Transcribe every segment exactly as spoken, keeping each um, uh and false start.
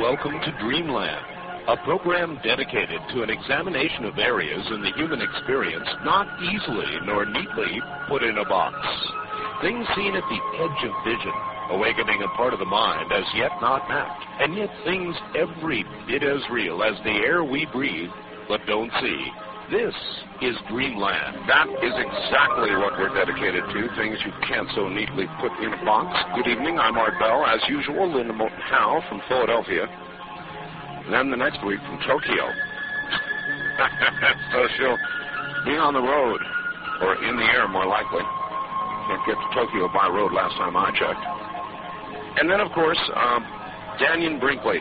Welcome to Dreamland, a program dedicated to an examination of areas in the human experience not easily nor neatly put in a box. Things seen at the edge of vision, awakening a part of the mind as yet not mapped, and yet things every bit as real as the air we breathe but don't see. This is Dreamland. That is exactly what we're dedicated to, things you can't so neatly put in a box. Good evening, I'm Art Bell. As usual, Linda Moulton Howe from Philadelphia. And then the next week from Tokyo. So she'll be on the road, or in the air more likely. Can't get to Tokyo by road last time I checked. And then, of course, um, Dannion Brinkley.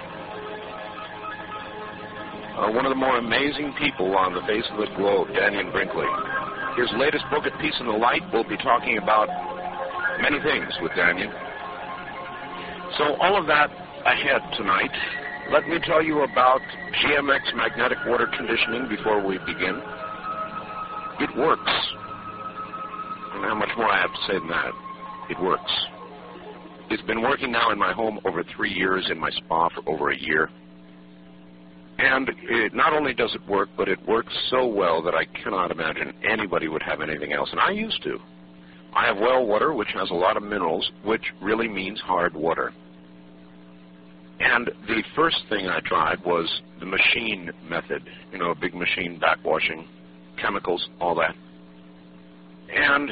Uh, one of the more amazing people on the face of the globe, Dannion Brinkley. His latest book, At Peace in the Light, we'll be talking about many things with Dannion. So all of that ahead tonight. Let me tell you about G M X magnetic water conditioning before we begin. It works. I don't know how much more I have to say than that. It works. It's been working now in my home over three years, in my spa for over a year. And it not only does it work, but it works so well that I cannot imagine anybody would have anything else. And I used to. I have well water, which has a lot of minerals, which really means hard water. And the first thing I tried was the machine method, you know, a big machine, backwashing, chemicals, all that. And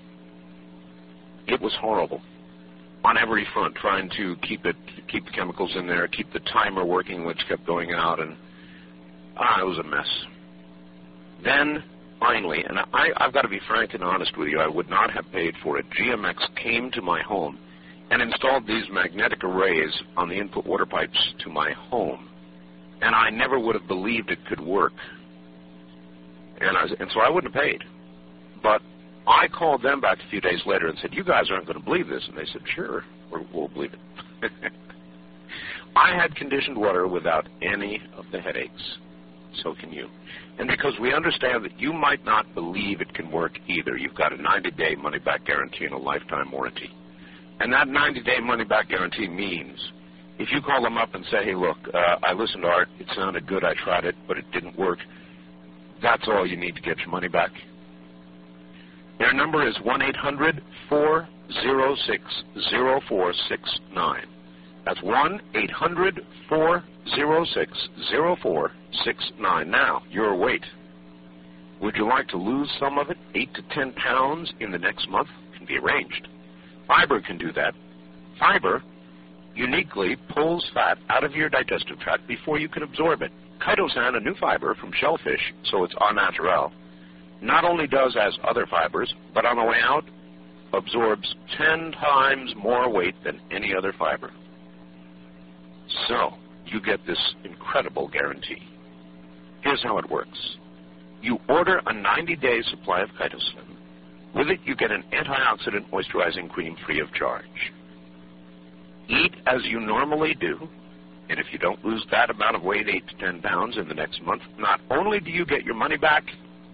it was horrible on every front, trying to keep it, keep the chemicals in there, keep the timer working, which kept going out, and ah, it was a mess. Then, finally, and I, I've got to be frank and honest with you, I would not have paid for it. G M X came to my home and installed these magnetic arrays on the input water pipes to my home, and I never would have believed it could work. And, I was, and so I wouldn't have paid. But I called them back a few days later and said, you guys aren't going to believe this. And they said, sure, we'll, we'll believe it. I had conditioned water without any of the headaches. So can you. And because we understand that you might not believe it can work either, you've got a ninety-day money-back guarantee and a lifetime warranty. And that ninety-day money-back guarantee means if you call them up and say, hey, look, uh, I listened to Art, it sounded good, I tried it, but it didn't work, that's all you need to get your money back. Their number is one eight hundred, four oh six, oh four six nine. That's one eight hundred, four oh six, oh four six nine. Now, your weight. Would you like to lose some of it, eight to ten pounds in the next month? Can be arranged. Fiber can do that. Fiber uniquely pulls fat out of your digestive tract before you can absorb it. Chitosan, a new fiber from shellfish, so it's au naturel, not only does as other fibers, but on the way out, absorbs ten times more weight than any other fiber. So, you get this incredible guarantee. Here's how it works. You order a ninety-day supply of Chitosan. With it, you get an antioxidant moisturizing cream free of charge. Eat as you normally do, and if you don't lose that amount of weight, eight to ten pounds in the next month, not only do you get your money back,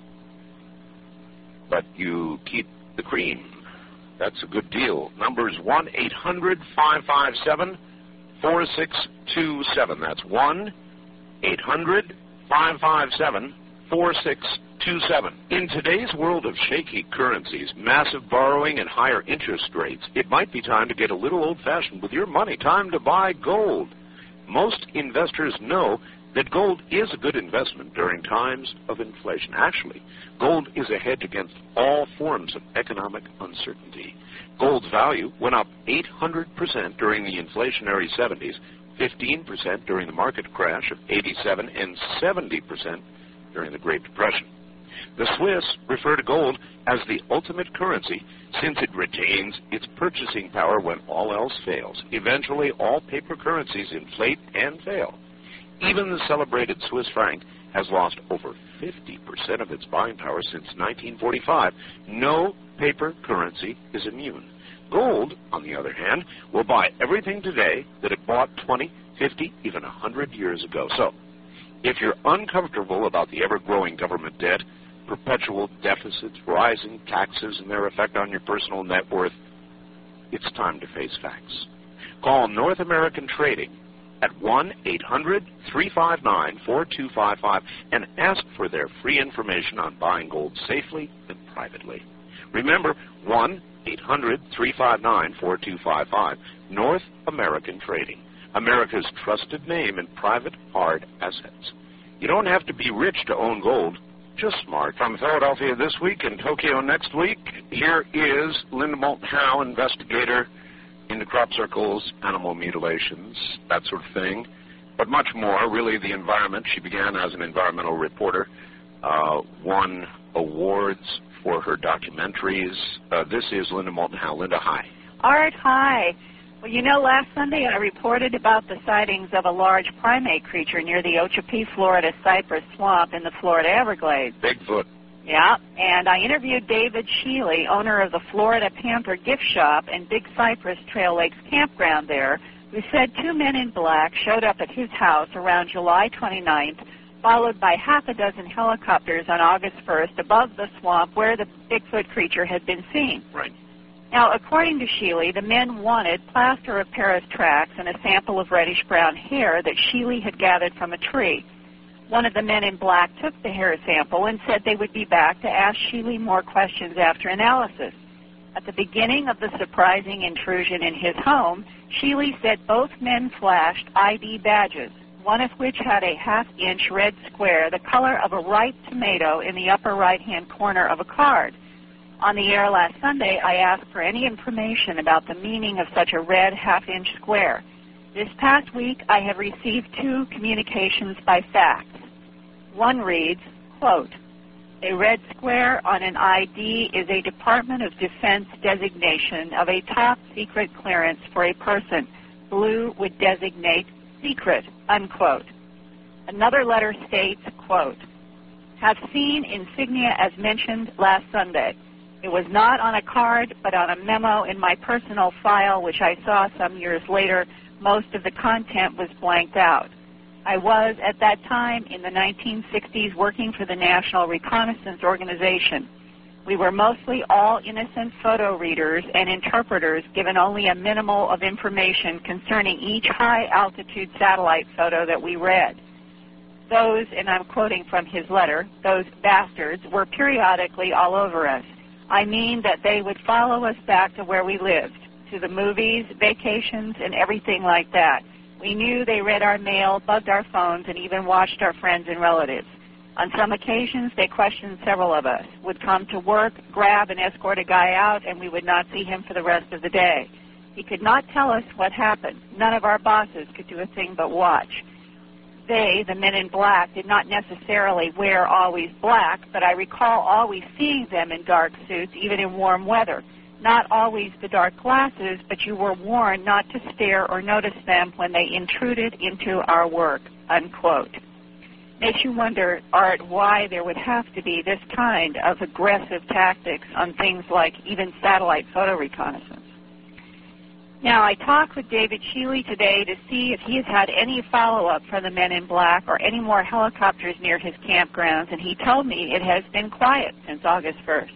but you keep the cream. That's a good deal. Number is one eight hundred, five five seven, four six two seven. That's one eight hundred, five five seven, four six two seven. In today's world of shaky currencies, massive borrowing, and higher interest rates, it might be time to get a little old-fashioned with your money. Time to buy gold. Most investors know that gold is a good investment during times of inflation. Actually, gold is a hedge against all forms of economic uncertainty. Gold's value went up eight hundred percent during the inflationary seventies, fifteen percent during the market crash of eighty-seven, and seventy percent during the Great Depression. The Swiss refer to gold as the ultimate currency since it retains its purchasing power when all else fails. Eventually, all paper currencies inflate and fail. Even the celebrated Swiss franc has lost over fifty percent of its buying power since nineteen forty-five. No paper currency is immune. Gold, on the other hand, will buy everything today that it bought twenty, fifty, even one hundred years ago. So, if you're uncomfortable about the ever-growing government debt, perpetual deficits, rising taxes, and their effect on your personal net worth, it's time to face facts. Call North American Trading at one eight hundred, three five nine, four two five five and ask for their free information on buying gold safely and privately. Remember, one eight hundred, three five nine, four two five five, North American Trading, America's trusted name in private hard assets. You don't have to be rich to own gold, just smart. From Philadelphia this week and Tokyo next week, here is Linda Moulton Howe, investigator into crop circles, animal mutilations, that sort of thing, but much more, really the environment. She began as an environmental reporter, uh, won awards for her documentaries. Uh, this is Linda Moulton Howe. Linda, hi. Art, hi. Well, you know, last Sunday I reported about the sightings of a large primate creature near the Ochopee, Florida cypress swamp in the Florida Everglades. Bigfoot. Yeah, and I interviewed David Sheely, owner of the Florida Panther Gift Shop and Big Cypress Trail Lakes campground there, who said two men in black showed up at his house around July twenty-ninth, followed by half a dozen helicopters on August first above the swamp where the Bigfoot creature had been seen. Right. Now, according to Sheely, the men wanted plaster of Paris tracks and a sample of reddish-brown hair that Sheely had gathered from a tree. One of the men in black took the hair sample and said they would be back to ask Sheely more questions after analysis. At the beginning of the surprising intrusion in his home, Sheely said both men flashed I D badges, one of which had a half-inch red square the color of a ripe tomato in the upper right-hand corner of a card. On the air last Sunday, I asked for any information about the meaning of such a red half-inch square. This past week, I have received two communications by fax. One reads, quote, a red square on an I D is a Department of Defense designation of a top-secret clearance for a person. Blue would designate secret, unquote. Another letter states, quote, have seen insignia as mentioned last Sunday. It was not on a card, but on a memo in my personal file, which I saw some years later. Most of the content was blanked out. I was, at that time, in the nineteen sixties, working for the National Reconnaissance Organization. We were mostly all innocent photo readers and interpreters given only a minimal of information concerning each high-altitude satellite photo that we read. Those, and I'm quoting from his letter, those bastards were periodically all over us. I mean that they would follow us back to where we lived, to the movies, vacations, and everything like that. We knew they read our mail, bugged our phones, and even watched our friends and relatives. On some occasions, they questioned several of us, would come to work, grab and escort a guy out, and we would not see him for the rest of the day. He could not tell us what happened. None of our bosses could do a thing but watch. They, the men in black, did not necessarily wear always black, but I recall always seeing them in dark suits, even in warm weather. Not always the dark glasses, but you were warned not to stare or notice them when they intruded into our work, unquote. Makes you wonder, Art, why there would have to be this kind of aggressive tactics on things like even satellite photo reconnaissance. Now, I talked with David Sheely today to see if he has had any follow-up from the men in black or any more helicopters near his campgrounds, and he told me it has been quiet since August first.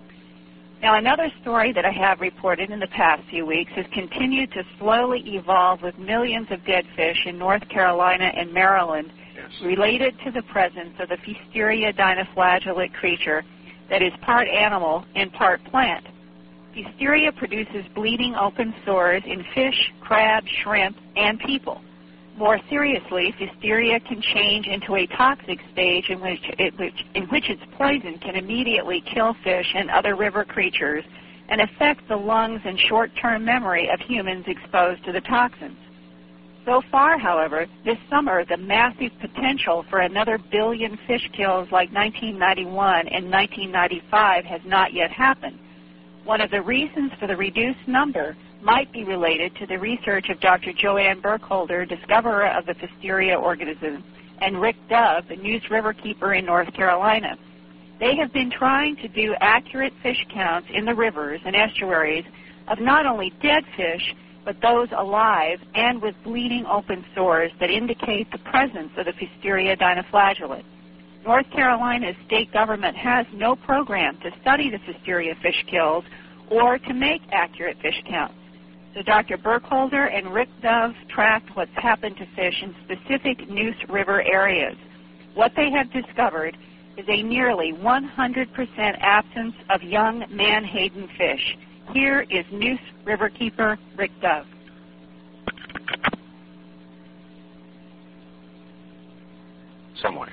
Now, another story that I have reported in the past few weeks has continued to slowly evolve with millions of dead fish in North Carolina and Maryland yes. related to the presence of the Pfiesteria dinoflagellate creature that is part animal and part plant. Pfiesteria produces bleeding open sores in fish, crab, shrimp, and people. More seriously, Pfiesteria can change into a toxic stage in which, it, which, in which its poison can immediately kill fish and other river creatures and affect the lungs and short-term memory of humans exposed to the toxins. So far, however, this summer, the massive potential for another billion fish kills like nineteen ninety-one and nineteen ninety-five has not yet happened. One of the reasons for the reduced number might be related to the research of Doctor Joanne Burkholder, discoverer of the Pfiesteria organism, and Rick Dove, the Neuse Riverkeeper in North Carolina. They have been trying to do accurate fish counts in the rivers and estuaries of not only dead fish, but those alive and with bleeding open sores that indicate the presence of the Pfiesteria dinoflagellate. North Carolina's state government has no program to study the Pfiesteria fish kills or to make accurate fish counts. So Doctor Burkholder and Rick Dove tracked what's happened to fish in specific Neuse River areas. What they have discovered is a nearly one hundred percent absence of young Menhaden fish. Here is Neuse River keeper Rick Dove. Somewhere.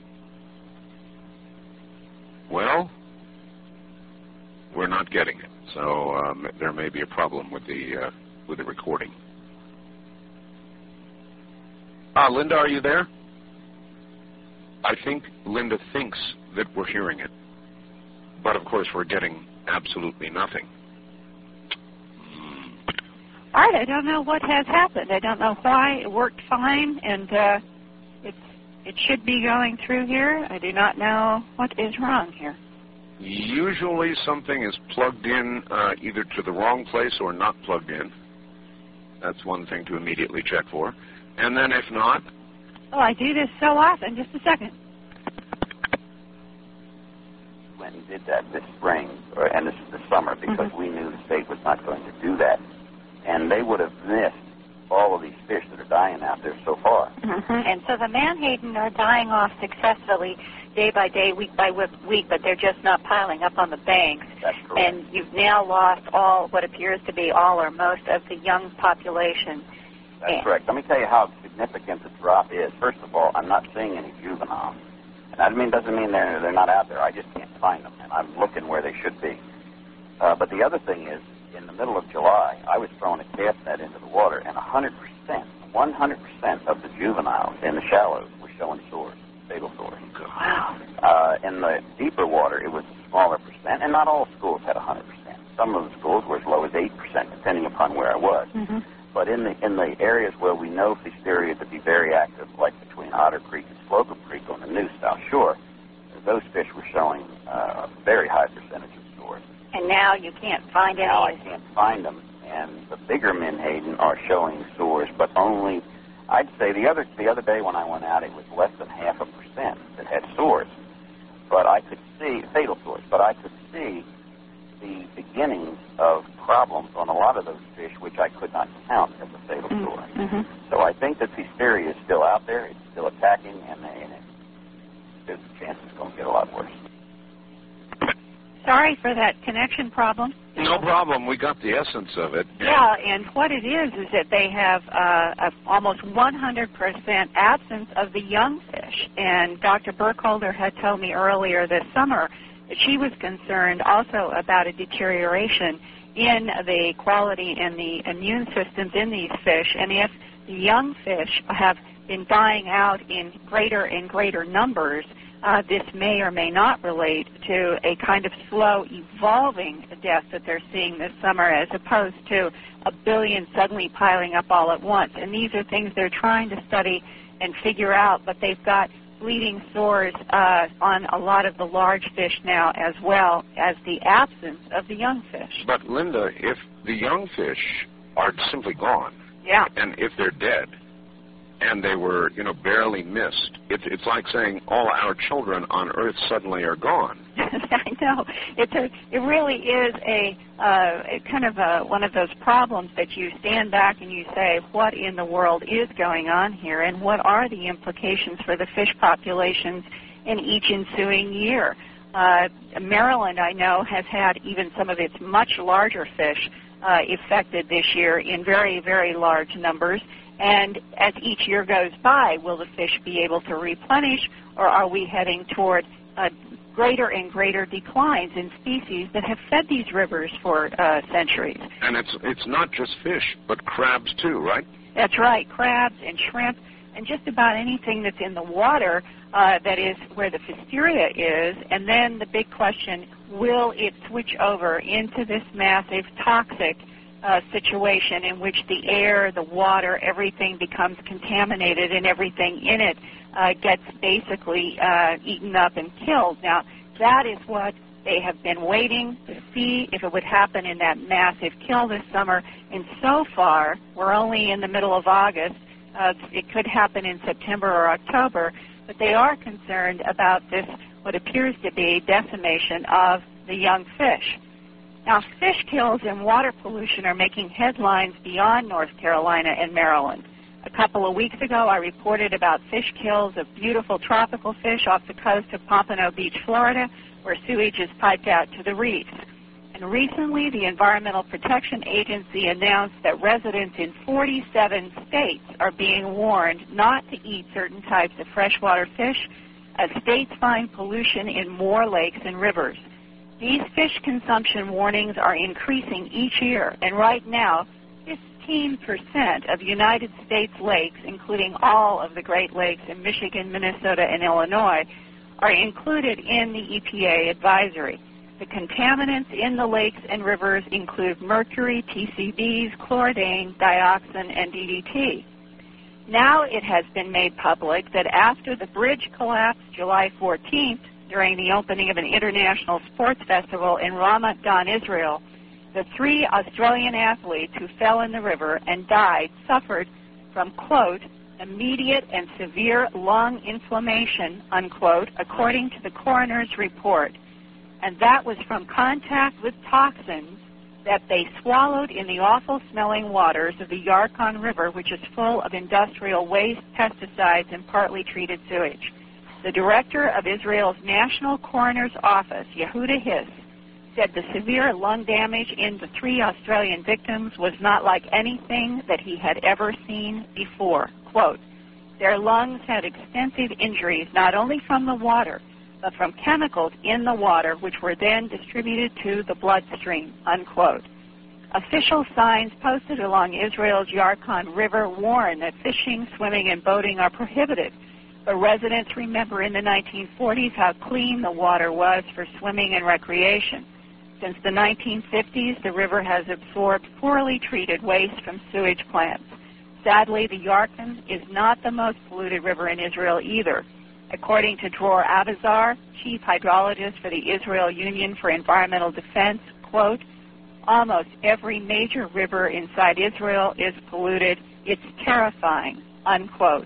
Well, we're not getting it, so um, there may be a problem with the uh, with the recording. Ah, Linda, are you there? I think Linda thinks that we're hearing it, but of course we're getting absolutely nothing. All right, I don't know what has happened. I don't know why. It worked fine, and uh, it's it should be going through here. I do not know what is wrong here. Usually something is plugged in uh, either to the wrong place or not plugged in. That's one thing to immediately check for. And then if not... Oh, I do this so often. Just a second. Went and did that this spring, or, and this is the summer, because mm-hmm. we knew the state was not going to do that. And they would have missed all of these fish that are dying out there so far. Mm-hmm. And so the Menhaden are dying off successfully day by day, week by week, but they're just not piling up on the banks. That's correct. And you've now lost all, what appears to be all or most of the young population. That's and correct. Let me tell you how significant the drop is. First of all, I'm not seeing any juveniles. And that mean, doesn't mean they're, they're not out there. I just can't find them, and I'm looking where they should be. Uh, but the other thing is, in the middle of July, I was throwing a cast net into the water, and one hundred percent, one hundred percent of the juveniles in the shallows were showing sores, fatal sores. Wow. Uh, in the deeper water, it was a smaller percent, and not all schools had one hundred percent. Some of the schools were as low as eight percent, depending upon where I was. Mm-hmm. But in the in the areas where we know Pfiesteria to be very active, like between Otter Creek and Slocum Creek on the Neuse South Shore, those fish were showing uh, a very high percentage of sores. And now you can't find now any. Now I can't find them, and the bigger Menhaden are showing sores, but only, I'd say the other the other day when I went out, it was less than half a percent that had sores. But I could see, fatal sores, but I could see the beginnings of problems on a lot of those fish, which I could not count as a fatal mm-hmm. sore. Mm-hmm. So I think that Pfiesteria is still out there, it's still attacking, and, and it, there's a chance it's going to get a lot worse. Sorry for that connection problem. No problem. We got the essence of it. Yeah, and what it is is that they have uh, a almost one hundred percent absence of the young fish. And Doctor Burkholder had told me earlier this summer that she was concerned also about a deterioration in the quality and the immune systems in these fish. And if the young fish have been dying out in greater and greater numbers, Uh, this may or may not relate to a kind of slow evolving death that they're seeing this summer as opposed to a billion suddenly piling up all at once. And these are things they're trying to study and figure out, but they've got bleeding sores uh, on a lot of the large fish now as well as the absence of the young fish. But, Linda, if the young fish are simply gone, yeah, and if they're dead, and they were, you know, barely missed. It's, it's like saying all our children on Earth suddenly are gone. I know. It's a, it really is a, uh, a kind of a, one of those problems that you stand back and you say, what in the world is going on here, and what are the implications for the fish populations in each ensuing year? Uh, Maryland, I know, has had even some of its much larger fish uh, affected this year in very, very large numbers. And as each year goes by, will the fish be able to replenish, or are we heading toward uh, greater and greater declines in species that have fed these rivers for uh, centuries? And it's it's not just fish, but crabs too, right? That's right, crabs and shrimp and just about anything that's in the water uh, that is where the Pfiesteria is. And then the big question, will it switch over into this massive toxic Uh, situation in which the air, the water, everything becomes contaminated and everything in it uh, gets basically uh, eaten up and killed. Now, that is what they have been waiting to see if it would happen in that massive kill this summer. And so far, we're only in the middle of August. Uh, it could happen in September or October, but they are concerned about this, what appears to be decimation of the young fish. Now, fish kills and water pollution are making headlines beyond North Carolina and Maryland. A couple of weeks ago, I reported about fish kills of beautiful tropical fish off the coast of Pompano Beach, Florida, where sewage is piped out to the reefs. And recently, the Environmental Protection Agency announced that residents in forty-seven states are being warned not to eat certain types of freshwater fish as states find pollution in more lakes and rivers. These fish consumption warnings are increasing each year, and right now, fifteen percent of United States lakes, including all of the Great Lakes in Michigan, Minnesota, and Illinois, are included in the E P A advisory. The contaminants in the lakes and rivers include mercury, P C Bs, chlordane, dioxin, and D D T. Now it has been made public that after the bridge collapsed July fourteenth during the opening of an international sports festival in Ramat Gan, Israel, the three Australian athletes who fell in the river and died suffered from, quote, immediate and severe lung inflammation, unquote, according to the coroner's report. And that was from contact with toxins that they swallowed in the awful-smelling waters of the Yarkon River, which is full of industrial waste, pesticides, and partly treated sewage. The director of Israel's National Coroner's Office, Yehuda Hiss, said the severe lung damage in the three Australian victims was not like anything that he had ever seen before. Quote, their lungs had extensive injuries not only from the water, but from chemicals in the water, which were then distributed to the bloodstream, unquote. Official signs posted along Israel's Yarkon River warn that fishing, swimming, and boating are prohibited. But residents remember in the nineteen forties how clean the water was for swimming and recreation. Since the nineteen fifties, the river has absorbed poorly treated waste from sewage plants. Sadly, the Yarkon is not the most polluted river in Israel either. According to Dror Avizar, chief hydrologist for the Israel Union for Environmental Defense, quote, almost every major river inside Israel is polluted. It's terrifying, unquote.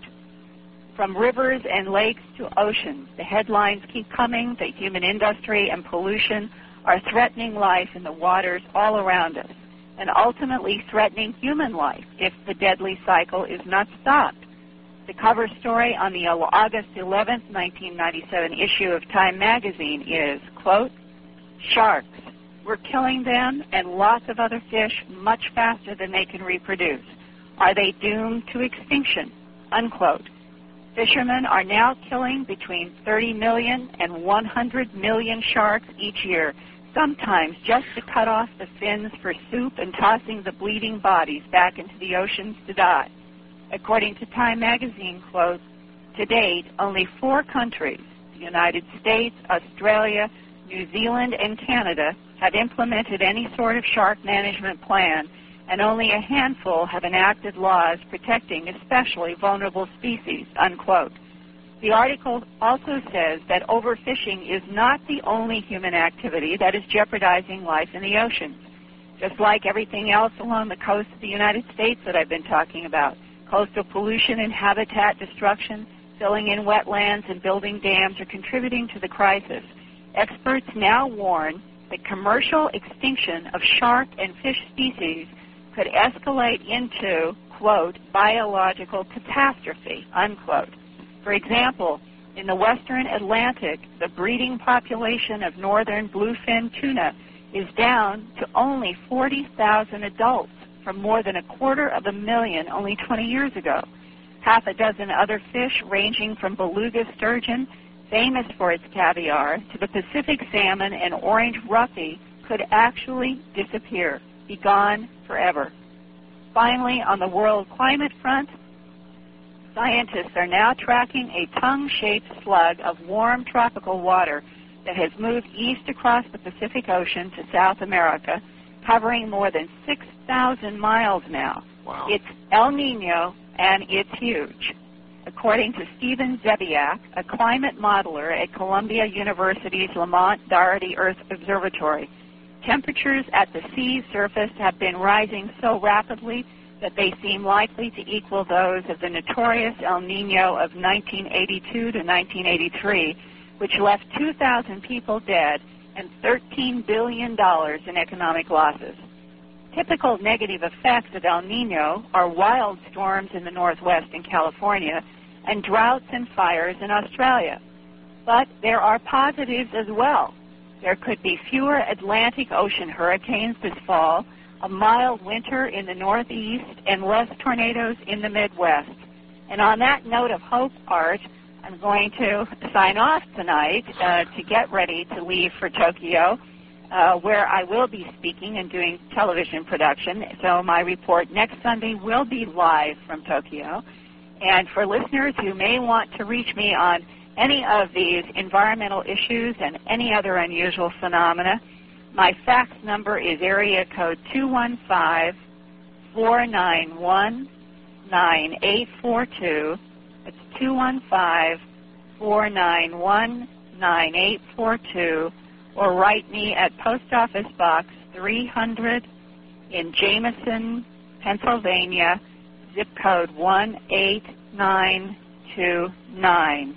From rivers and lakes to oceans, the headlines keep coming that human industry and pollution are threatening life in the waters all around us, and ultimately threatening human life if the deadly cycle is not stopped. The cover story on the August eleventh, nineteen ninety-seven issue of Time magazine is, quote, sharks. We're killing them and lots of other fish much faster than they can reproduce. Are they doomed to extinction? Unquote. Fishermen are now killing between thirty million and one hundred million sharks each year, sometimes just to cut off the fins for soup and tossing the bleeding bodies back into the oceans to die. According to Time magazine, quote, to date, only four countries, the United States, Australia, New Zealand, and Canada, have implemented any sort of shark management plan, and only a handful have enacted laws protecting especially vulnerable species, unquote. The article also says that overfishing is not the only human activity that is jeopardizing life in the oceans. Just like everything else along the coast of the United States that I've been talking about, coastal pollution and habitat destruction, filling in wetlands, and building dams are contributing to the crisis. Experts now warn that commercial extinction of shark and fish species could escalate into, quote, biological catastrophe, unquote. For example, in the western Atlantic, the breeding population of northern bluefin tuna is down to only forty thousand adults from more than a quarter of a million only twenty years ago. Half a dozen other fish, ranging from beluga sturgeon, famous for its caviar, to the Pacific salmon and orange roughy, could actually disappear, be gone forever. Finally, on the world climate front, scientists are now tracking a tongue-shaped slug of warm tropical water that has moved east across the Pacific Ocean to South America, covering more than six thousand miles now. Wow. It's El Nino, and it's huge. According to Stephen Zebiak, a climate modeler at Columbia University's Lamont Doherty Earth Observatory, temperatures at the sea surface have been rising so rapidly that they seem likely to equal those of the notorious El Nino of nineteen eighty-two to nineteen eighty-three, which left two thousand people dead and thirteen billion dollars in economic losses. Typical negative effects of El Nino are wild storms in the Northwest and California and droughts and fires in Australia. But there are positives as well. There could be fewer Atlantic Ocean hurricanes this fall, a mild winter in the Northeast, and less tornadoes in the Midwest. And on that note of hope, Art, I'm going to sign off tonight uh, to get ready to leave for Tokyo, uh, where I will be speaking and doing television production. So my report next Sunday will be live from Tokyo. And for listeners who may want to reach me on any of these environmental issues and any other unusual phenomena, my fax number is area code two one five, four nine one, nine eight four two. It's two one five, four nine one, nine eight four two, or write me at Post Office Box three hundred in Jameson, Pennsylvania, zip code one eight nine two nine.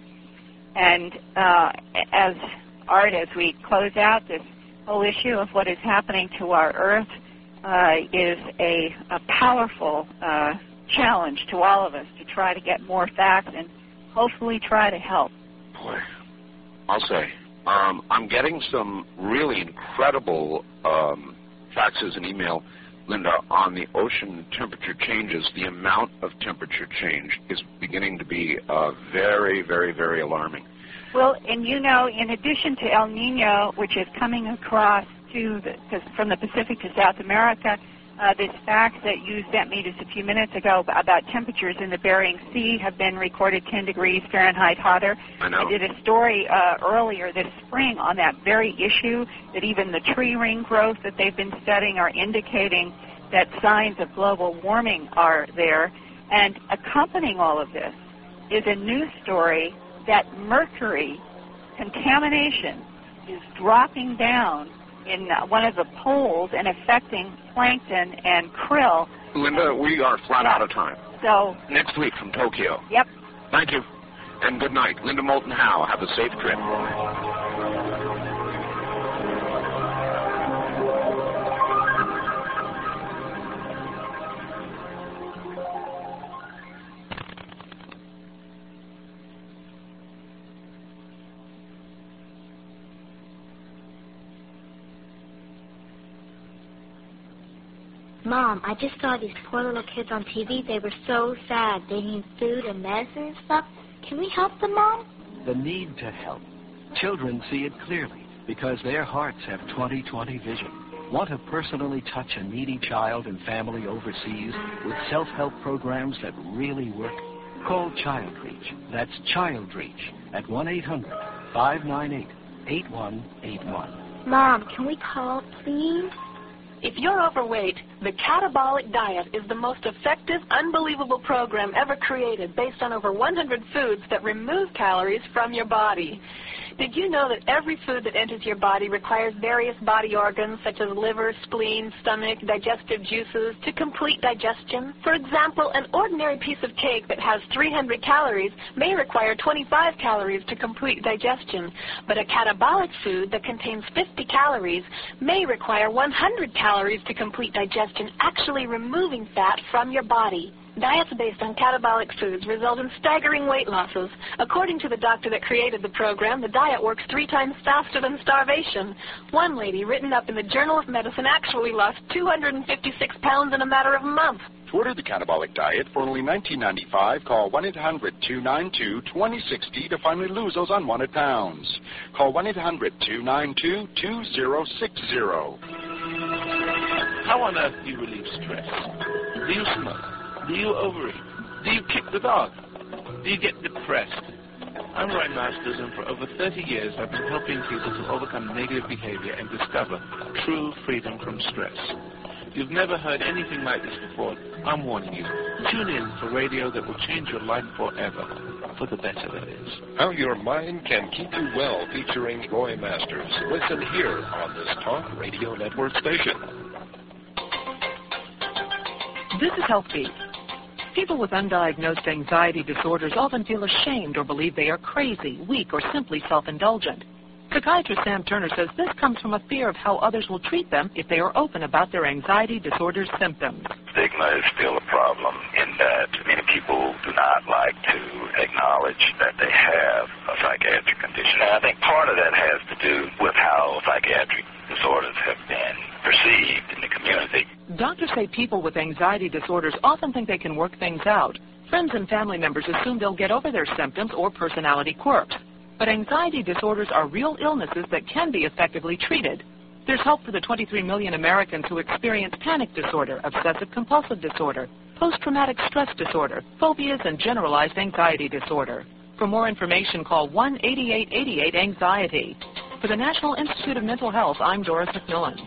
And uh, as Art, as we close out this whole issue of what is happening to our Earth, uh, is a, a powerful uh, challenge to all of us to try to get more facts and hopefully try to help. Boy, I'll say, um, I'm getting some really incredible um, faxes and email, Linda, on the ocean temperature changes. The amount of temperature change is beginning to be uh, very, very, very alarming. Well, and you know, in addition to El Nino, which is coming across to the, to, from the Pacific to South America, uh, this fax that you sent me just a few minutes ago about temperatures in the Bering Sea have been recorded ten degrees Fahrenheit hotter. I know. I did a story uh, earlier this spring on that very issue, that even the tree ring growth that they've been studying are indicating that signs of global warming are there. And accompanying all of this is a news story that mercury contamination is dropping down in uh, one of the poles and affecting plankton and krill. Linda, we are flat out of time. So next week from Tokyo. Yep. Thank you, and good night. Linda Moulton Howe, have a safe trip. Mom, I just saw these poor little kids on T V. They were so sad. They need food and medicine and stuff. Can we help them, Mom? The need to help. Children see it clearly because their hearts have twenty twenty vision. Want to personally touch a needy child and family overseas with self-help programs that really work? Call ChildReach. That's ChildReach at one eight hundred, five nine eight, eight one eight one. Mom, can we call, please? If you're overweight, the Catabolic Diet is the most effective, unbelievable program ever created based on over one hundred foods that remove calories from your body. Did you know that every food that enters your body requires various body organs such as liver, spleen, stomach, digestive juices to complete digestion? For example, an ordinary piece of cake that has three hundred calories may require twenty-five calories to complete digestion, but a catabolic food that contains fifty calories may require one hundred calories to complete digestion, actually removing fat from your body. Diets based on catabolic foods result in staggering weight losses. According to the doctor that created the program, the diet works three times faster than starvation. One lady, written up in the Journal of Medicine, actually lost two hundred fifty-six pounds in a matter of a month. To order the Catabolic Diet for only nineteen ninety-five dollars, call one eight hundred, two nine two, two zero six zero to finally lose those unwanted pounds. Call one eight hundred, two nine two, two zero six zero. How on earth do you relieve stress? Do you smoke? Do you overeat? Do you kick the dog? Do you get depressed? I'm Roy Masters, and for over thirty years I've been helping people to overcome negative behavior and discover true freedom from stress. If you've never heard anything like this before, I'm warning you. Tune in for radio that will change your life forever. For the better, that is. How Your Mind Can Keep You Well, featuring Roy Masters. Listen here on this Talk Radio Network station. This is HealthBeat. People with undiagnosed anxiety disorders often feel ashamed or believe they are crazy, weak, or simply self-indulgent. Psychiatrist Sam Turner says this comes from a fear of how others will treat them if they are open about their anxiety disorder symptoms. Stigma is still a problem in that many people do not like to acknowledge that they have a psychiatric condition. And I think part of that has to do with how psychiatric disorders have been perceived in the community. Doctors say people with anxiety disorders often think they can work things out. Friends and family members assume they'll get over their symptoms or personality quirks. But anxiety disorders are real illnesses that can be effectively treated. There's hope for the twenty-three million Americans who experience panic disorder, obsessive-compulsive disorder, post-traumatic stress disorder, phobias, and generalized anxiety disorder. For more information, call one eight eight eight eight anxiety. For the National Institute of Mental Health, I'm Doris McMillan.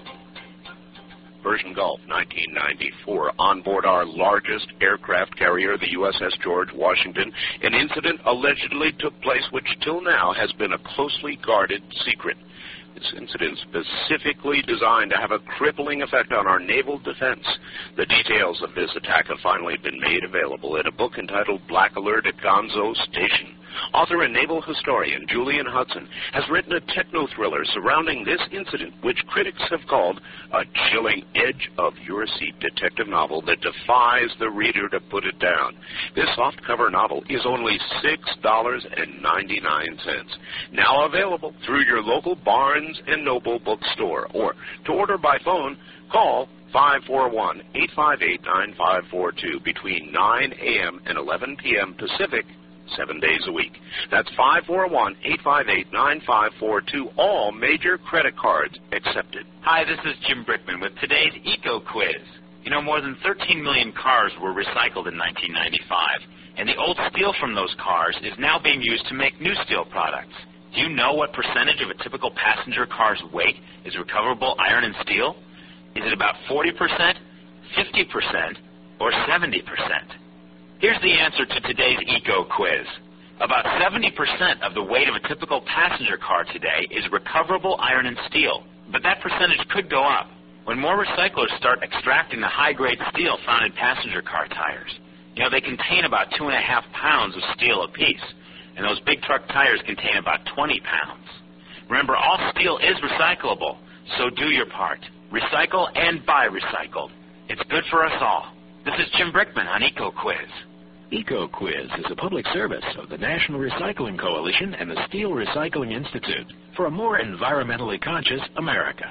Persian Gulf, nineteen ninety-four. On board our largest aircraft carrier, the U S S George Washington, an incident allegedly took place which till now has been a closely guarded secret. This incident specifically designed to have a crippling effect on our naval defense. The details of this attack have finally been made available in a book entitled Black Alert at Gonzo Station. Author and naval historian Julian Hudson has written a techno-thriller surrounding this incident, which critics have called a chilling edge-of-your-seat detective novel that defies the reader to put it down. This softcover novel is only six dollars and ninety-nine cents. Now available through your local Barnes and Noble bookstore. Or to order by phone, call five four one, eight five eight, nine five four two between nine a.m. and eleven p.m. Pacific, seven days a week. That's five four one, eight five eight, nine five four two. All major credit cards accepted. Hi, this is Jim Brickman with today's Eco Quiz. You know, more than thirteen million cars were recycled in nineteen ninety-five, and the old steel from those cars is now being used to make new steel products. Do you know what percentage of a typical passenger car's weight is recoverable iron and steel? Is it about forty percent, fifty percent, or seventy percent? Here's the answer to today's Eco Quiz. About seventy percent of the weight of a typical passenger car today is recoverable iron and steel, but that percentage could go up when more recyclers start extracting the high-grade steel found in passenger car tires. You know, they contain about two and a half pounds of steel apiece, and those big truck tires contain about twenty pounds. Remember, all steel is recyclable, so do your part. Recycle and buy recycled. It's good for us all. This is Jim Brickman on Eco Quiz. Eco Quiz is a public service of the National Recycling Coalition and the Steel Recycling Institute for a more environmentally conscious America.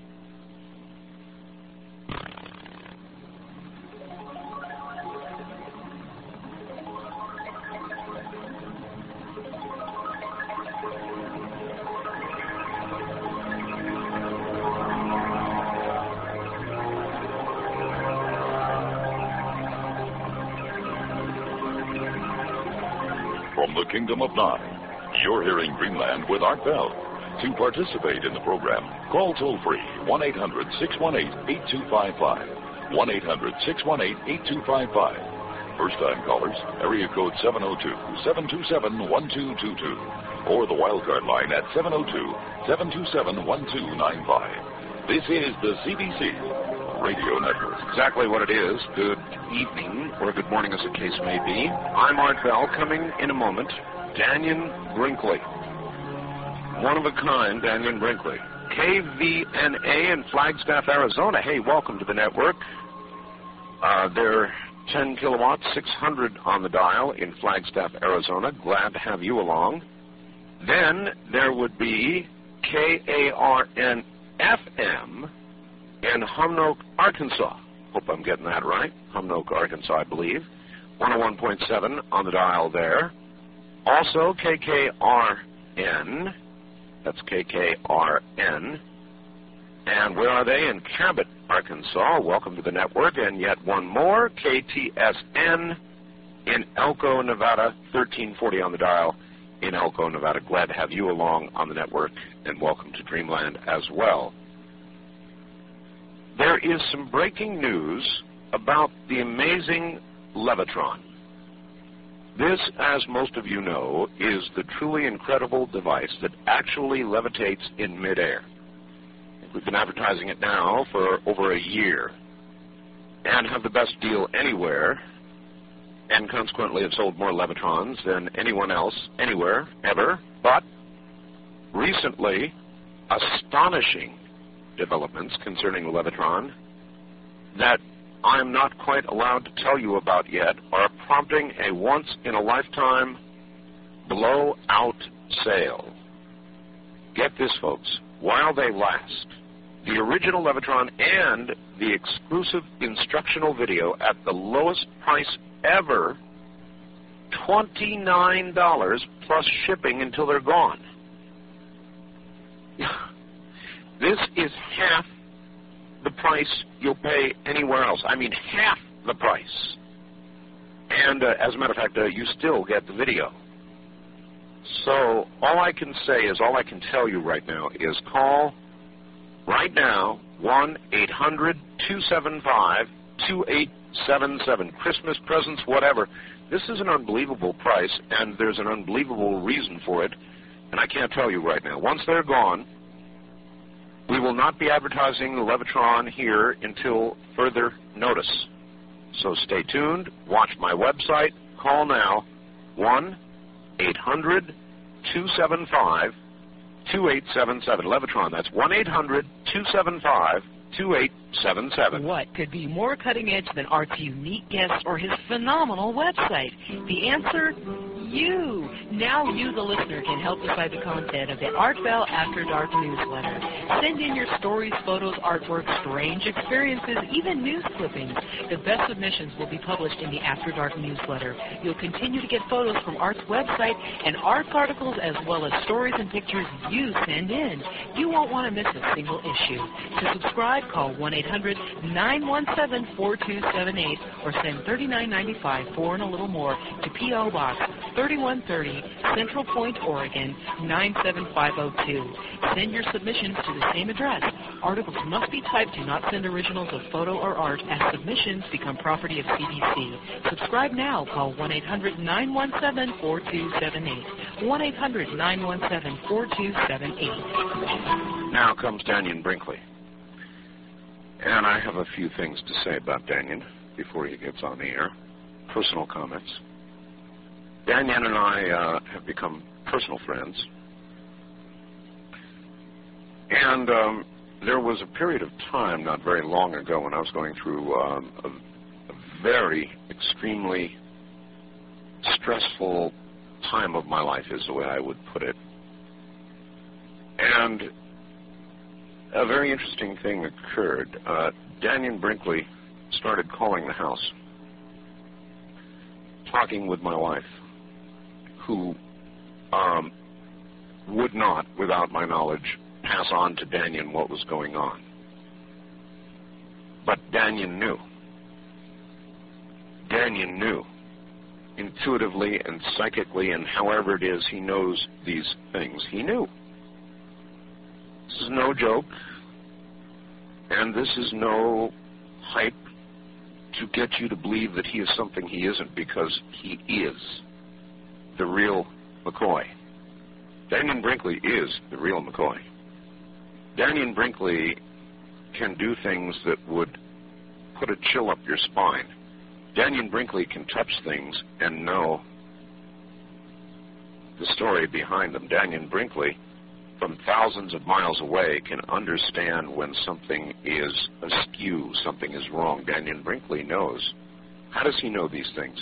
From the Kingdom of Nine, you're hearing Dreamland with Art Bell. To participate in the program, call toll-free one eight hundred, six one eight, eight two five five, one eight hundred, six one eight, eight two five five. First-time callers, area code seven oh two, seven two seven, one two two two, or the wildcard line at seven oh two, seven two seven, one two nine five. This is the C B C Radio Network. Exactly what it is. Good evening, or good morning as the case may be. I'm Art Bell. Coming in a moment, Dannion Brinkley. One of a kind, Dannion Brinkley. K V N A in Flagstaff, Arizona. Hey, welcome to the network. Uh, they're ten kilowatts, six hundred on the dial in Flagstaff, Arizona. Glad to have you along. Then there would be K A R N F M in Humnoke, Arkansas. Hope I'm getting that right. Humnoke, Arkansas, I believe. one oh one point seven on the dial there. Also, K K R N. That's K K R N. And where are they? In Cabot, Arkansas. Welcome to the network. And yet one more, K T S N in Elko, Nevada. thirteen forty on the dial in Elko, Nevada. Glad to have you along on the network. And welcome to Dreamland as well. There is some breaking news about the amazing Levitron. This, as most of you know, is the truly incredible device that actually levitates in midair. We've been advertising it now for over a year and have the best deal anywhere, and consequently have sold more Levitrons than anyone else anywhere, ever. But recently, astonishing developments concerning the Levitron that I'm not quite allowed to tell you about yet are prompting a once-in-a-lifetime blowout sale. Get this, folks, while they last. The original Levitron and the exclusive instructional video at the lowest price ever, twenty-nine dollars plus shipping until they're gone. This is half the price you'll pay anywhere else. I mean, half the price. And uh, as a matter of fact, uh, you still get the video. So all I can say is, all I can tell you right now is call right now, one eight hundred two seven five two eight seven seven. Christmas presents, whatever. This is an unbelievable price, and there's an unbelievable reason for it, and I can't tell you right now. Once they're gone, we will not be advertising the Levitron here until further notice. So stay tuned, watch my website, call now, one eight hundred two seven five two eight seven seven. Levitron, that's one eight hundred two seven five two eight seven seven. What could be more cutting edge than Art's unique guest or his phenomenal website? The answer? You. Now you, the listener, can help decide the content of the Art Bell After Dark newsletter. Send in your stories, photos, artwork, strange experiences, even news clippings. The best submissions will be published in the After Dark newsletter. You'll continue to get photos from Art's website and Art's articles, as well as stories and pictures you send in. You won't want to miss a single issue. To subscribe, call one eight hundred nine one seven four two seven eight or send thirty-nine ninety-five, four and a little more, to P O Box thirty-one thirty, Central Point, Oregon, nine seven five oh two. Send your submissions to the same address. Articles must be typed. Do not send originals of photo or art, as submissions become property of C B C. Subscribe now. Call one eight hundred nine one seven four two seven eight. one eight hundred nine one seven four two seven eight. Now comes Dannion Brinkley. And I have a few things to say about Dannion before he gets on the air. Personal comments. Dannion and I uh, have become personal friends. And um, there was a period of time not very long ago when I was going through um, a, a very extremely stressful time of my life, is the way I would put it. And a very interesting thing occurred. Uh, Dannion Brinkley started calling the house, talking with my wife, who um, would not, without my knowledge, pass on to Dannion what was going on. But Dannion knew. Dannion knew, intuitively and psychically, and however it is he knows these things, he knew. This is no joke, and this is no hype to get you to believe that he is something he isn't, because he is the real McCoy. Dannion Brinkley is the real McCoy. Dannion Brinkley can do things that would put a chill up your spine. Dannion Brinkley can touch things and know the story behind them. Dannion Brinkley, from thousands of miles away, can understand when something is askew, something is wrong. Dannion Brinkley knows. How does he know these things?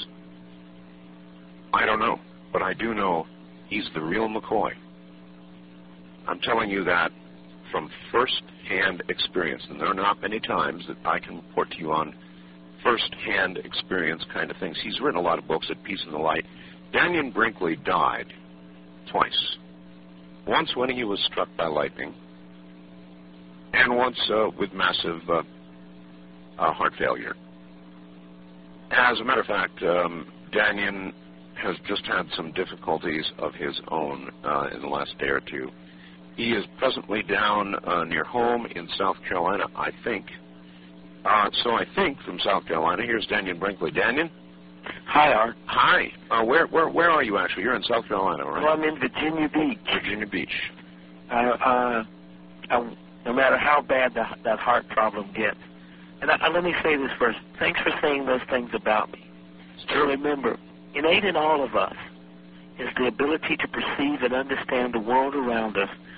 I don't know, but I do know he's the real McCoy. I'm telling you that from first-hand experience, and there are not many times that I can report to you on first-hand experience kind of things. He's written a lot of books at Peace and the Light. Dannion Brinkley died twice. Once when he was struck by lightning, and once uh, with massive uh, uh, heart failure. As a matter of fact, um, Dannion has just had some difficulties of his own uh, in the last day or two. He is presently down uh, near home in South Carolina, I think. Uh, so I think from South Carolina, here's Dannion Brinkley. Dannion? Hi, Art. Hi. Uh, where, where, where are you actually? You're in South Carolina, right? Well, I'm in Virginia Beach. Virginia Beach. Uh, uh, I, no matter how bad the, that heart problem gets, and I, let me say this first. Thanks for saying those things about me. So remember, innate in all of us is the ability to perceive and understand the world around us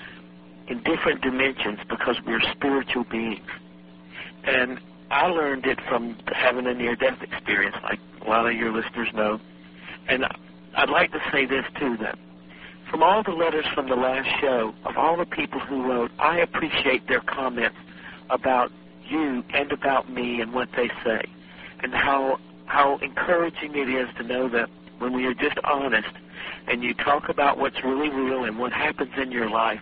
in different dimensions because we're spiritual beings. And I learned it from having a near-death experience, like a lot of your listeners know. And I'd like to say this, too, that from all the letters from the last show, of all the people who wrote, I appreciate their comments about you and about me and what they say, and how how encouraging it is to know that when we are just honest and you talk about what's really real and what happens in your life,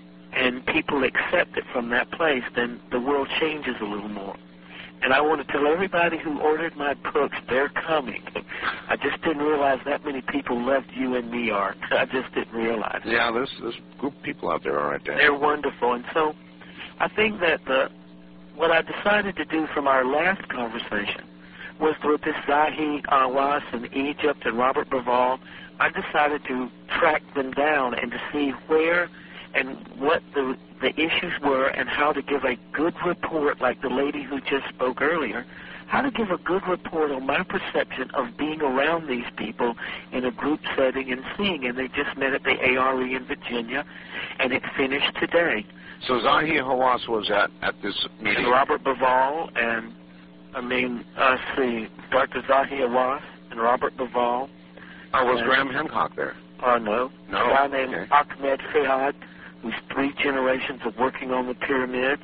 and people accept it from that place, then the world changes a little more. And I want to tell everybody who ordered my books, they're coming. I just didn't realize that many people loved you and me, Art. I just didn't realize. Yeah, there's, there's a group of people out there, all right, Dan. They're wonderful. And so I think that the, what I decided to do from our last conversation was with this Zahi Hawass in Egypt and Robert Bauval, I decided to track them down and to see where and what the the issues were and how to give a good report, like the lady who just spoke earlier, how to give a good report on my perception of being around these people in a group setting and seeing. And they just met at the A R E in Virginia, and it finished today. So Zahi Hawass was at, at this meeting? And Robert Bauval and, I mean, uh, see, Doctor Zahi Hawass and Robert Bauval. Oh, was Graham Hancock there? Oh, uh, no. No? A guy named okay. Ahmed Fahad, who's three generations of working on the pyramids.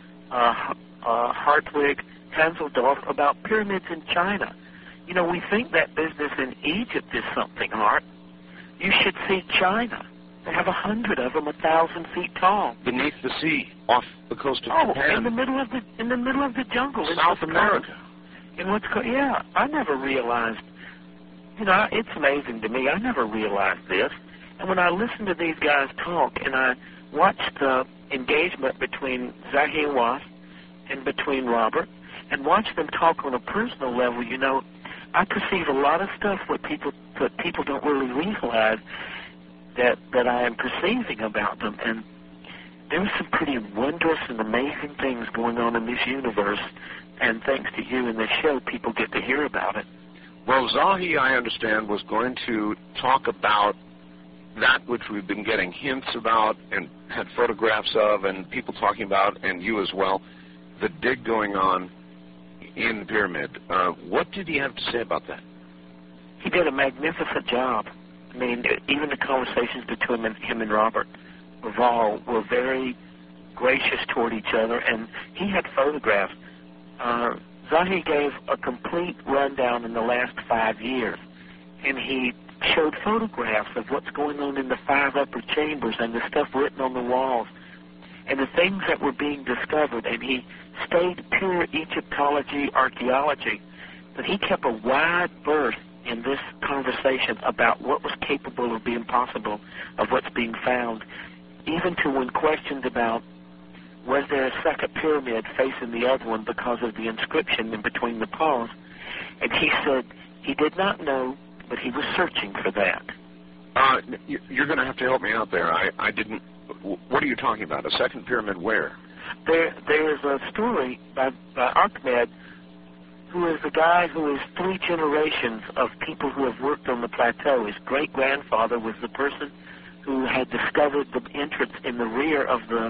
Uh, uh, Hartwig Hansendorf about pyramids in China. You know, we think that business in Egypt is something, Art. You should see China. They have a hundred of them, a thousand feet tall. Beneath the sea, off the coast of oh, Japan. in the middle of the in the middle of the jungle, South in America. In what's called, yeah, I never realized. You know, it's amazing to me. I never realized this. And when I listen to these guys talk, and I watch the engagement between Zahi Hawass and between Robert, and watch them talk on a personal level, you know, I perceive a lot of stuff what people that people don't really realize that that I am perceiving about them. And there's some pretty wondrous and amazing things going on in this universe. And thanks to you and this show, people get to hear about it. Well, Zahi, I understand, was going to talk about that which we've been getting hints about and had photographs of and people talking about, and you as well, the dig going on in the pyramid. Uh, what did he have to say about that? He did a magnificent job. I mean, even the conversations between him and, him and Robert Bauval were very gracious toward each other, and he had photographs. Uh, Zahi gave a complete rundown in the last five years, and he showed photographs of what's going on in the five upper chambers and the stuff written on the walls and the things that were being discovered. And he stayed pure Egyptology, archaeology, but he kept a wide berth in this conversation about what was capable of being possible, of what's being found, even to when questioned about was there a second pyramid facing the other one because of the inscription in between the paws. And he said he did not know, but he was searching for that. Uh, you're going to have to help me out there. I, I didn't... What are you talking about? A second pyramid where? There, There's a story by, by Ahmed, who is the guy who is three generations of people who have worked on the plateau. His great-grandfather was the person who had discovered the entrance in the rear of the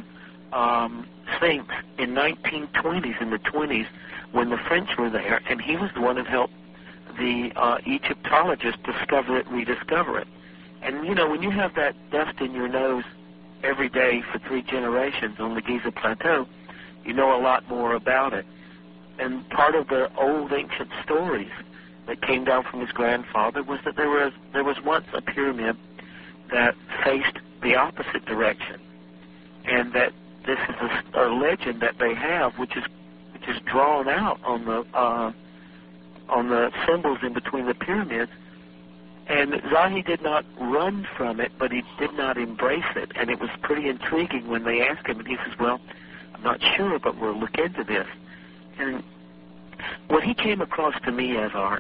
um, Sphinx in nineteen twenties, in the twenties, when the French were there, and he was the one that helped the uh, Egyptologists discover it, rediscover it. And, you know, when you have that dust in your nose every day for three generations on the Giza Plateau, you know a lot more about it. And part of the old ancient stories that came down from his grandfather was that there was there was once a pyramid that faced the opposite direction, and that this is a, a legend that they have, which is which is drawn out on the uh, on the symbols in between the pyramids. And Zahi did not run from it, but he did not embrace it. And it was pretty intriguing when they asked him, and he says, well, I'm not sure, but we'll look into this. And what he came across to me as, Art,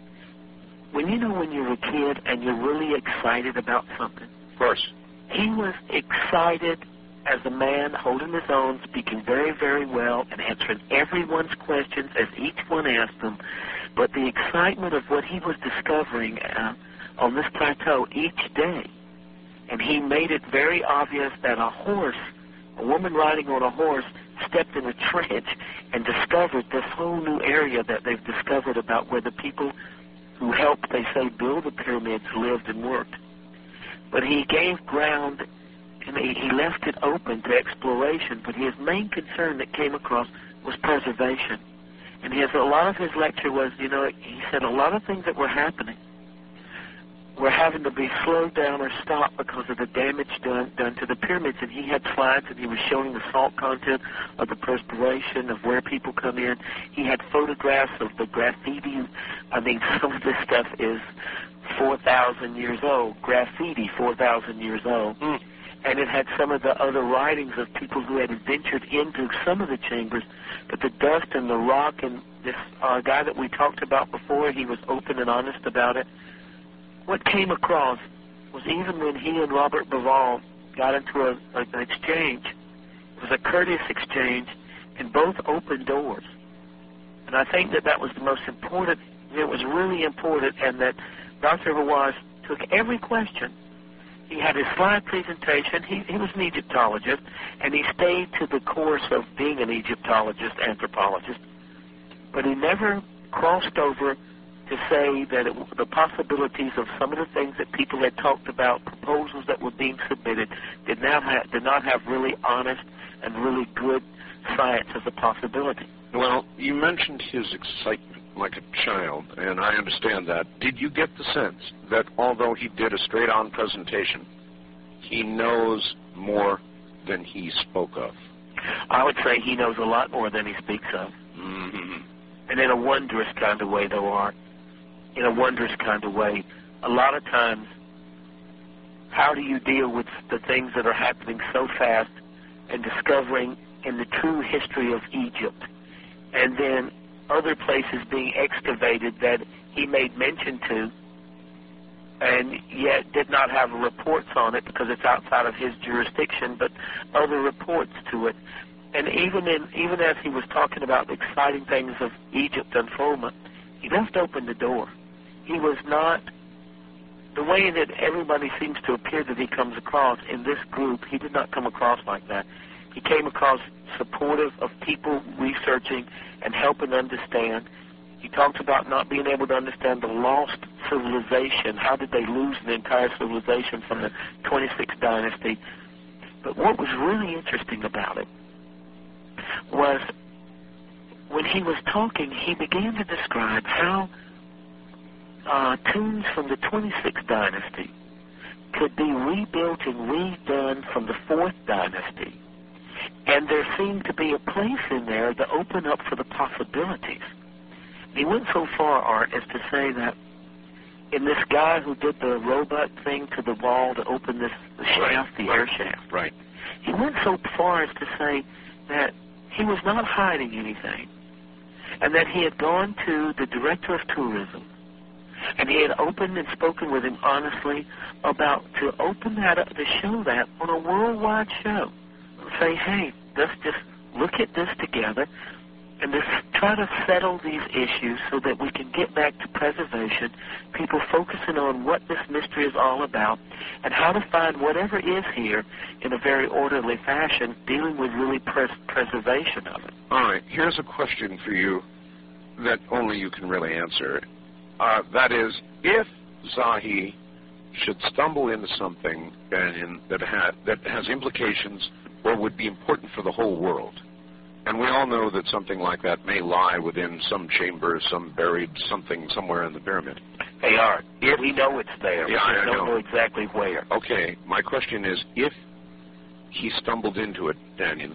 when you know when you're a kid and you're really excited about something. Of course. He was excited as a man, holding his own, speaking very, very well, and answering everyone's questions as each one asked them. But the excitement of what he was discovering uh, on this plateau each day, and he made it very obvious that a horse A woman riding on a horse stepped in a trench and discovered this whole new area that they've discovered about where the people who helped, they say, build the pyramids lived and worked. But he gave ground and he, he left it open to exploration, but his main concern that came across was preservation. And his, a lot of his lecture was, you know, he said a lot of things that were happening were having to be slowed down or stopped because of the damage done done to the pyramids. And he had slides and he was showing the salt content of the perspiration, of where people come in. He had photographs of the graffiti. I mean, some of this stuff is four thousand years old. Graffiti, four thousand years old. Mm. And it had some of the other writings of people who had ventured into some of the chambers. But the dust and the rock, and this uh, guy that we talked about before, he was open and honest about it. What came across was even when he and Robert Bauval got into a, a, an exchange, it was a courteous exchange, and both opened doors. And I think that that was the most important. It was really important, and that Doctor Hawass took every question. He had his slide presentation. He, he was an Egyptologist, and he stayed to the course of being an Egyptologist, anthropologist. But he never crossed over to say that it, the possibilities of some of the things that people had talked about, proposals that were being submitted, did not have, did not have really honest and really good science as a possibility. Well, you mentioned his excitement like a child, and I understand that. Did you get the sense that although he did a straight-on presentation, he knows more than he spoke of? I would say he knows a lot more than he speaks of. Mm-hmm. And in a wondrous kind of way, though, Art. In a wondrous kind of way. A lot of times, how do you deal with the things that are happening so fast and discovering in the true history of Egypt, and then other places being excavated that he made mention to, and yet did not have reports on it because it's outside of his jurisdiction, but other reports to it. And even in even as he was talking about the exciting things of Egypt unfoldment, he left open the door. He was not, the way that everybody seems to appear that he comes across in this group, he did not come across like that. He came across supportive of people researching and helping understand. He talked about not being able to understand the lost civilization. How did they lose the entire civilization from the twenty-sixth dynasty? But what was really interesting about it was when he was talking, he began to describe how uh, tombs from the twenty-sixth dynasty could be rebuilt and redone from the fourth dynasty. And there seemed to be a place in there to open up for the possibilities. He went so far, Art, as to say that in this guy who did the robot thing to the wall to open this the shaft, the air shaft, right. He went so far as to say that he was not hiding anything, and that he had gone to the director of tourism, and he had opened and spoken with him honestly about to open that up, to show that on a worldwide show. Say, hey, let's just look at this together and just try to settle these issues so that we can get back to preservation, people focusing on what this mystery is all about and how to find whatever is here in a very orderly fashion, dealing with really pres- preservation of it. All right, here's a question for you that only you can really answer. Uh, that is, if Zahi should stumble into something and that, ha- that has implications or would be important for the whole world, and we all know that something like that may lie within some chamber, some buried something somewhere in the pyramid. Hey, Art, if we know it's there, yeah, we I don't know. know exactly where. Okay, my question is, if he stumbled into it, Daniel,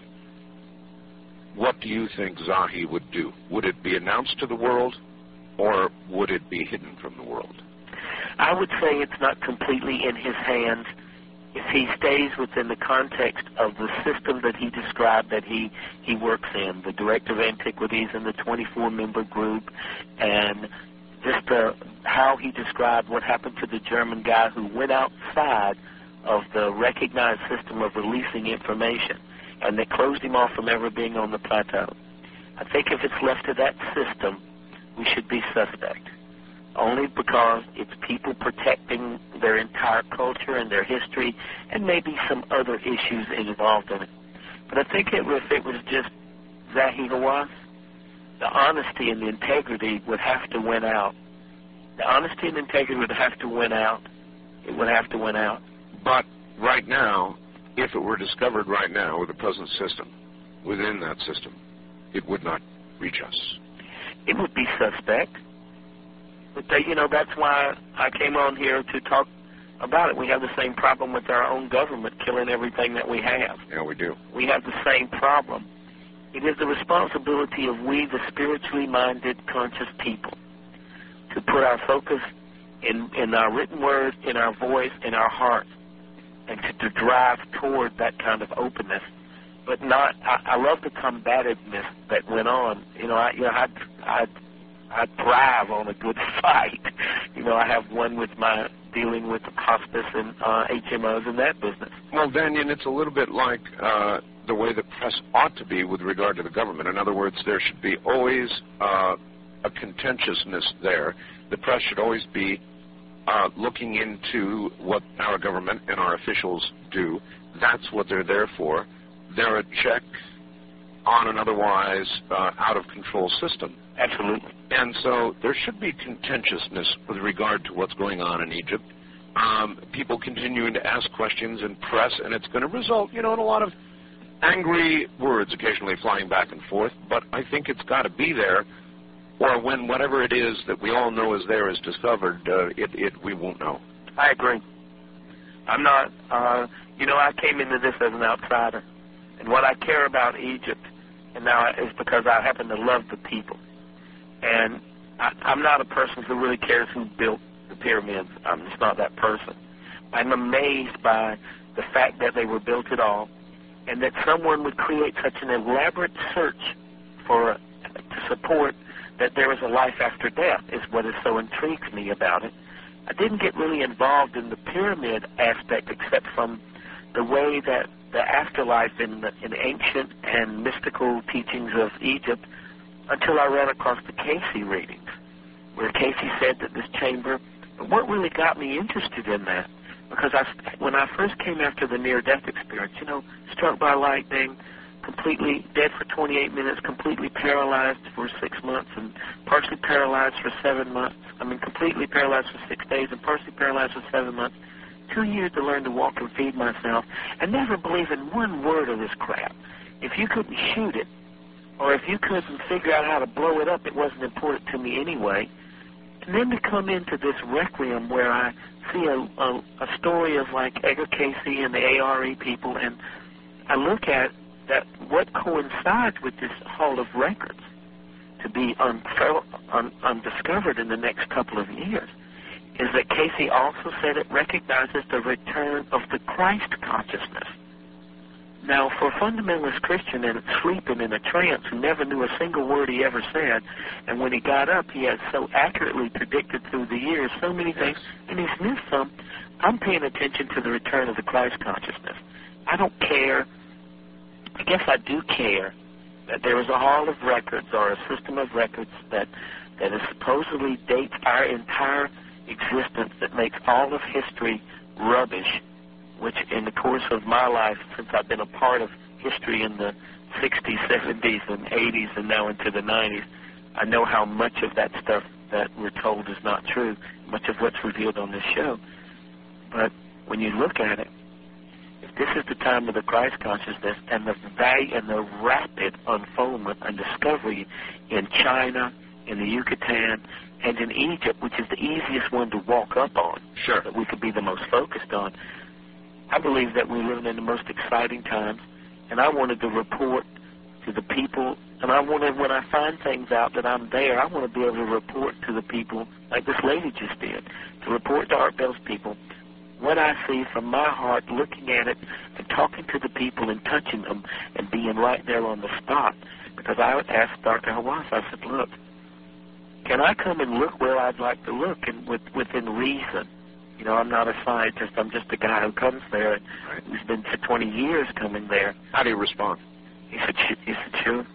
what do you think Zahi would do? Would it be announced to the world, or would it be hidden from the world? I would say it's not completely in his hands if he stays within the context of the system that he described that he, he works in, the Director of Antiquities and the twenty-four member group, and just uh, how he described what happened to the German guy who went outside of the recognized system of releasing information, and they closed him off from ever being on the plateau. I think if it's left to that system, we should be suspect, only because it's people protecting their entire culture and their history and maybe some other issues involved in it. But I think it, if it was just Zahi Hawass, the honesty and the integrity would have to win out. The honesty and integrity would have to win out. It would have to win out. But right now, if it were discovered right now with the present system, within that system, it would not reach us. It would be suspect. But, they, you know, that's why I came on here to talk about it. We have the same problem with our own government killing everything that we have. Yeah, we do. We have the same problem. It is the responsibility of we, the spiritually minded, conscious people, to put our focus in, in our written word, in our voice, in our heart, and to, to drive toward that kind of openness. But not, I, I love the combativeness that went on. You know, I, you know, I, I, I thrive on a good fight. You know, I have one with my dealing with hospice and uh, H M Os and that business. Well, Daniel, it's a little bit like uh, the way the press ought to be with regard to the government. In other words, there should be always uh, a contentiousness there. The press should always be uh, looking into what our government and our officials do. That's what they're there for. They're a check on an otherwise uh, out-of-control system. Absolutely. And so there should be contentiousness with regard to what's going on in Egypt. Um, people continuing to ask questions and press, and it's going to result, you know, in a lot of angry words occasionally flying back and forth, but I think it's got to be there, or when whatever it is that we all know is there is discovered, uh, it, it we won't know. I agree. I'm not, uh, you know, I came into this as an outsider, and what I care about Egypt, and now is because I happen to love the people. And I, I'm not a person who really cares who built the pyramids. I'm just not that person. I'm amazed by the fact that they were built at all, and that someone would create such an elaborate search for to support that there is a life after death is what is so intrigues me about it. I didn't get really involved in the pyramid aspect except from the way that the afterlife in, the, in ancient and mystical teachings of Egypt until I ran across the Casey readings, where Casey said that this chamber, but what really got me interested in that, because I, when I first came after the near-death experience, you know, struck by lightning, completely dead for twenty-eight minutes, completely paralyzed for six months, and partially paralyzed for seven months, I mean, completely paralyzed for six days, and partially paralyzed for seven months, two years to learn to walk and feed myself, and never believe in one word of this crap. If you couldn't shoot it, or if you couldn't figure out how to blow it up, it wasn't important to me anyway. And then to come into this requiem where I see a, a, a story of like Edgar Casey and the A R E people, and I look at that what coincides with this hall of records to be unfel- un, undiscovered in the next couple of years is that Casey also said it recognizes the return of the Christ consciousness. Now, for a fundamentalist Christian and sleeping in a trance who never knew a single word he ever said, and when he got up, he had so accurately predicted through the years so many things, and he's missed some, I'm paying attention to the return of the Christ consciousness. I don't care. I guess I do care that there is a hall of records or a system of records that, that is supposedly dates our entire existence, that makes all of history rubbish, which in the course of my life, since I've been a part of history in the sixties, seventies, and eighties, and now into the nineties, I know how much of that stuff that we're told is not true, much of what's revealed on this show. But when you look at it, if this is the time of the Christ consciousness and the value and the rapid unfoldment and discovery in China, in the Yucatan, and in Egypt, which is the easiest one to walk up on, sure, that we could be the most focused on, I believe that we're living in the most exciting times, and I wanted to report to the people, and I wanted, when I find things out that I'm there, I want to be able to report to the people, like this lady just did, to report to Art Bell's people what I see from my heart, looking at it and talking to the people and touching them and being right there on the spot. Because I asked Doctor Hawass, I said, look, can I come and look where I'd like to look and with, within reason? You know, I'm not a scientist. I'm just a guy who comes there and right. who's been for twenty years coming there. How do you respond? He said, he said, sure.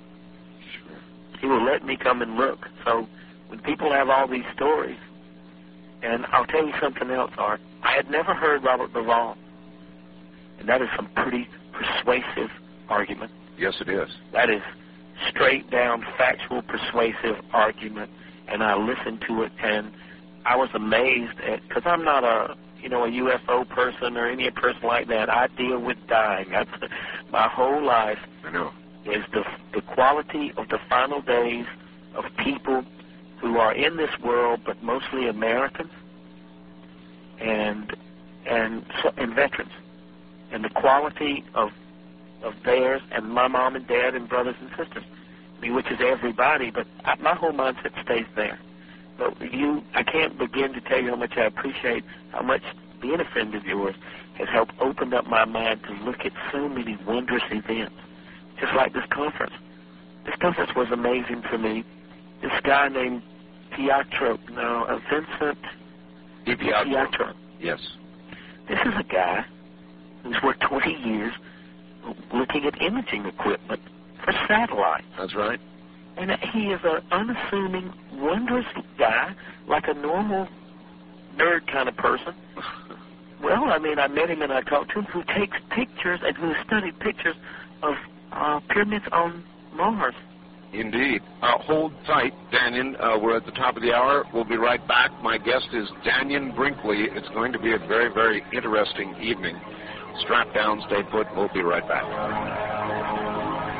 Sure. He will let me come and look. So when people have all these stories, and I'll tell you something else, Art. I had never heard Robert Duvall, and that is some pretty persuasive argument. Yes, it is. That is straight down, factual, persuasive argument, and I listened to it, and I was amazed at, because I'm not a, you know, a U F O person or any person like that. I deal with dying. That's my whole life. I know. Is the the quality of the final days of people who are in this world, but mostly Americans and and and veterans, and the quality of of theirs and my mom and dad and brothers and sisters. I mean, which is everybody, but I, my whole mindset stays there. But you, I can't begin to tell you how much I appreciate how much being a friend of yours has helped open up my mind to look at so many wondrous events, just like this conference. This conference was amazing for me. This guy named Pietro, no, uh, Vincent Di Pietro. Pietro. Yes. This is a guy who's worked twenty years looking at imaging equipment for satellites. That's right. And he is an unassuming, wondrous guy, like a normal nerd kind of person. Well, I mean, I met him and I talked to him, who takes pictures and who studied pictures of uh, pyramids on Mars. Indeed. Uh, hold tight, Daniel. Uh, we're at the top of the hour. We'll be right back. My guest is Daniel Brinkley. It's going to be a very, very interesting evening. Strap down, stay put. We'll be right back.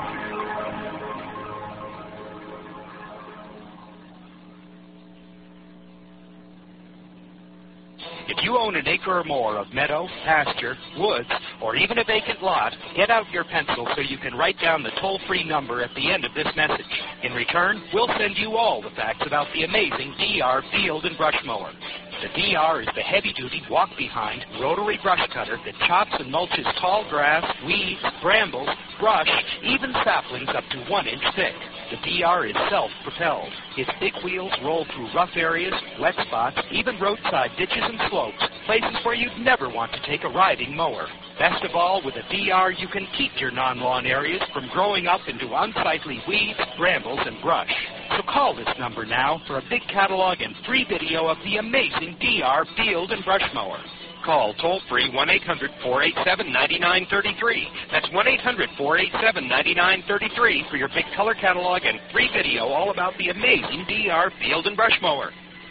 If you own an acre or more of meadow, pasture, woods, or even a vacant lot, get out your pencil so you can write down the toll-free number at the end of this message. In return, we'll send you all the facts about the amazing D R Field and Brush Mower. The D R is the heavy-duty, walk-behind, rotary brush cutter that chops and mulches tall grass, weeds, brambles, brush, even saplings up to one inch thick. The D R is self-propelled. Its big wheels roll through rough areas, wet spots, even roadside ditches and slopes, places where you'd never want to take a riding mower. Best of all, with a D R, you can keep your non-lawn areas from growing up into unsightly weeds, brambles, and brush. So call this number now for a big catalog and free video of the amazing D R Field and Brush Mower. Call toll-free one eight hundred, four eight seven, nine nine three three. That's one eight hundred, four eight seven, nine nine three three for your big color catalog and free video all about the amazing D R Field and Brush Mower.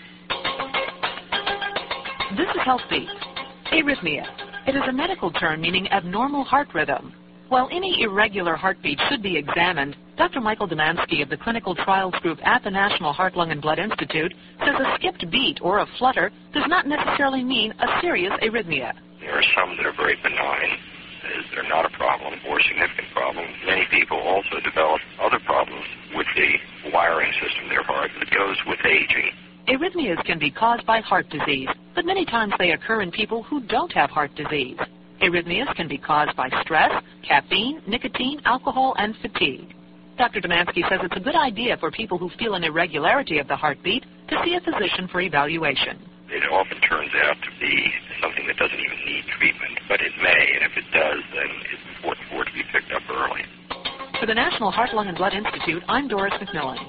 This is HealthBeat. Arrhythmia. It is a medical term meaning abnormal heart rhythm. While any irregular heartbeat should be examined, Doctor Michael Demansky of the Clinical Trials Group at the National Heart, Lung, and Blood Institute says a skipped beat or a flutter does not necessarily mean a serious arrhythmia. There are some that are very benign. They're not a problem or significant problem. Many people also develop other problems with the wiring system of their heart that goes with aging. Arrhythmias can be caused by heart disease, but many times they occur in people who don't have heart disease. Arrhythmias can be caused by stress, caffeine, nicotine, alcohol, and fatigue. Doctor Demansky says it's a good idea for people who feel an irregularity of the heartbeat to see a physician for evaluation. It often turns out to be something that doesn't even need treatment, but it may, and if it does, then it's important for it to be picked up early. For the National Heart, Lung, and Blood Institute, I'm Doris McMillan.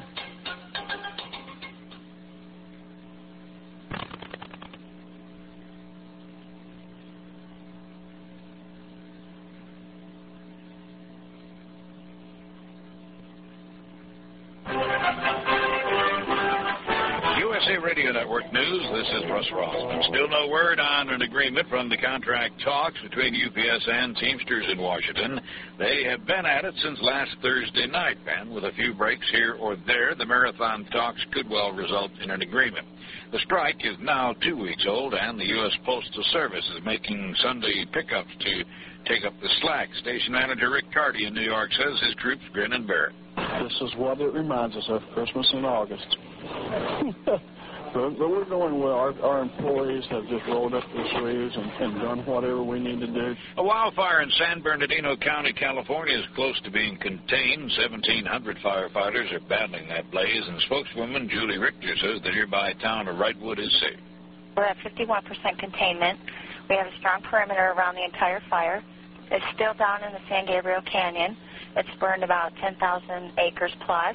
Radio Network News, this is Russ Rossman. Still no word on an agreement from the contract talks between U P S and Teamsters in Washington. They have been at it since last Thursday night, and with a few breaks here or there, the marathon talks could well result in an agreement. The strike is now two weeks old, and the U S Postal Service is making Sunday pickups to take up the slack. Station Manager Rick Carty in New York says his troops grin and bear it. This is what it reminds us of, Christmas in August. But, but we're going well. Our, our employees have just rolled up their sleeves and, and done whatever we need to do. A wildfire in San Bernardino County, California is close to being contained. seventeen hundred firefighters are battling that blaze, and spokeswoman Julie Richter says the nearby town of Wrightwood is safe. We're at fifty-one percent containment. We have a strong perimeter around the entire fire. It's still down in the San Gabriel Canyon. It's burned about ten thousand acres plus.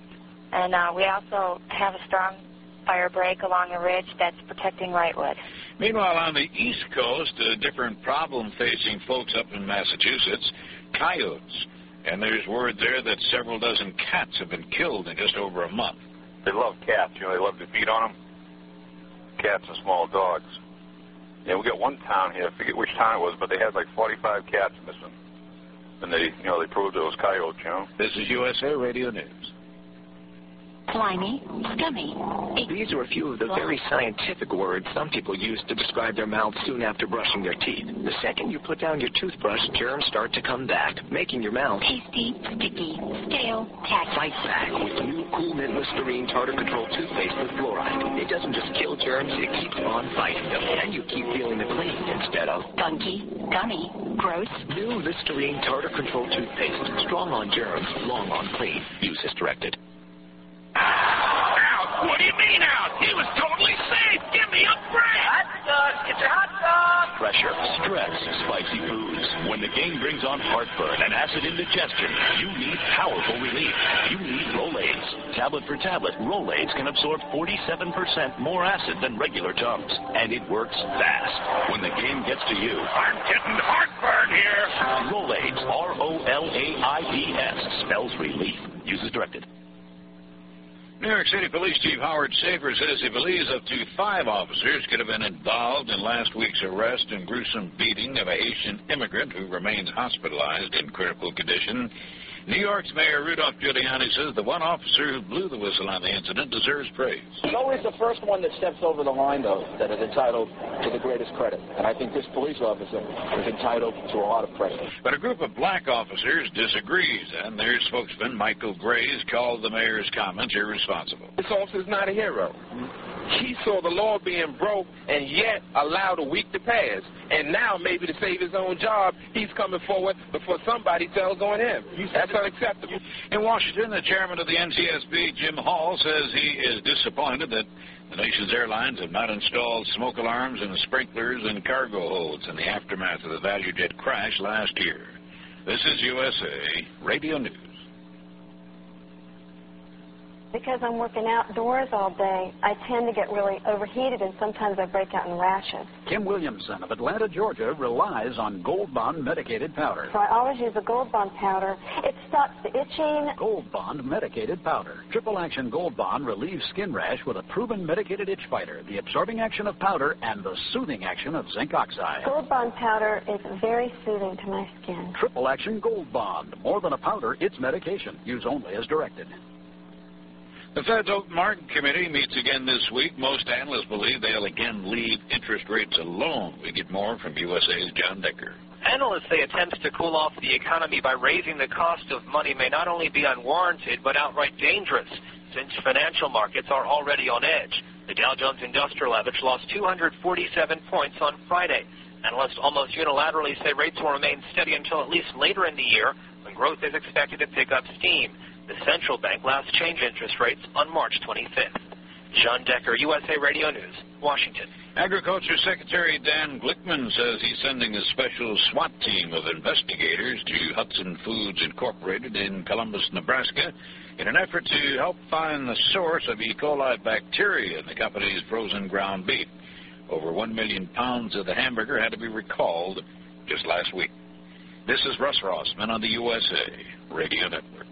And uh, we also have a strong fire break along a ridge that's protecting Wrightwood. Meanwhile, on the East Coast, a different problem facing folks up in Massachusetts, coyotes. And there's word there that several dozen cats have been killed in just over a month. They love cats. You know, they love to feed on them. Cats and small dogs. Yeah, we got one town here. I forget which town it was, but they had like forty-five cats missing. And they, you know, they proved it was coyotes, you know. This is U S A Radio News. Slimy, scummy. These are a few of the very scientific words some people use to describe their mouths soon after brushing their teeth. The second you put down your toothbrush, germs start to come back, making your mouth tasty, sticky, stale, tacky. Fight back with new Cool Mint Listerine Tartar Control toothpaste with fluoride. It doesn't just kill germs, it keeps on fighting them, and you keep feeling it clean instead of gunky, gummy, gross. New Listerine Tartar Control toothpaste, strong on germs, long on clean. Use as directed. Out! What do you mean out? He was totally safe. Give me a break. Hot dog. Get your hot dog. Pressure, stress, spicy foods. When the game brings on heartburn and acid indigestion, you need powerful relief. You need Rolaids. Tablet for tablet, Rolaids can absorb forty-seven percent more acid than regular Tums, and it works fast. When the game gets to you, I'm getting heartburn here. Rolaids, R O L A I D S, spells relief. Use as directed. New York City Police Chief Howard Safer says he believes up to five officers could have been involved in last week's arrest and gruesome beating of a Haitian immigrant who remains hospitalized in critical condition. New York's Mayor Rudolph Giuliani says the one officer who blew the whistle on the incident deserves praise. It's always the first one that steps over the line, though, that is entitled to the greatest credit. And I think this police officer is entitled to a lot of credit. But a group of black officers disagrees, and their spokesman, Michael Graves, called the mayor's comments irresponsible. This officer's not a hero. He saw the law being broke and yet allowed a week to pass. And now, maybe to save his own job, he's coming forward before somebody tells on him. That's unacceptable. In Washington, the chairman of the N T S B, Jim Hall, says he is disappointed that the nation's airlines have not installed smoke alarms and sprinklers in cargo holds in the aftermath of the ValueJet crash last year. This is U S A Radio News. Because I'm working outdoors all day, I tend to get really overheated, and sometimes I break out in rashes. Kim Williamson of Atlanta, Georgia, relies on Gold Bond medicated powder. So I always use a Gold Bond powder. It stops the itching. Gold Bond medicated powder. Triple action Gold Bond relieves skin rash with a proven medicated itch fighter, the absorbing action of powder, and the soothing action of zinc oxide. Gold Bond powder is very soothing to my skin. Triple action Gold Bond. More than a powder, it's medication. Use only as directed. The Fed's Open Market Committee meets again this week. Most analysts believe they'll again leave interest rates alone. We get more from U S A's John Decker. Analysts say attempts to cool off the economy by raising the cost of money may not only be unwarranted, but outright dangerous, since financial markets are already on edge. The Dow Jones Industrial Average lost two hundred forty-seven points on Friday. Analysts almost unilaterally say rates will remain steady until at least later in the year, when growth is expected to pick up steam. The central bank last changed interest rates on March twenty-fifth. John Decker, U S A Radio News, Washington. Agriculture Secretary Dan Glickman says he's sending a special SWAT team of investigators to Hudson Foods Incorporated in Columbus, Nebraska, in an effort to help find the source of E. coli bacteria in the company's frozen ground beef. Over one million pounds of the hamburger had to be recalled just last week. This is Russ Rossman on the U S A Radio Network.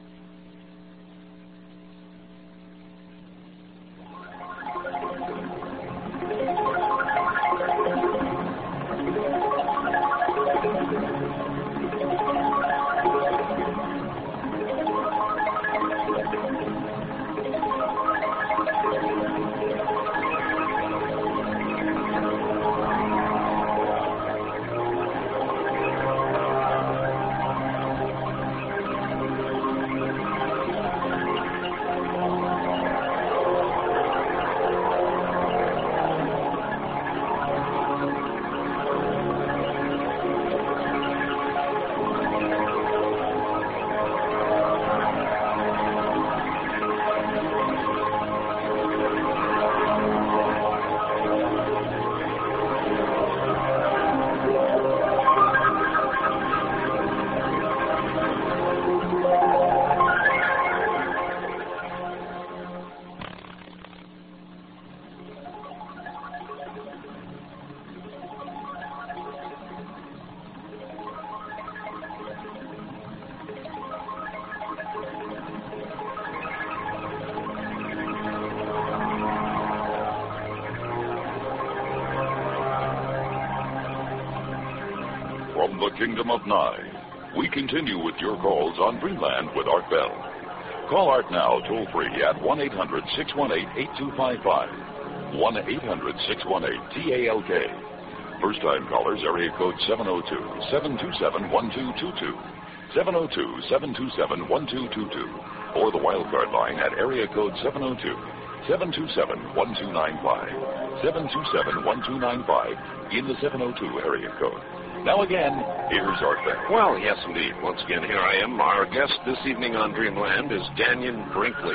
from the Kingdom of Nye. We continue with your calls on Dreamland with Art Bell. Call Art now toll-free at one eight hundred six one eight eight two five five. one eight hundred six one eight T A L K. First-time callers, area code seven oh two, seven two seven, one two two two. seven oh two, seven two seven, one two two two. Or the wildcard line at area code seven oh two, seven two seven, one two nine five. seven two seven, one two nine five in the seven oh two area code. Now again, here's Art Bell. Well, yes, indeed. Once again, here I am. Our guest this evening on Dreamland is Dannion Brinkley.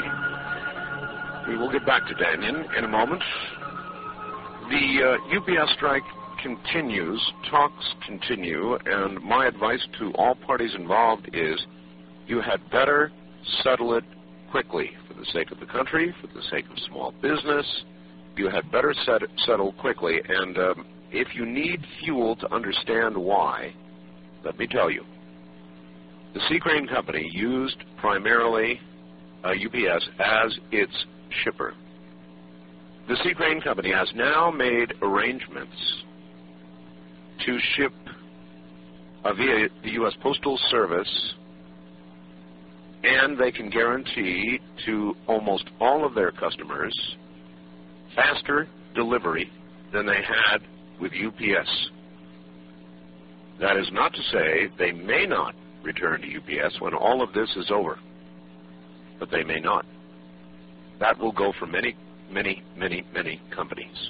We will get back to Dannion in a moment. The uh, U P S strike continues, talks continue, and my advice to all parties involved is you had better settle it quickly for the sake of the country, for the sake of small business. You had better set it, settle quickly, and um, if you need fuel to understand why, let me tell you. The Sea Crane Company used primarily uh, U P S as its shipper. The Sea Crane Company has now made arrangements to ship uh, via the U S Postal Service, and they can guarantee to almost all of their customers faster delivery than they had with U P S. That is not to say they may not return to U P S when all of this is over, but they may not. That will go for many, many, many, many companies.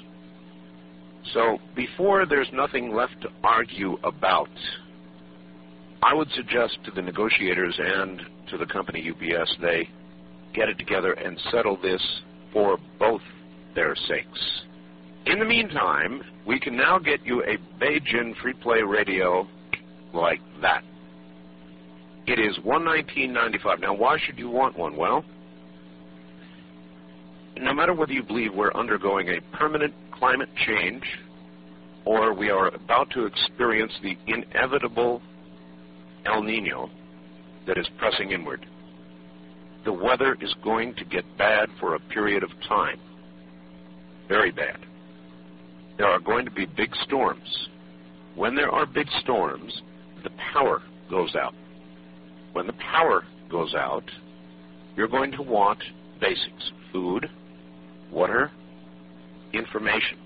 So before there's nothing left to argue about, I would suggest to the negotiators and to the company U P S they get it together and settle this for both their sakes. In the meantime, we can now get you a Beijing free play radio like that. It is one nineteen ninety-five. Now, why should you want one? Well, no matter whether you believe we're undergoing a permanent climate change or we are about to experience the inevitable El Nino that is pressing inward, the weather is going to get bad for a period of time. Very bad. There are going to be big storms. When there are big storms, the power goes out. When the power goes out, you're going to want basics: food, water, information,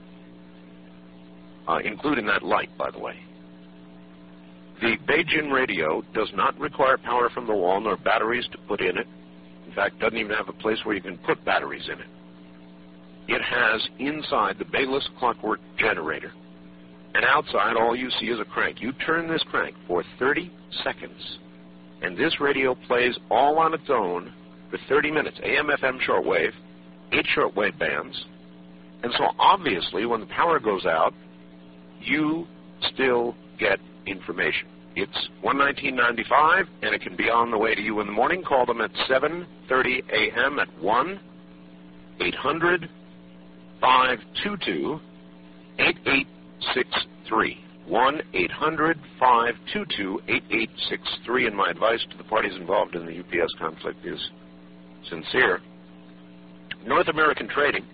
uh, including that light, by the way. The Beijing radio does not require power from the wall nor batteries to put in it. In fact, doesn't even have a place where you can put batteries in it. It has inside the Bayless clockwork generator, and outside all you see is a crank. You turn this crank for thirty seconds, and this radio plays all on its own for thirty minutes, A M, F M shortwave, eight shortwave bands. And so obviously when the power goes out, you still get information. It's one nineteen ninety-five, and it can be on the way to you in the morning. Call them at seven thirty A M at one eight hundred five two two eight eight six three. one eight hundred five two two eight eight six three. And my advice to the parties involved in the U P S conflict is sincere. North American Trading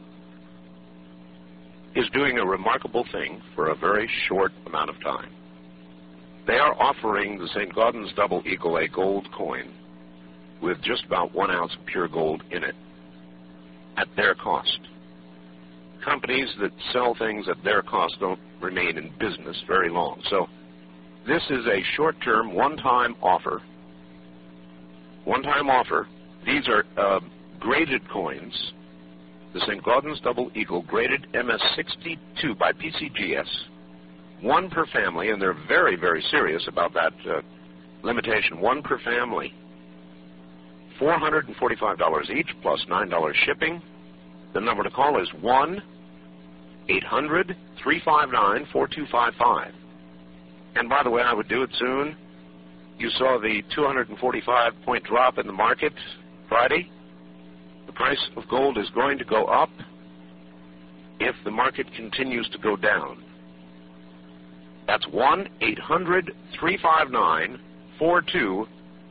is doing a remarkable thing for a very short amount of time. They are offering the Saint Gaudens Double Eagle, a gold coin with just about one ounce of pure gold in it, at their cost. Companies that sell things at their cost don't remain in business very long. So this is a short-term, one-time offer. One-time offer. These are uh, graded coins. The Saint Gaudens Double Eagle, graded M S sixty-two by P C G S. One per family, and they're very, very serious about that uh, limitation. One per family. four hundred forty-five dollars each, plus nine dollars shipping. The number to call is one eight hundred three five nine four two five five. And by the way, I would do it soon. You saw the two hundred forty-five point drop in the market Friday. The price of gold is going to go up if the market continues to go down. That's one eight hundred three five nine four two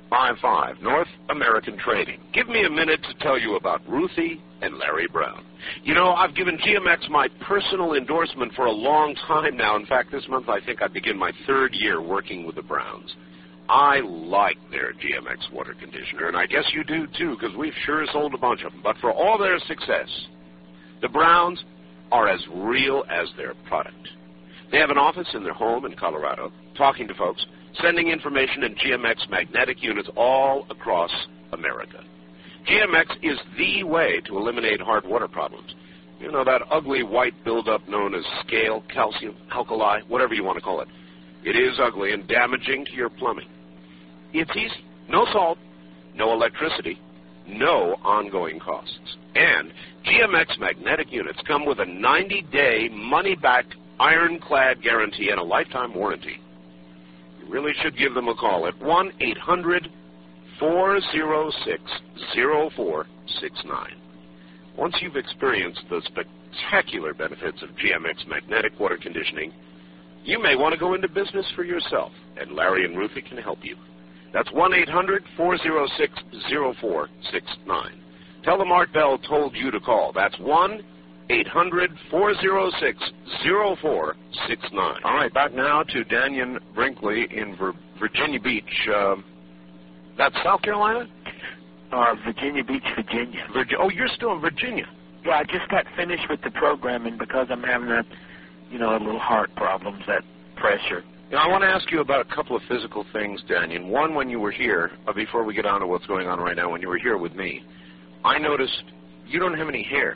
five five, North American Trading. Give me a minute to tell you about Ruthie and Larry Brown. You know, I've given G M X my personal endorsement for a long time now. In fact, this month I think I begin my third year working with the Browns. I like their G M X water conditioner, and I guess you do too, because we've sure sold a bunch of them. But for all their success, the Browns are as real as their product. They have an office in their home in Colorado, talking to folks, sending information in G M X magnetic units all across America. G M X is the way to eliminate hard water problems. You know, that ugly white buildup known as scale, calcium, alkali, whatever you want to call it. It is ugly and damaging to your plumbing. It's easy. No salt, no electricity, no ongoing costs. And G M X magnetic units come with a ninety-day money-back ironclad guarantee and a lifetime warranty. You really should give them a call at one eight hundred, four oh six, oh four six nine. Once you've experienced the spectacular benefits of G M X magnetic water conditioning, you may want to go into business for yourself, and Larry and Ruthie can help you. That's one eight hundred, four oh six, oh four six nine. Tell them Art Bell told you to call. That's one eight hundred, four oh six, oh four six nine. All right, back now to Daniel Brinkley in Vir- Virginia Beach. Uh, that's South Carolina? Uh, Virginia Beach, Virginia. Virgi- oh, you're still in Virginia. Yeah, I just got finished with the programming because I'm having a, you know, a little heart problems, that pressure. You know, I want to ask you about a couple of physical things, Daniel. One, when you were here, uh, before we get on to what's going on right now, when you were here with me, I noticed you don't have any hair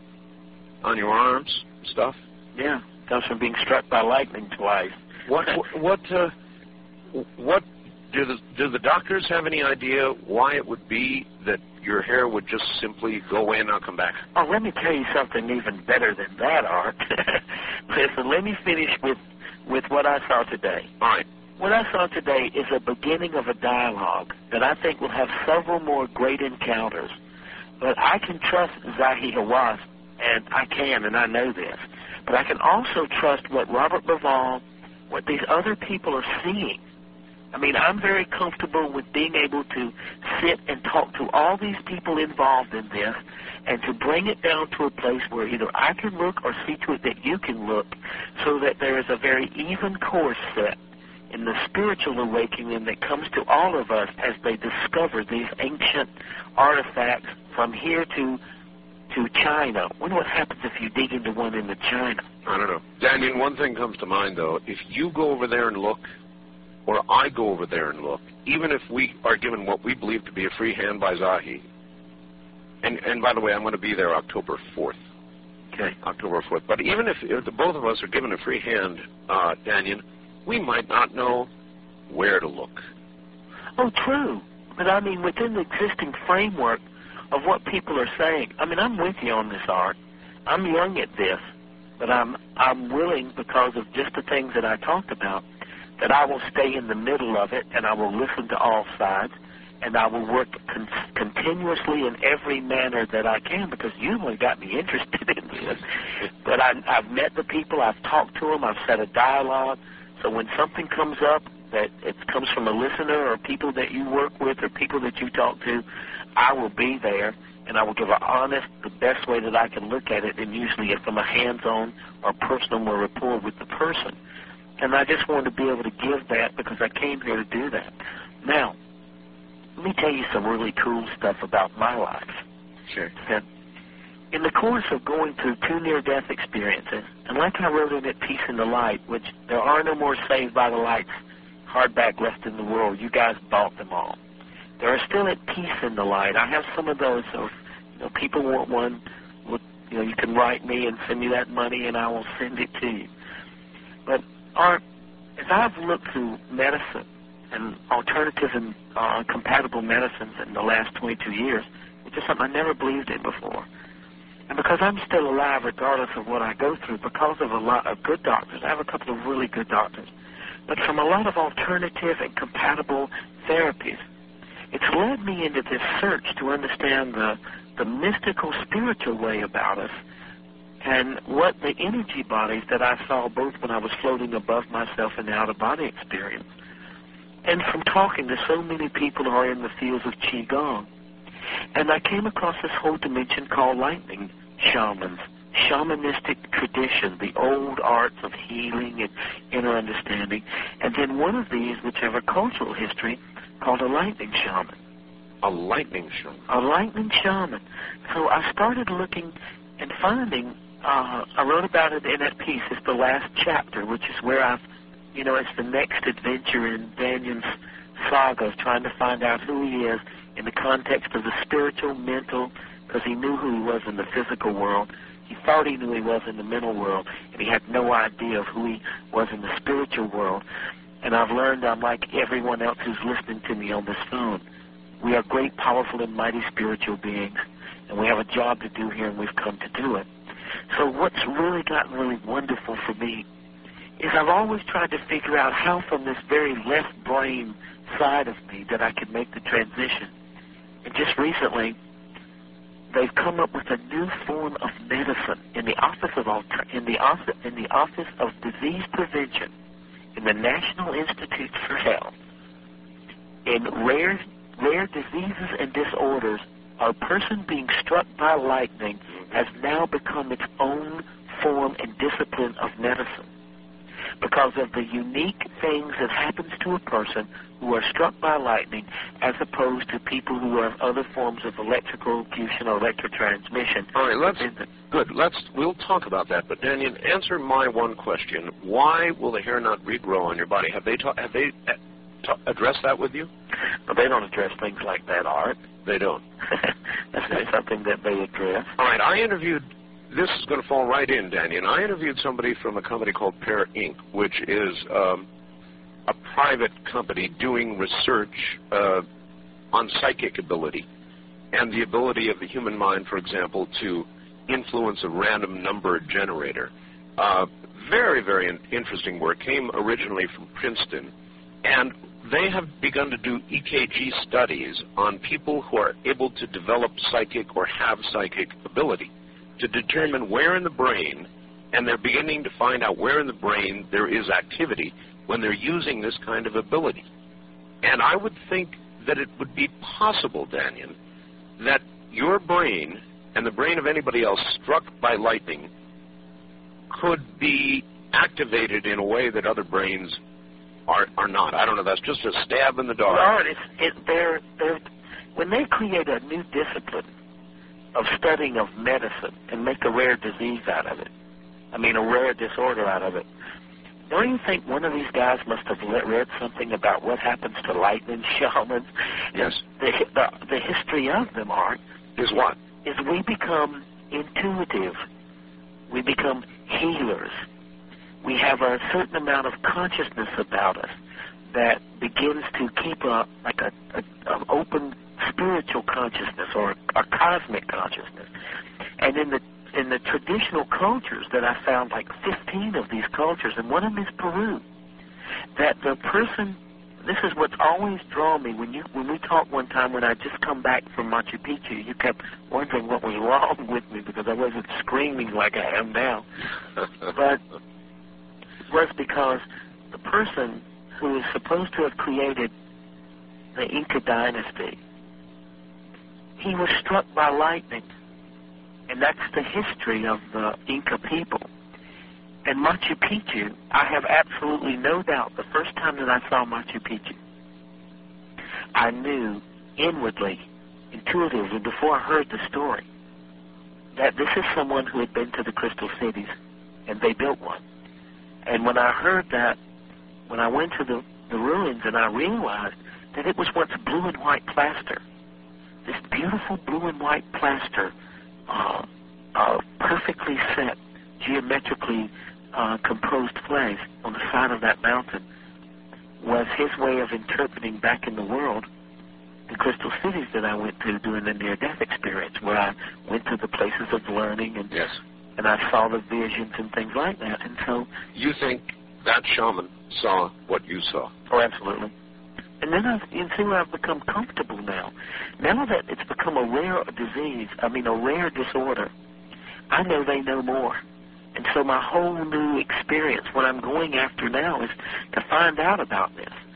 on your arms, stuff. Yeah, comes from being struck by lightning twice. What, what, uh, what, do the, do the doctors have any idea why it would be that your hair would just simply go in and come back? Oh, let me tell you something even better than that, Art. Listen, let me finish with with what I saw today. All right. What I saw today is a beginning of a dialogue that I think will have several more great encounters. But I can trust Zahi Hawass, and I can, and I know this. But I can also trust what Robert Bauval, what these other people are seeing. I mean, I'm very comfortable with being able to sit and talk to all these people involved in this and to bring it down to a place where either I can look or see to it that you can look, so that there is a very even course set in the spiritual awakening that comes to all of us as they discover these ancient artifacts from here to to China. I wonder what happens if you dig into one into China. I don't know. Daniel, one thing comes to mind, though. If you go over there and look, or I go over there and look, even if we are given what we believe to be a free hand by Zahi, and, and by the way, I'm going to be there October fourth. Okay. October fourth. But even if, if the both of us are given a free hand, uh, Daniel, we might not know where to look. Oh, true. But I mean, within the existing framework of what people are saying, I mean, I'm with you on this, Art. I'm young at this, but I'm I'm willing, because of just the things that I talked about, that I will stay in the middle of it, and I will listen to all sides, and I will work con- continuously in every manner that I can, because you really got me interested in this. But I, I've met the people, I've talked to them, I've set a dialogue, so when something comes up that it comes from a listener or people that you work with or people that you talk to, I will be there, and I will give an honest, the best way that I can look at it, and usually it's from a hands-on or personal rapport with the person. And I just wanted to be able to give that because I came here to do that. Now, let me tell you some really cool stuff about my life. Sure. And in the course of going through two near-death experiences, and like I wrote in it, Peace in the Light, which there are no more Saved by the Lights hardback left in the world. You guys bought them all. There are still at Peace in the Light. I have some of those, so if you know, people want one, look, you know, you can write me and send me that money, and I will send it to you. But Art, as I've looked through medicine and alternative and uh, compatible medicines in the last twenty-two years, which is something I never believed in before, and because I'm still alive regardless of what I go through, because of a lot of good doctors, I have a couple of really good doctors, but from a lot of alternative and compatible therapies, it's led me into this search to understand the, the mystical, spiritual way about us, and what the energy bodies that I saw both when I was floating above myself and the out-of-body experience. and from talking to so many people who are in the fields of Qigong. And I came across this whole dimension called lightning shamans, shamanistic tradition, the old arts of healing and inner understanding. And then one of these, which have a cultural history, called a lightning shaman. A lightning shaman? A lightning shaman. So I started looking and finding, uh, I wrote about it in that piece. It's the last chapter, which is where I've, you know, it's the next adventure in Danion's saga of trying to find out who he is in the context of the spiritual, mental, because he knew who he was in the physical world. He thought he knew he was in the mental world, and he had no idea of who he was in the spiritual world. And I've learned I'm like everyone else who's listening to me on this phone. We are great, powerful, and mighty spiritual beings, and we have a job to do here, and we've come to do it. So what's really gotten really wonderful for me is I've always tried to figure out how from this very left brain side of me that I can make the transition. And just recently, they've come up with a new form of medicine in the office of Alter- in the office in the office of disease prevention in the National Institute for Health. In rare rare diseases and disorders, a person being struck by lightning has now become its own form and discipline of medicine, because of the unique things that happens to a person who are struck by lightning as opposed to people who have other forms of electrocution or electrotransmission. All right, let's, good. Let's, we'll talk about that. But, Daniel, answer my one question. Why will the hair not regrow on your body? Have they, ta- have they uh, ta- addressed that with you? Well, they don't address things like that, Art. They don't. That's not something that they address. All right, I interviewed... This is going to fall right in, Danny. And I interviewed somebody from a company called Pear Incorporated, which is um, a private company doing research uh, on psychic ability and the ability of the human mind, for example, to influence a random number generator. Uh, very, very interesting work. Came originally from Princeton. And they have begun to do E K G studies on people who are able to develop psychic or have psychic ability, to determine where in the brain, and they're beginning to find out where in the brain there is activity when they're using this kind of ability. And I would think that it would be possible, Daniel, that your brain and the brain of anybody else struck by lightning could be activated in a way that other brains are are not. I don't know, that's just a stab in the dark. Well, it's, it, they're, they're, when they create a new discipline of studying of medicine and make a rare disease out of it, I mean a rare disorder out of it, don't you think one of these guys must have read something about what happens to lightning shamans? Yes. The, the, the history of them, Art, is what? Is we become intuitive. We become healers. We have a certain amount of consciousness about us that begins to keep a like a, a, a open spiritual consciousness or a, a cosmic consciousness. And in the in the traditional cultures that I found, like fifteen of these cultures, and one of them is Peru, that the person, this is what's always drawn me. When you when we talked one time when I just come back from Machu Picchu, you kept wondering what was wrong with me because I wasn't screaming like I am now. But it was because the person who is supposed to have created the Inca dynasty, he was struck by lightning. And that's the history of the Inca people. And Machu Picchu, I have absolutely no doubt, the first time that I saw Machu Picchu, I knew inwardly, intuitively, before I heard the story, that this is someone who had been to the Crystal Cities, and they built one. And when I heard that, when I went to the, the ruins, and I realized that it was once blue and white plaster, this beautiful blue and white plaster, Uh, uh, perfectly set, geometrically uh, composed place on the side of that mountain, was his way of interpreting back in the world the crystal cities that I went to during the near-death experience, where I went to the places of learning and yes. and I saw the visions and things like that. And so, you think that shaman saw what you saw? Oh, absolutely. And then I've, you see where I've become comfortable now. Now that it's become a rare disease, I mean a rare disorder, I know they know more. And so my whole new experience, what I'm going after now is to find out about this.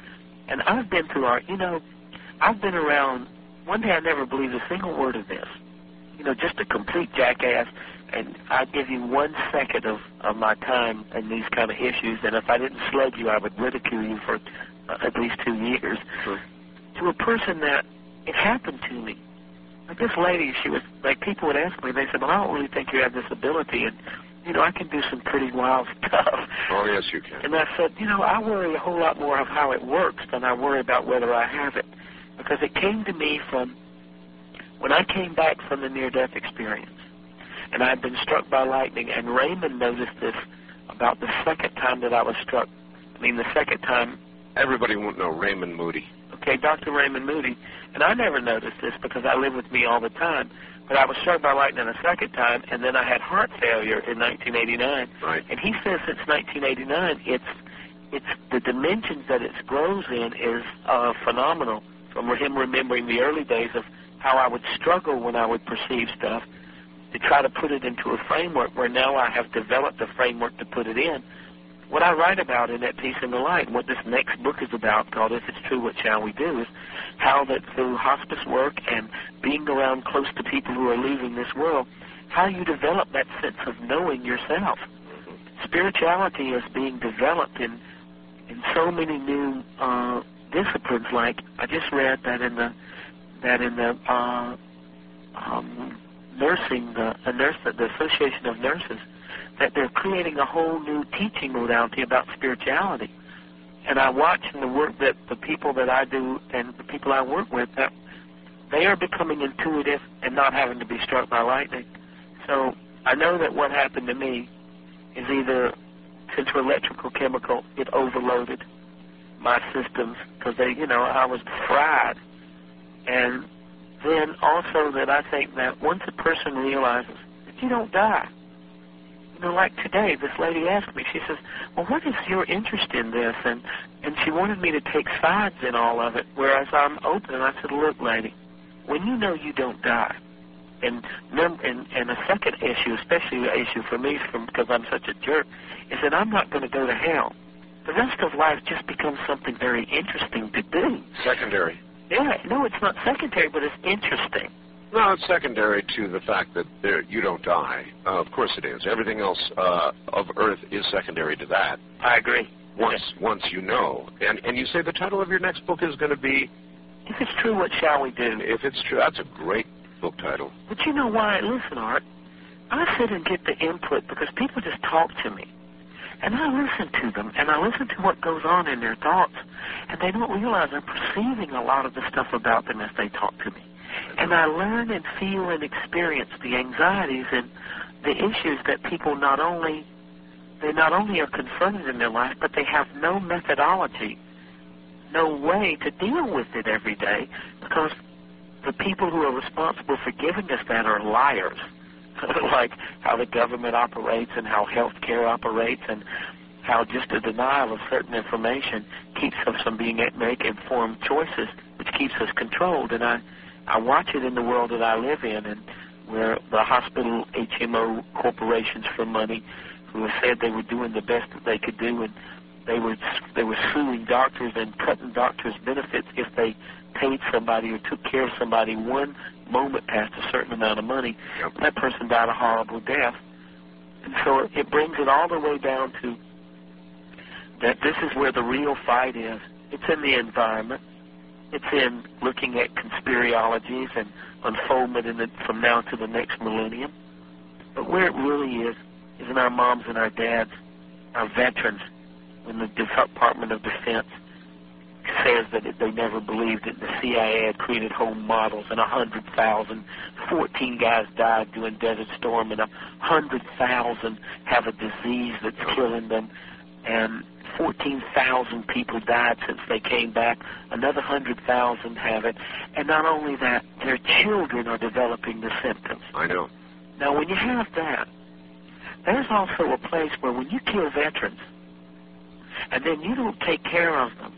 And I've been through our, you know, I've been around, one day I never believed a single word of this. You know, just a complete jackass, and I'd give you one second of, of my time in these kind of issues, and if I didn't slug you, I would ridicule you for uh, at least two years. Sure. To a person that it happened to me. Like this lady, she was, like people would ask me, they said, well, I don't really think you have this ability, and, you know, I can do some pretty wild stuff. Oh, yes, you can. And I said, you know, I worry a whole lot more of how it works than I worry about whether I have it. Because it came to me from when I came back from the near-death experience, and I'd been struck by lightning, and Raymond noticed this about the second time that I was struck. I mean, the second time. Everybody won't know Raymond Moody. Okay, Doctor Raymond Moody. And I never noticed this because I live with me all the time. But I was struck by lightning a second time, and then I had heart failure in nineteen eighty-nine. Right. And he says since nineteen eighty-nine, it's it's the dimensions that it grows in is uh, phenomenal. From him remembering the early days of how I would struggle when I would perceive stuff, to try to put it into a framework where now I have developed a framework to put it in. What I write about in that piece in the light, what this next book is about, called If It's True, What Shall We Do, is how that through hospice work and being around close to people who are leaving this world, how you develop that sense of knowing yourself. Spirituality is being developed in in so many new uh, disciplines. Like I just read that in the that in the uh, um, nursing, the, the nurse, the Association of Nurses, that they're creating a whole new teaching modality about spirituality. And I watch in the work that the people that I do and the people I work with, that they are becoming intuitive and not having to be struck by lightning. So I know that what happened to me is either, since we're electrical chemical, it overloaded my systems because they, you know, I was fried. And then also that I think that once a person realizes that you don't die, you know, like today, this lady asked me, she says, well, what is your interest in this? And and she wanted me to take sides in all of it, whereas I'm open. And I said, look, lady, when you know you don't die, and and, and a second issue, especially an issue for me from, because I'm such a jerk, is that I'm not going to go to hell. The rest of life just becomes something very interesting to do. Secondary. Yeah, no, it's not secondary, but it's interesting. No, it's secondary to the fact that there, you don't die. Uh, of course it is. Everything else uh, of Earth is secondary to that. I agree. Once once you know. And and you say the title of your next book is going to be? If It's True, What Shall We Do? If It's True. That's a great book title. But you know why? Listen, Art, I sit and get the input because people just talk to me. And I listen to them, and I listen to what goes on in their thoughts. And they don't realize I'm perceiving a lot of the stuff about them as they talk to me. And I learn and feel and experience the anxieties and the issues that people not only, they not only are confronted in their life, but they have no methodology, no way to deal with it every day, because the people who are responsible for giving us that are liars. Like how the government operates and how health care operates and how just a denial of certain information keeps us from being able to make informed choices, which keeps us controlled. And I, I watch it in the world that I live in, and where the hospital H M O corporations for money who have said they were doing the best that they could do, and they were they were suing doctors and cutting doctors' benefits if they paid somebody or took care of somebody one moment past a certain amount of money. Yep. That person died a horrible death. And so it brings it all the way down to that this is where the real fight is. It's in the environment. It's in looking at conspirologies and unfoldment in the, from now to the next millennium. But where it really is, is in our moms and our dads, our veterans, when the Department of Defense says that it, they never believed it. The C I A had created home models, and one hundred thousand, fourteen guys died doing Desert Storm, and one hundred thousand have a disease that's killing them, and fourteen thousand people died since they came back. Another one hundred thousand have it. And not only that, their children are developing the symptoms. I know. Now, when you have that, there's also a place where when you kill veterans, and then you don't take care of them,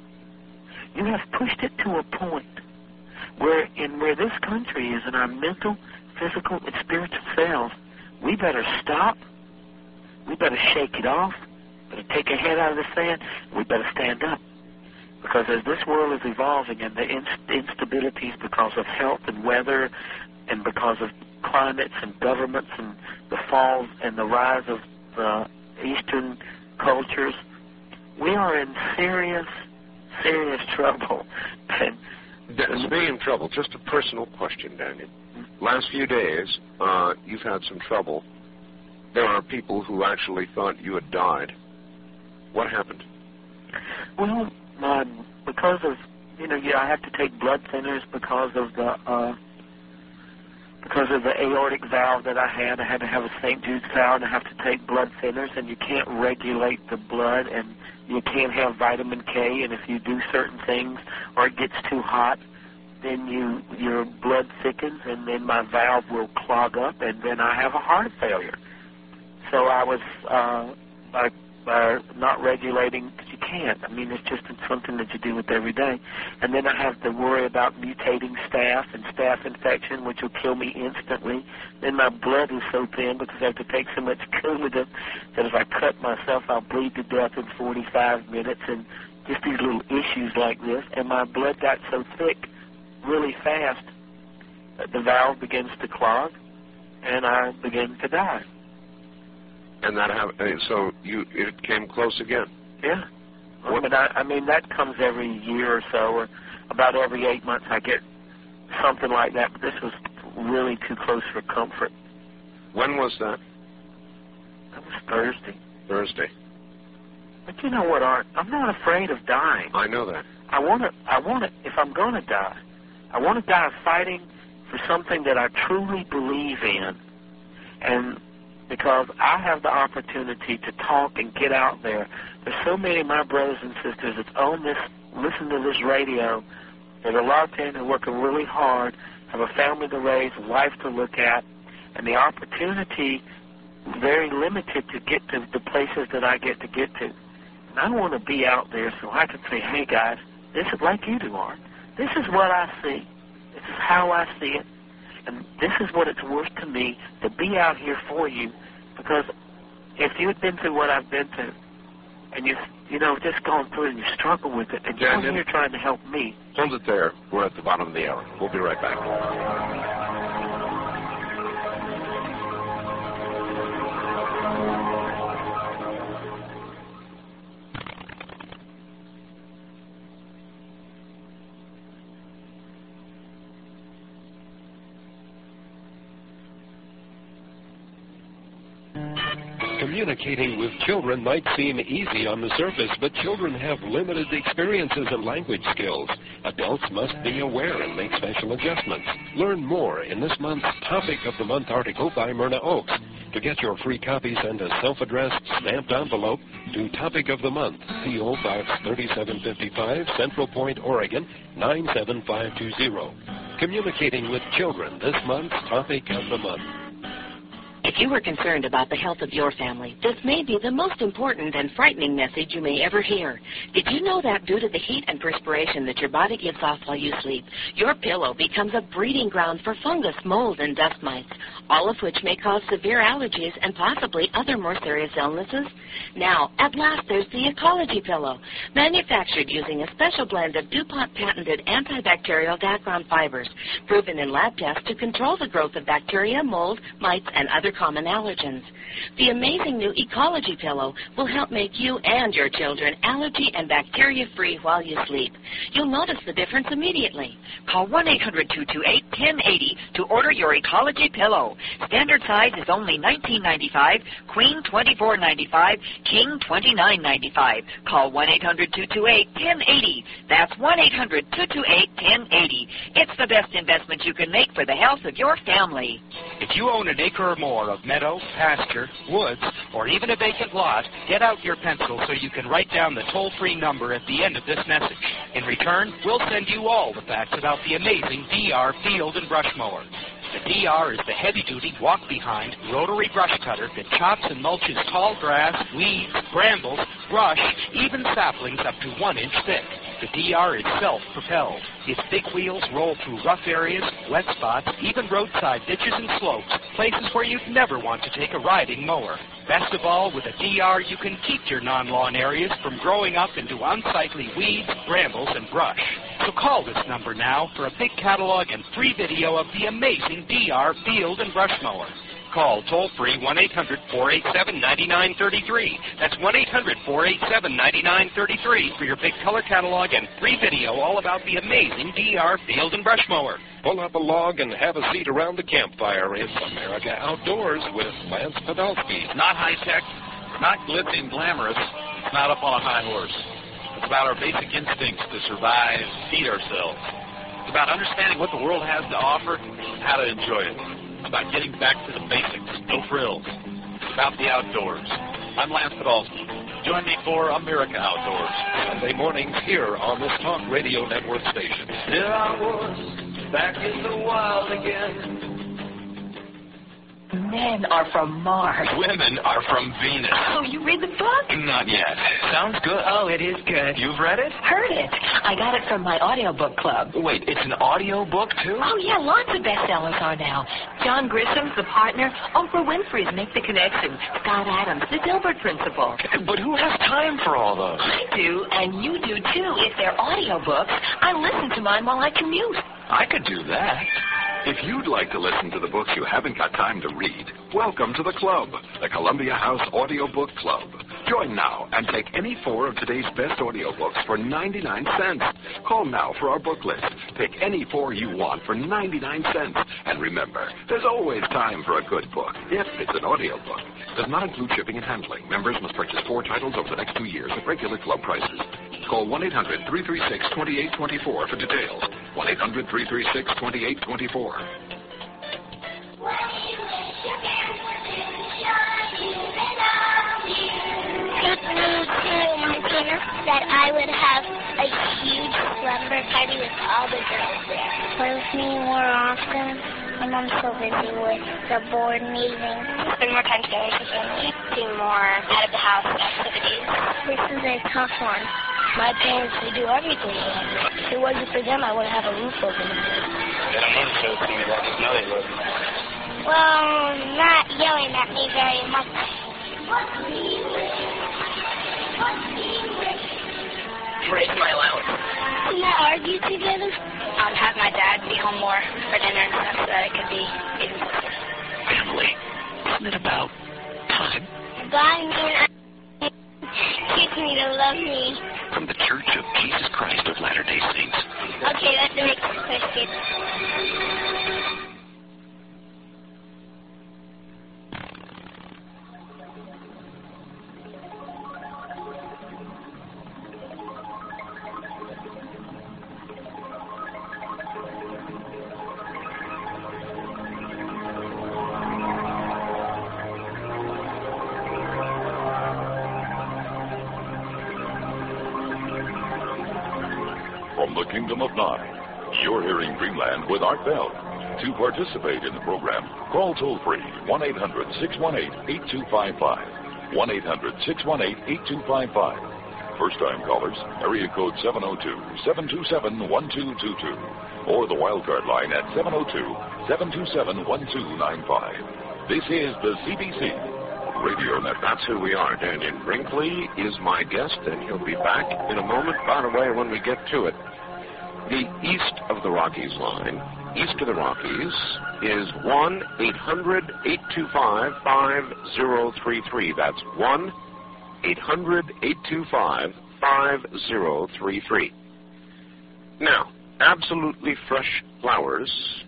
you have pushed it to a point where in where this country is in our mental, physical, and spiritual selves, we better stop, we better shake it off, better take our head out of the sand, and we better stand up. Because as this world is evolving and the inst- instabilities because of health and weather and because of climates and governments and the fall and the rise of the Eastern cultures, we are in serious, serious trouble. And Speaking of trouble, just a personal question, Daniel. Last few days, uh, you've had some trouble. There are people who actually thought you had died. What happened? Well, my, because of, you know, yeah, I have to take blood thinners because of the, uh, because of the aortic valve that I had. I had to have a Saint Jude's valve, and I have to take blood thinners, and you can't regulate the blood, and you can't have vitamin K, and if you do certain things or it gets too hot, then you your blood thickens, and then my valve will clog up, and then I have a heart failure. So I was, uh, by, by not regulating, because you can't. I mean, it's just something that you deal with every day. And then I have to worry about mutating staph and staph infection, which will kill me instantly. Then my blood is so thin because I have to take so much Coumadin that if I cut myself, I'll bleed to death in forty-five minutes, and just these little issues like this. And my blood got so thick really fast that the valve begins to clog, and I begin to die. And that happened, so you it came close again. Yeah. I mean, I, I mean, that comes every year or so, or about every eight months I get something like that, but this was really too close for comfort. When was that? That was Thursday. Thursday. But you know what, Art? I'm not afraid of dying. I know that. I want to, I want to, if I'm going to die, I want to die fighting for something that I truly believe in, and because I have the opportunity to talk and get out there. There's so many of my brothers and sisters that own this, listen to this radio, that are locked in and working really hard, have a family to raise, a wife to look at, and the opportunity very limited to get to the places that I get to get to. And I want to be out there so I can say, hey guys, this is like you do, Art. This is what I see. This is how I see it. And this is what it's worth to me to be out here for you, because if you had been through what I've been through, and you you know just gone through it and you struggle with it, and you're Daniel, here trying to help me. Hold it there. We're at the bottom of the hour. We'll be right back. Communicating with children might seem easy on the surface, but children have limited experiences and language skills. Adults must be aware and make special adjustments. Learn more in this month's Topic of the Month article by Myrna Oaks. To get your free copy, send a self-addressed stamped envelope to Topic of the Month, P O Box thirty-seven fifty-five, Central Point, Oregon, nine seven five two zero. Communicating with children, this month's Topic of the Month. If you are concerned about the health of your family, this may be the most important and frightening message you may ever hear. Did you know that due to the heat and perspiration that your body gives off while you sleep, your pillow becomes a breeding ground for fungus, mold, and dust mites, all of which may cause severe allergies and possibly other more serious illnesses? Now, at last, there's the Ecology Pillow, manufactured using a special blend of DuPont patented antibacterial Dacron fibers, proven in lab tests to control the growth of bacteria, mold, mites, and other common allergens. The amazing new Ecology Pillow will help make you and your children allergy and bacteria-free while you sleep. You'll notice the difference immediately. Call one eight hundred two two eight one zero eight zero to order your Ecology Pillow. Standard size is only nineteen ninety-five dollars, Queen twenty-four ninety-five dollars, King twenty-nine ninety-five dollars. Call one eight hundred two two eight one zero eight zero. That's one eight hundred two two eight one zero eight zero. It's the best investment you can make for the health of your family. If you own an acre or more of meadow, pasture, woods, or even a vacant lot, get out your pencil so you can write down the toll-free number at the end of this message. In return, we'll send you all the facts about the amazing D R Field and Brush Mower. The D R is the heavy-duty, walk-behind, rotary brush cutter that chops and mulches tall grass, weeds, brambles, brush, even saplings up to one inch thick. the D R is self-propelled. Its big wheels roll through rough areas, wet spots, even roadside ditches and slopes, places where you'd never want to take a riding mower. Best of all, with a D R, you can keep your non-lawn areas from growing up into unsightly weeds, brambles, and brush. So call this number now for a big catalog and free video of the amazing D R field and brush mower. Call toll-free one eight hundred, four eight seven, nine nine three three. That's one eight hundred, four eight seven, nine nine three three for your big color catalog and free video all about the amazing D R field and brush mower. Pull up a log and have a seat around the campfire. It's America Outdoors with Lance Podolsky. Not high-tech, not glitzy and glamorous, not up on a high horse. It's about our basic instincts to survive, feed ourselves. It's about understanding what the world has to offer and how to enjoy it. It's about getting back to the basics, no frills. It's about the outdoors. I'm Lance Podolsky. Join me for America Outdoors. Sunday mornings here on this Talk Radio Network station. There I was, back in the wild again. Men are from Mars. Women are from Venus. Oh, you read the book? Not yet. Sounds good. Oh, it is good. You've read it? Heard it. I got it from my audiobook club. Wait, it's an audio book, too? Oh, yeah, lots of bestsellers are now. John Grissom's The Partner. Oprah Winfrey's Make the Connection. Scott Adams, The Dilbert Principle. But who has time for all those? I do, and you do, too. If they're audiobooks, I listen to mine while I commute. I could do that. If you'd like to listen to the books you haven't got time to read, welcome to the club, the Columbia House Audiobook Club. Join now and take any four of today's best audiobooks for ninety-nine cents. Call now for our book list. Pick any four you want for ninety-nine cents. And remember, there's always time for a good book, if it's an audiobook. Does not include shipping and handling. Members must purchase four titles over the next two years at regular club prices. Call one eight hundred, three three six, two eight two four for details. one eight hundred, three three six, two eight two four. Take me to Montana that I would have a huge slumber party with all the girls there. Play with me more often. My mom's so busy with the board meetings. Spend more time together with family. Do more out of the house activities. This is a tough one. My parents would do everything. If it wasn't for them, I wouldn't have a roof over my head. They don't notice those things like you know they would. Well, not yelling at me very much. Raise my allowance. We not argue together. I'd have my dad be home more for dinner and stuff so that it could be even closer. Family, isn't it about time? God and teach me to love me. From the Church of Jesus Christ of Latter-day Saints. Okay, that's the next question. From the Kingdom of Nine, you're hearing Dreamland with Art Bell. To participate in the program, call toll-free one eight hundred, six one eight, eight two five five. one eight hundred, six one eight, eight two five five. First-time callers, area code seven oh two, seven two seven, one two two two. Or the wildcard line at seven oh two, seven two seven, one two nine five. This is the C B C Radio Network. That's who we are. Daniel Brinkley is my guest, and he'll be back in a moment. By the way, when we get to it, the east of the Rockies line, east of the Rockies, is one eight hundred, eight two five, five oh three three. That's one eight hundred, eight two five, five oh three three. Now, Absolutely Fresh Flowers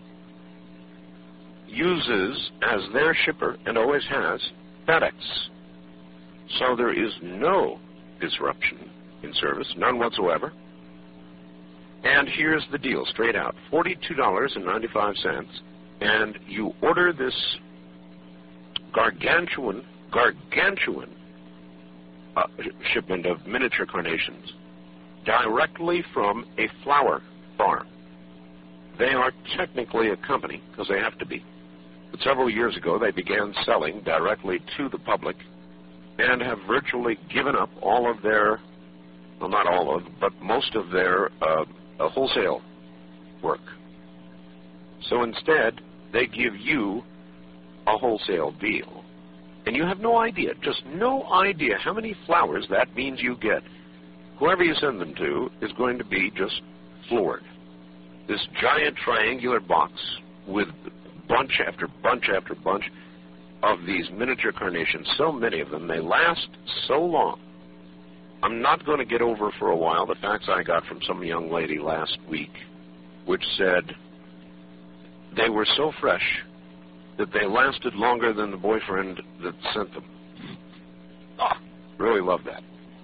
uses as their shipper, and always has, FedEx. So there is no disruption in service, none whatsoever. And here's the deal, straight out, forty-two dollars and ninety-five cents, and you order this gargantuan, gargantuan uh, shipment of miniature carnations directly from a flower farm. They are technically a company, because they have to be. But several years ago, they began selling directly to the public and have virtually given up all of their well, not all of, but most of their uh, uh, wholesale work. So instead, they give you a wholesale deal. And you have no idea, just no idea how many flowers that means you get. Whoever you send them to is going to be just floored. This giant triangular box with bunch after bunch after bunch of these miniature carnations, so many of them, they last so long. I'm not going to get over for a while the facts I got from some young lady last week, which said they were so fresh that they lasted longer than the boyfriend that sent them. Ah, really love that.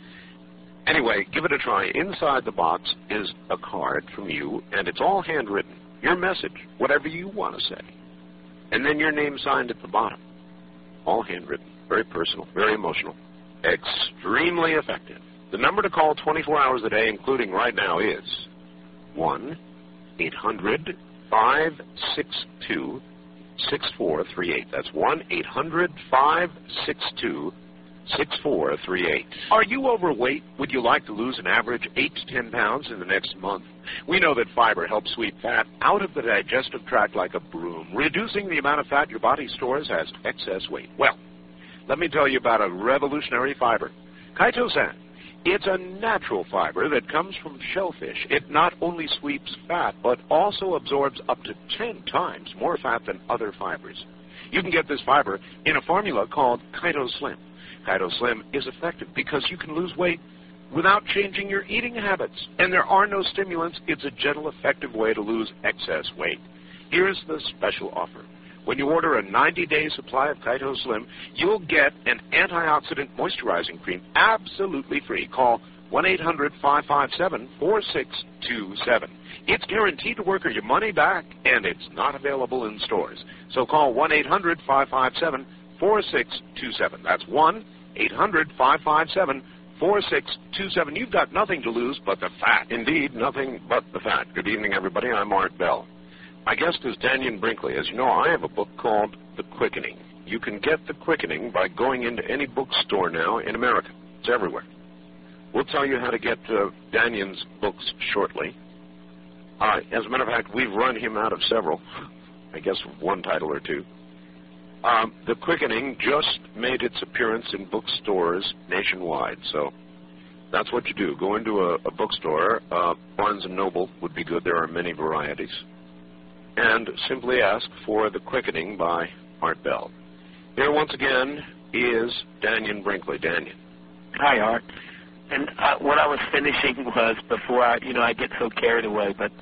Anyway, give it a try. Inside the box is a card from you, and it's all handwritten. Your message, whatever you want to say. And then your name signed at the bottom. All handwritten. Very personal, very emotional. Extremely effective. The number to call twenty-four hours a day, including right now, is one eight hundred five six two six four three eight. That's one eight hundred five six two six four three eight. Are you overweight? Would you like to lose an average eight to ten pounds in the next month? We know that fiber helps sweep fat out of the digestive tract like a broom, reducing the amount of fat your body stores as excess weight. Well, let me tell you about a revolutionary fiber, chitosan. It's a natural fiber that comes from shellfish. It not only sweeps fat, but also absorbs up to ten times more fat than other fibers. You can get this fiber in a formula called ChitoSlim. ChitoSlim is effective because you can lose weight without changing your eating habits. And there are no stimulants. It's a gentle, effective way to lose excess weight. Here's the special offer. When you order a ninety-day supply of ChitoSlim, you'll get an antioxidant moisturizing cream absolutely free. Call one eight hundred five five seven four six two seven. It's guaranteed to work or your money back, and it's not available in stores. So call one eight hundred five five seven four six two seven. That's one eight hundred five five seven four six two seven. You've got nothing to lose but the fat. Indeed, nothing but the fat. Good evening, everybody. I'm Art Bell. My guest is Dannion Brinkley. As you know, I have a book called The Quickening. You can get The Quickening by going into any bookstore now in America. It's everywhere. We'll tell you how to get uh, Dannion's books shortly. Uh, as a matter of fact, we've run him out of several. I guess one title or two. Um, the Quickening just made its appearance in bookstores nationwide, so that's what you do. Go into a, a bookstore. Uh, Barnes and Noble would be good. There are many varieties. And simply ask for The Quickening by Art Bell. Here once again is Dannion Brinkley. Dannion. Hi, Art. And uh, what I was finishing was, before I, you know, I get so carried away, but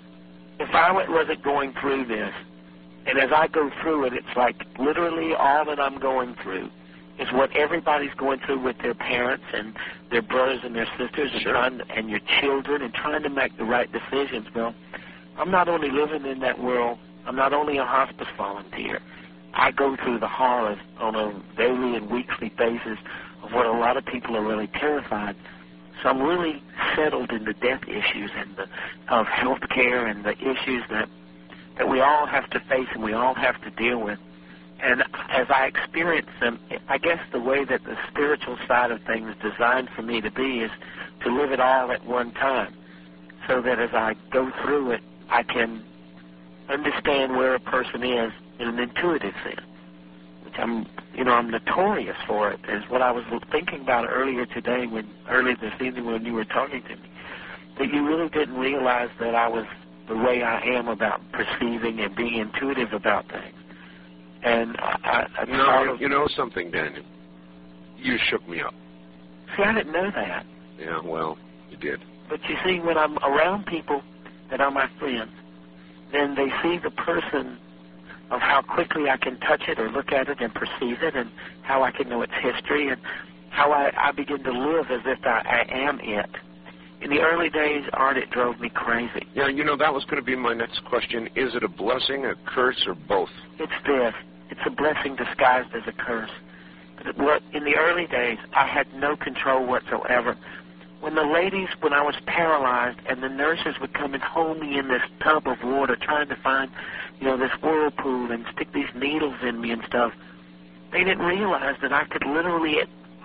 if I wasn't going through this, and as I go through it, it's like literally all that I'm going through is what everybody's going through with their parents and their brothers and their sisters and, sure. trying, and your children and trying to make the right decisions. Well, I'm not only living in that world, I'm not only a hospice volunteer. I go through the horrors on a daily and weekly basis of what a lot of people are really terrified. So I'm really settled in the death issues and the of health care and the issues that, that we all have to face and we all have to deal with. And as I experience them, I guess the way that the spiritual side of things is designed for me to be is to live it all at one time, so that as I go through it, I can understand where a person is in an intuitive sense, which I'm, you know, I'm notorious for it. Is what I was thinking about earlier today, when earlier this evening when you were talking to me, that you really didn't realize that I was the way I am about perceiving and being intuitive about things. And I, I no, you know something, Dannion. You shook me up. See, I didn't know that. Yeah, well, you did. But you see, when I'm around people that are my friends, then they see the person of how quickly I can touch it or look at it and perceive it, and how I can know its history, and how I, I begin to live as if I, I am it. In the early days, Art, it drove me crazy. Yeah, you know, that was going to be my next question. Is it a blessing, a curse, or both? It's this. It's a blessing disguised as a curse. But it, what, in the early days, I had no control whatsoever. When the ladies, when I was paralyzed, and the nurses would come and hold me in this tub of water, trying to find, you know, this whirlpool and stick these needles in me and stuff, they didn't realize that I could literally, at,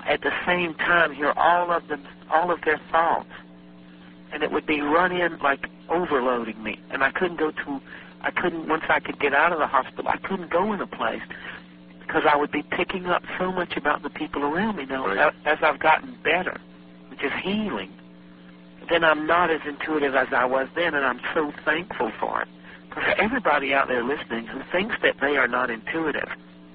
at the same time hear all of them, all of their thoughts, and it would be run in like overloading me, and I couldn't go to, I couldn't once I could get out of the hospital, I couldn't go in a place because I would be picking up so much about the people around me now. Right. As I've gotten better, which is healing, then I'm not as intuitive as I was then, and I'm so thankful for it. For everybody out there listening who thinks that they are not intuitive,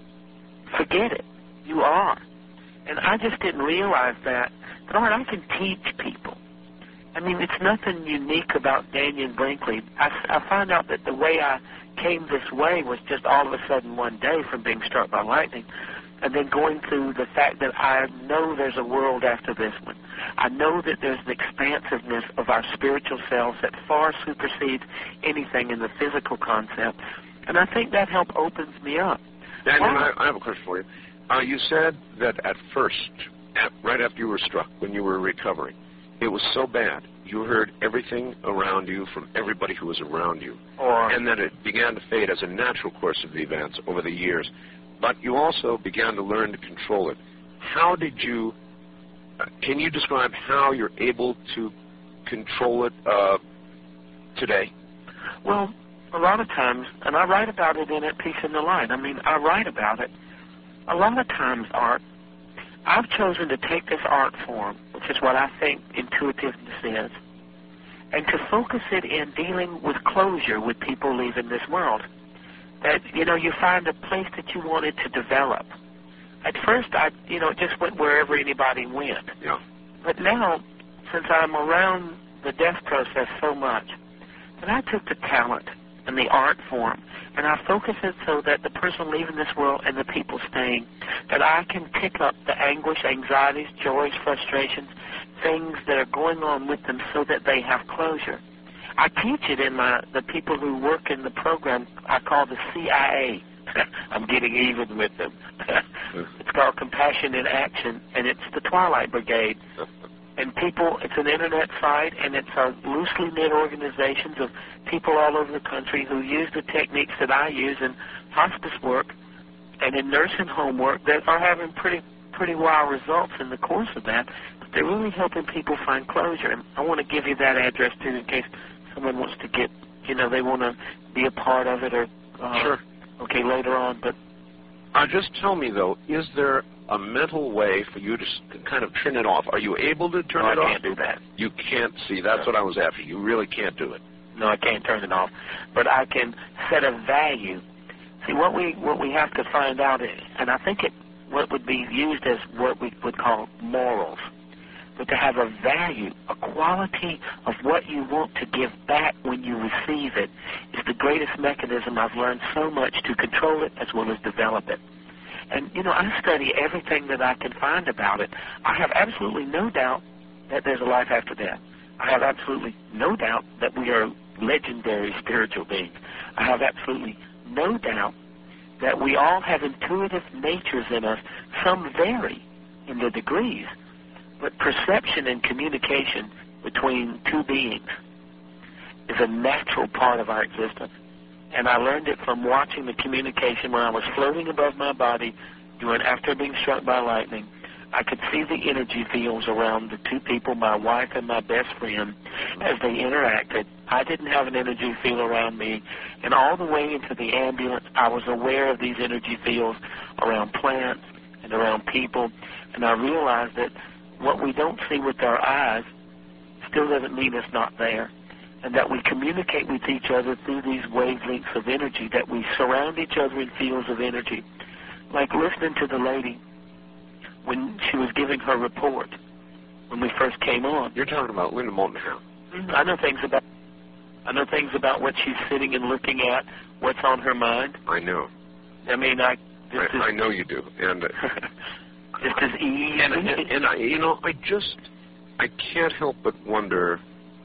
forget it. You are. And I just didn't realize that. But all right, I can teach people. I mean, it's nothing unique about Dannion Brinkley. I, I found out that the way I came this way was just all of a sudden one day from being struck by lightning, and then going through the fact that I know there's a world after this one. I know that there's an expansiveness of our spiritual selves that far supersedes anything in the physical concept. And I think that help opens me up. Dannion, I, I have a question for you. Uh, you said that at first, at, right after you were struck, when you were recovering, it was so bad. You heard everything around you from everybody who was around you. Or, and then it began to fade as a natural course of the events over the years. But you also began to learn to control it. How did you, uh, can you describe how you're able to control it uh, today? Well, a lot of times, and I write about it in At Peace in the Light. I mean, I write about it. A lot of times, Art, I've chosen to take this art form, which is what I think intuitiveness is, and to focus it in dealing with closure with people leaving this world. That, you know, you find a place that you wanted to develop. At first, I, you know, it just went wherever anybody went. Yeah. But now, since I'm around the death process so much, that I took the talent and the art form, and I focus it so that the person leaving this world and the people staying, that I can pick up the anguish, anxieties, joys, frustrations, things that are going on with them so that they have closure. I teach it in my, the people who work in the program I call the C I A. I'm getting even with them. It's called Compassion in Action, and it's the Twilight Brigade. And people, it's an internet site, and it's a loosely knit organizations of people all over the country who use the techniques that I use in hospice work and in nursing home work that are having pretty pretty wild results in the course of that. But they're really helping people find closure. And I want to give you that address, too, in case someone wants to get, you know, they want to be a part of it or, uh, sure. okay, later on. But uh, just tell me, though, is there a mental way for you to kind of turn it off? Are you able to turn no, it off? I can't do that. You can't. See, that's no. what I was after. You really can't do it. No, I can't turn it off. But I can set a value. See, what we what we have to find out, is, and I think it what would be used as what we would call morals, but to have a value, a quality of what you want to give back when you receive it is the greatest mechanism. I've learned so much to control it as well as develop it. And, you know, I study everything that I can find about it. I have absolutely no doubt that there's a life after death. I have absolutely no doubt that we are legendary spiritual beings. I have absolutely no doubt that we all have intuitive natures in us. Some vary in the degrees, but perception and communication between two beings is a natural part of our existence. And I learned it from watching the communication when I was floating above my body during after being struck by lightning. I could see the energy fields around the two people, my wife and my best friend, as they interacted. I didn't have an energy field around me. And all the way into the ambulance, I was aware of these energy fields around plants and around people. And I realized that what we don't see with our eyes still doesn't mean it's not there. And that we communicate with each other through these wavelengths of energy, that we surround each other in fields of energy. Like listening to the lady when she was giving her report when we first came on. You're talking about Linda Moulton. I know things about I know things about what she's sitting and looking at, what's on her mind. I know. I mean, I just I, as, I know you do. And just as easy. And, and, and I, you know, I just I can't help but wonder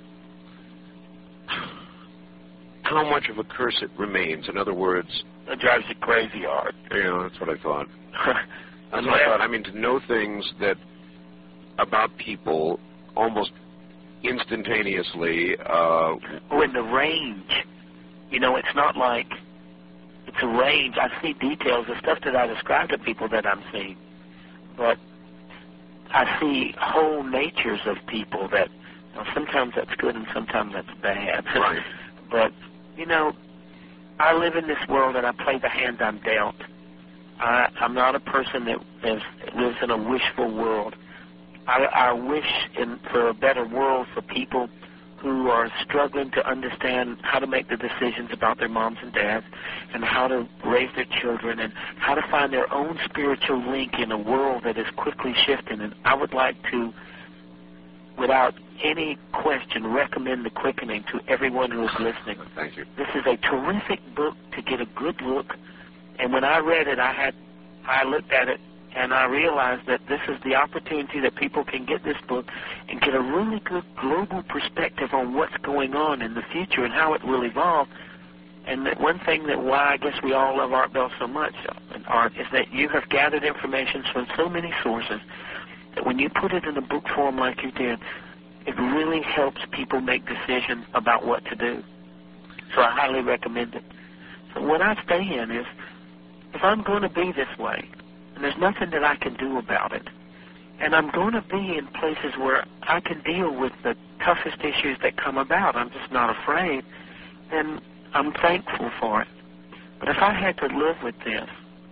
how much of a curse it remains. In other words, that drives you crazy, Art. Yeah, that's what I thought. That's what I thought. I mean, to know things that about people almost instantaneously. Uh, oh, in the range. You know, it's not like it's a range. I see details, the stuff that I describe to people that I'm seeing. But I see whole natures of people that, you know, sometimes that's good and sometimes that's bad. Right. But, you know, I live in this world and I play the hand I'm dealt. I, I'm not a person that is, lives in a wishful world. I, I wish in, for a better world for people who are struggling to understand how to make the decisions about their moms and dads and how to raise their children and how to find their own spiritual link in a world that is quickly shifting. And I would like to, without any question, recommend The Quickening to everyone who is listening. Thank you. This is a terrific book to get a good look. And when I read it, I had, I looked at it, and I realized that this is the opportunity that people can get this book and get a really good global perspective on what's going on in the future and how it will evolve. And that one thing that why I guess we all love Art Bell so much, Art, is that you have gathered information from so many sources that when you put it in a book form like you did, it really helps people make decisions about what to do. So I highly recommend it. So what I stay in is, if I'm going to be this way, and there's nothing that I can do about it, and I'm going to be in places where I can deal with the toughest issues that come about, I'm just not afraid, then I'm thankful for it. But if I had to live with this,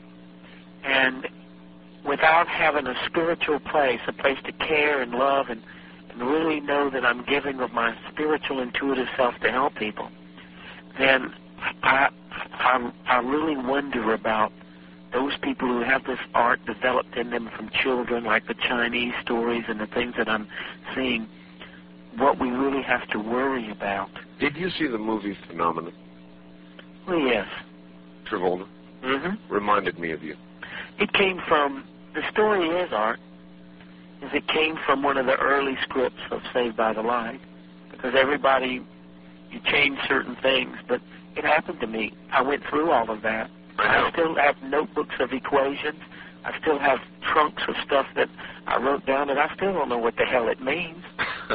and without having a spiritual place, a place to care and love and, and really know that I'm giving of my spiritual intuitive self to help people, then I, I, I really wonder about those people who have this art developed in them from children, like the Chinese stories and the things that I'm seeing, what we really have to worry about. Did you see the movie Phenomenon? Well, yes. Travolta? Mm-hmm. Reminded me of you. It came from, the story is, Art, is it came from one of the early scripts of Saved by the Light, because everybody, you change certain things, but it happened to me. I went through all of that. I still have notebooks of equations. I still have trunks of stuff that I wrote down, and I still don't know what the hell it means.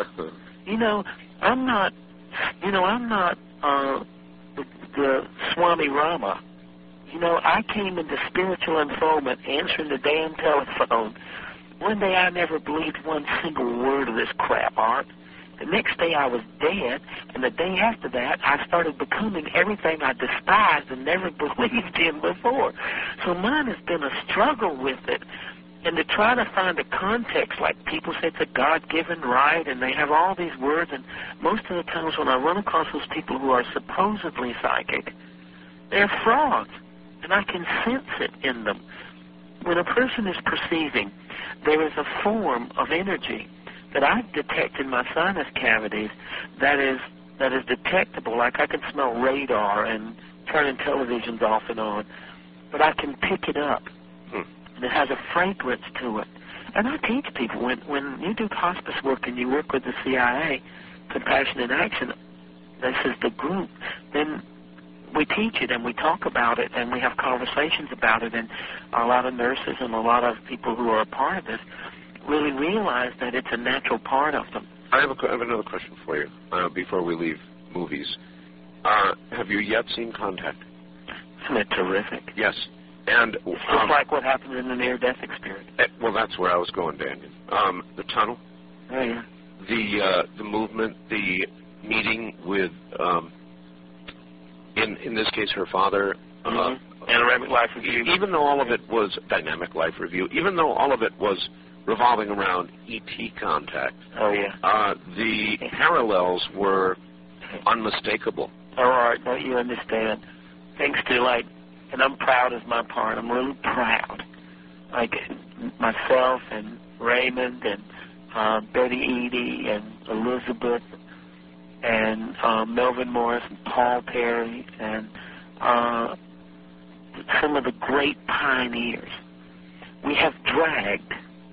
You know, I'm not, you know, I'm not uh, the, the Swami Rama. You know, I came into spiritual unfoldment answering the damn telephone. One day I never believed one single word of this crap, Art. The next day I was dead, and the day after that I started becoming everything I despised and never believed in before. So mine has been a struggle with it, and to try to find a context, like people say it's a God-given right, and they have all these words, and most of the times when I run across those people who are supposedly psychic, they're frauds, and I can sense it in them. When a person is perceiving, there is a form of energy that I detect in my sinus cavities that is that is detectable. Like I can smell radar and turning televisions off and on, but I can pick it up, hmm. and it has a fragrance to it. And I teach people, when when you do hospice work and you work with the C I A, Compassion in Action, this is the group, then we teach it and we talk about it and we have conversations about it, and a lot of nurses and a lot of people who are a part of this really realize that it's a natural part of them. I have, a, I have another question for you uh, before we leave movies. Uh, have you yet seen Contact? Isn't it terrific? Yes. And it's just um, like what happened in the near-death experience. Uh, well, that's where I was going, Daniel. Um, the tunnel. Oh, yeah. The, uh, the movement, the meeting with, um, in, in this case, her father. Mm-hmm. Uh, Dynamic Life Review. Even though all of it was Dynamic Life Review, even though all of it was revolving around E T contact. Oh, yeah. Uh, the parallels were unmistakable. All right, don't you understand? Thanks to, like, and I'm proud as my part. I'm really proud. Like, myself and Raymond and uh, Betty Eady and Elizabeth and uh, Melvin Morris and Paul Perry and uh, some of the great pioneers. We have dragged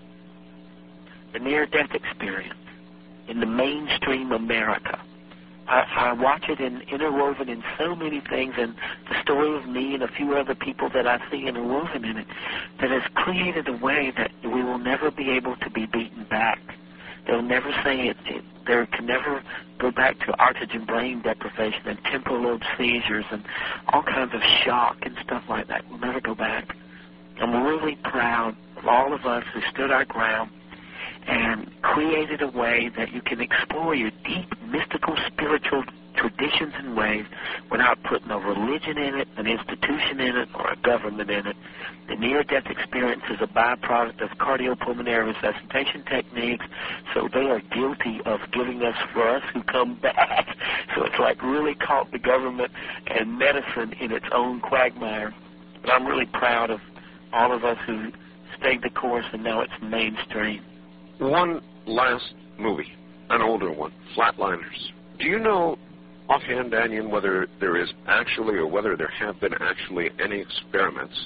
the near-death experience in the mainstream America. I, I watch it in, interwoven in so many things, and the story of me and a few other people that I see interwoven in it, that has created a way that we will never be able to be beaten back. They'll never say it. it there can never go back to oxygen brain deprivation and temporal lobe seizures and all kinds of shock and stuff like that. We'll never go back. I'm really proud of all of us who stood our ground and created a way that you can explore your deep, mystical, spiritual traditions and ways without putting a religion in it, an institution in it, or a government in it. The near-death experience is a byproduct of cardiopulmonary resuscitation techniques, so they are guilty of giving us for us who come back. So it's like really caught the government and medicine in its own quagmire. But I'm really proud of all of us who stayed the course, and now it's mainstream. One last movie, an older one, Flatliners. Do you know offhand, Daniel, whether there is actually or whether there have been actually any experiments,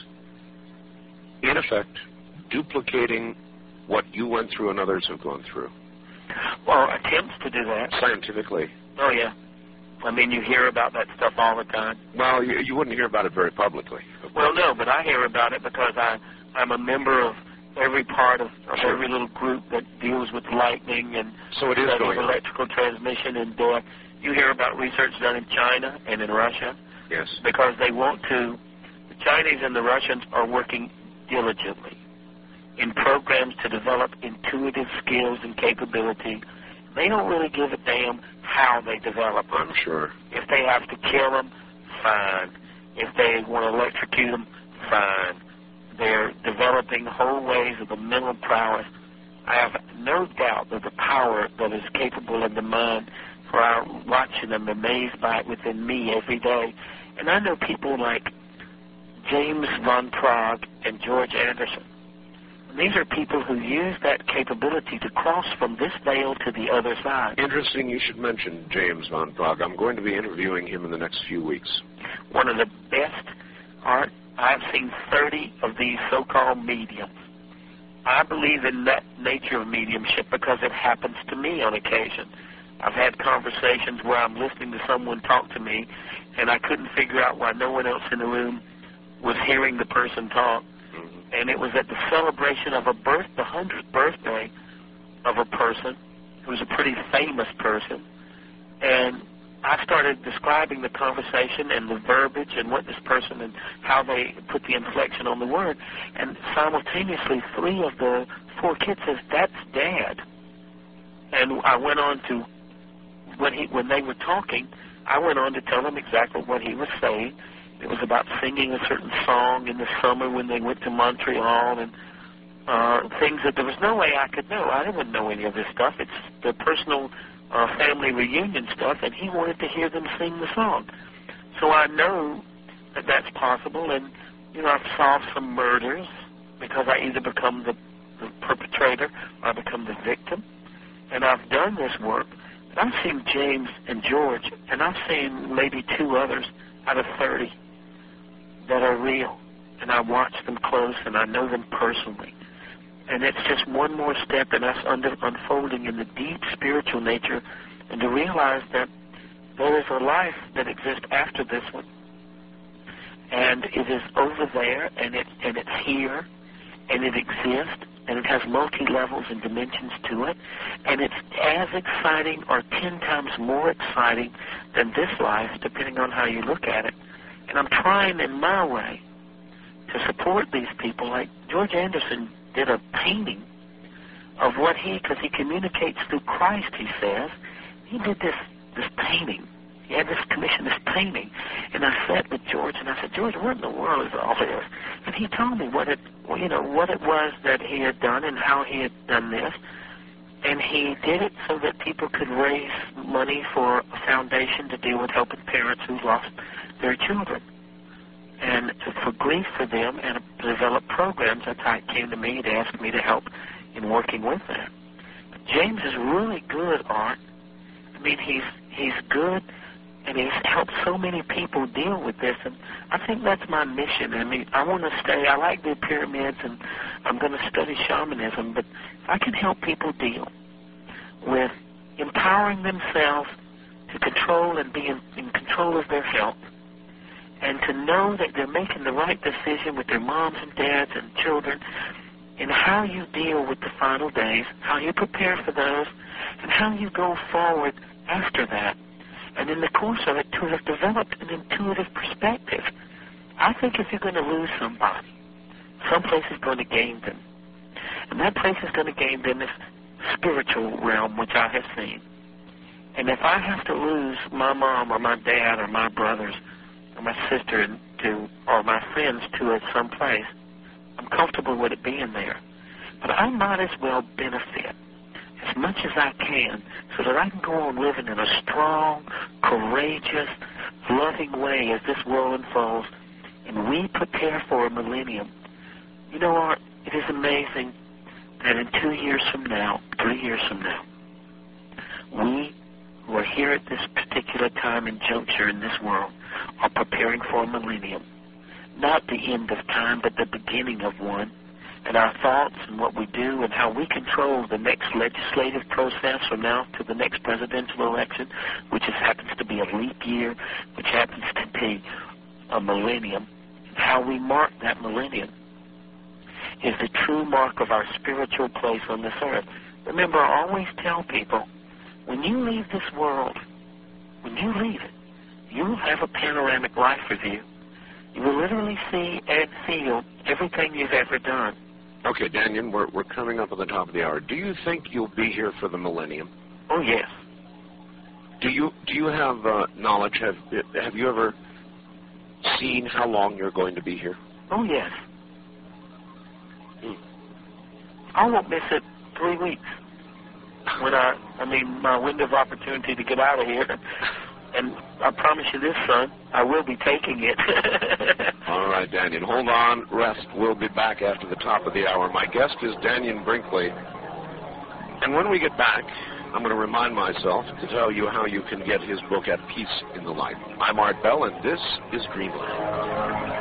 in effect, duplicating what you went through and others have gone through? Well, attempts to do that. Scientifically. Oh, yeah. I mean, you hear about that stuff all the time. Well, you, you wouldn't hear about it very publicly. Well, no, but I hear about it because I, I'm a member of every part of, of Sure. every little group that deals with lightning and So it is studies going on. electrical transmission and death. You hear about research done in China and in Russia. Yes. Because they want to, the Chinese and the Russians are working diligently in programs to develop intuitive skills and capability. They don't really give a damn how they develop them. I'm sure. If they have to kill them, fine. If they want to electrocute them, fine. They're developing whole ways of the mental prowess. I have no doubt that the power that is capable in the mind, for I'm watching them, amazed by it within me every day. And I know people like James von Prague and George Anderson. And these are people who use that capability to cross from this veil to the other side. Interesting you should mention James von Prague. I'm going to be interviewing him in the next few weeks. One of the best art. I've seen thirty of these so-called mediums. I believe in that nature of mediumship because it happens to me on occasion. I've had conversations where I'm listening to someone talk to me, and I couldn't figure out why no one else in the room was hearing the person talk. Mm-hmm. And it was at the celebration of a birth, the hundredth birthday of a person who was a pretty famous person. And I started describing the conversation and the verbiage and what this person and how they put the inflection on the word. And simultaneously, three of the four kids says, "That's Dad." And I went on to, when he when they were talking, I went on to tell them exactly what he was saying. It was about singing a certain song in the summer when they went to Montreal and uh, things that there was no way I could know. I didn't know any of this stuff. It's the personal Uh, family reunion stuff, and he wanted to hear them sing the song. So I know that that's possible, and, you know, I've solved some murders because I either become the, the perpetrator or I become the victim, and I've done this work. But I've seen James and George, and I've seen maybe two others out of thirty that are real, and I watch them close, and I know them personally. And it's just one more step in us under, unfolding in the deep spiritual nature and to realize that there is a life that exists after this one. And it is over there, and, it, and it's here, and it exists, and it has multi-levels and dimensions to it. And it's as exciting or ten times more exciting than this life, depending on how you look at it. And I'm trying in my way to support these people. Like George Anderson did a painting of what he, because he communicates through Christ, he says. He did this this painting. He had this commission, this painting. And I sat with George, and I said, "George, what in the world is all this?" And he told me what it, well, you know, what it was that he had done and how he had done this. And he did it so that people could raise money for a foundation to deal with helping parents who lost their children, and for grief for them, and to develop programs. That's how it came to me to ask me to help in working with that. But James is really good, Art. I mean, he's he's good, and he's helped so many people deal with this, and I think that's my mission. I mean, I want to stay, I like the pyramids, and I'm going to study shamanism, but if I can help people deal with empowering themselves to control and be in, in control of their health, and to know that they're making the right decision with their moms and dads and children, and how you deal with the final days, how you prepare for those, and how you go forward after that. And in the course of it, to have developed an intuitive perspective. I think if you're going to lose somebody, some place is going to gain them. And that place is going to gain them if spiritual realm which I have seen. And if I have to lose my mom or my dad or my brothers or my sister to, or my friends to it someplace, I'm comfortable with it being there. But I might as well benefit as much as I can so that I can go on living in a strong, courageous, loving way as this world unfolds and we prepare for a millennium. You know, Art, it is amazing that in two years from now, three years from now, we who are here at this particular time and juncture in this world are preparing for a millennium. Not the end of time, but the beginning of one. And our thoughts and what we do and how we control the next legislative process from now to the next presidential election, which is, happens to be a leap year, which happens to be a millennium, how we mark that millennium is the true mark of our spiritual place on this earth. Remember, I always tell people, when you leave this world, when you leave it, you will have a panoramic life review. You will literally see and feel everything you've ever done. Okay, Daniel, we're, we're coming up at the top of the hour. Do you think you'll be here for the millennium? Oh, yes. Do you do you have uh, knowledge? Have have you ever seen how long you're going to be here? Oh, yes. I won't miss it three weeks. When I, I mean, my window of opportunity to get out of here. And I promise you this, son, I will be taking it. All right, Daniel, hold on, rest. We'll be back after the top of the hour. My guest is Daniel Brinkley. And when we get back, I'm going to remind myself to tell you how you can get his book At Peace in the Light. I'm Art Bell, and this is Dreamland.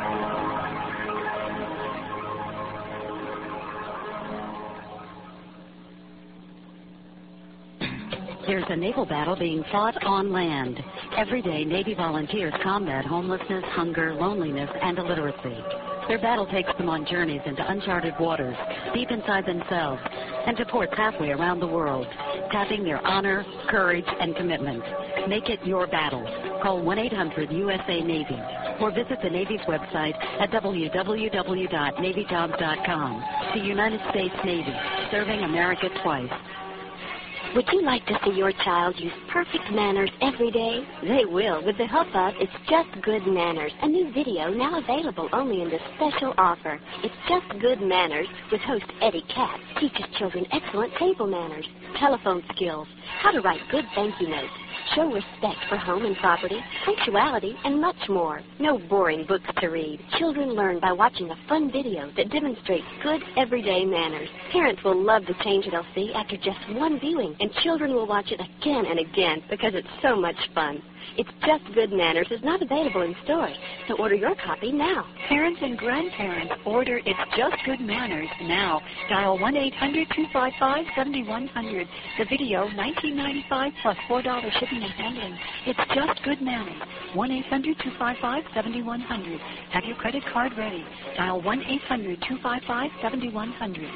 There's a naval battle being fought on land. Every day, Navy volunteers combat homelessness, hunger, loneliness, and illiteracy. Their battle takes them on journeys into uncharted waters, deep inside themselves, and to ports halfway around the world, tapping their honor, courage, and commitment. Make it your battle. Call one eight hundred U S A Navy or visit the Navy's website at w w w dot navy jobs dot com. The United States Navy, serving America twice. Would you like to see your child use perfect manners every day? They will with the help of It's Just Good Manners, a new video now available only in this special offer. It's Just Good Manners with host Eddie Katz teaches children excellent table manners, telephone skills, how to write good thank you notes, show respect for home and property, punctuality, and much more. No boring books to read. Children learn by watching a fun video that demonstrates good everyday manners. Parents will love the change they'll see after just one viewing, and children will watch it again and again because it's so much fun. It's Just Good Manners is not available in stores, so order your copy now. Parents and grandparents, order It's Just Good Manners now. Dial one eight hundred two five five seven one zero zero. The video, nineteen ninety-five dollars plus four dollars shipping and handling. It's Just Good Manners. one eight hundred two five five seven one zero zero. Have your credit card ready. Dial one eight hundred two five five seven one zero zero.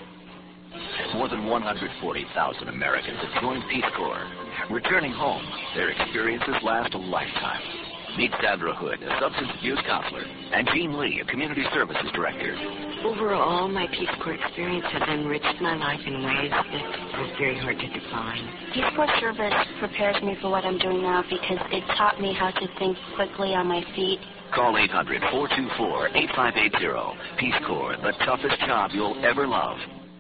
More than one hundred forty thousand Americans have joined Peace Corps. Returning home, their experiences last a lifetime. Meet Sandra Hood, a substance abuse counselor, and Jean Lee, a community services director. Overall, my Peace Corps experience has enriched my life in ways that are very hard to define. Peace Corps service prepares me for what I'm doing now because it taught me how to think quickly on my feet. Call eight hundred four two four eight five eight zero. Peace Corps, the toughest job you'll ever love.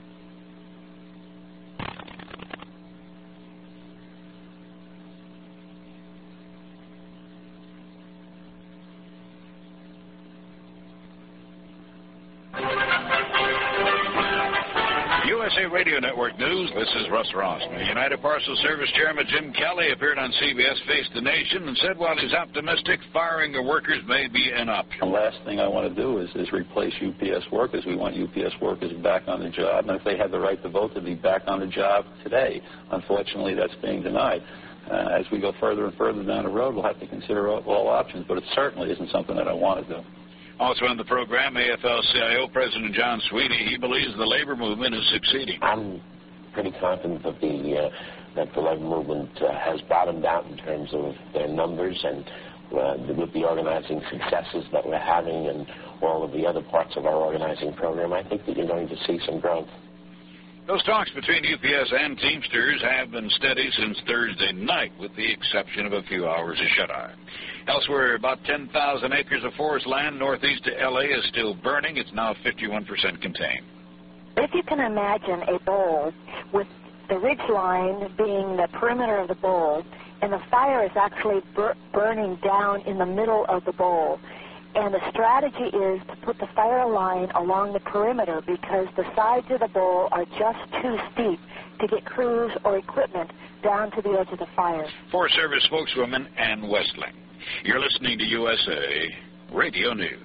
U S A Radio Network News, this is Russ Rossman. United Parcel Service Chairman Jim Kelly appeared on C B S Face the Nation and said while he's optimistic, firing the workers may be an option. The last thing I want to do is, is replace U P S workers. We want U P S workers back on the job, and if they had the right to vote, to be back on the job today. Unfortunately, that's being denied. Uh, as we go further and further down the road, we'll have to consider all, all options, but it certainly isn't something that I want to do. Also on the program, A F L C I O President John Sweeney. He believes the labor movement is succeeding. I'm pretty confident that the uh, that the labor movement uh, has bottomed out in terms of their numbers, and uh, with the organizing successes that we're having and all of the other parts of our organizing program, I think that you're going to see some growth. Those talks between U P S and Teamsters have been steady since Thursday night, with the exception of a few hours of shut-eye. Elsewhere, about ten thousand acres of forest land northeast of L A is still burning. It's now fifty-one percent contained. If you can imagine a bowl with the ridge line being the perimeter of the bowl, and the fire is actually bur- burning down in the middle of the bowl. And the strategy is to put the fire line along the perimeter because the sides of the bowl are just too steep to get crews or equipment down to the edge of the fire. Forest Service spokeswoman Ann Westling. You're listening to U S A Radio News.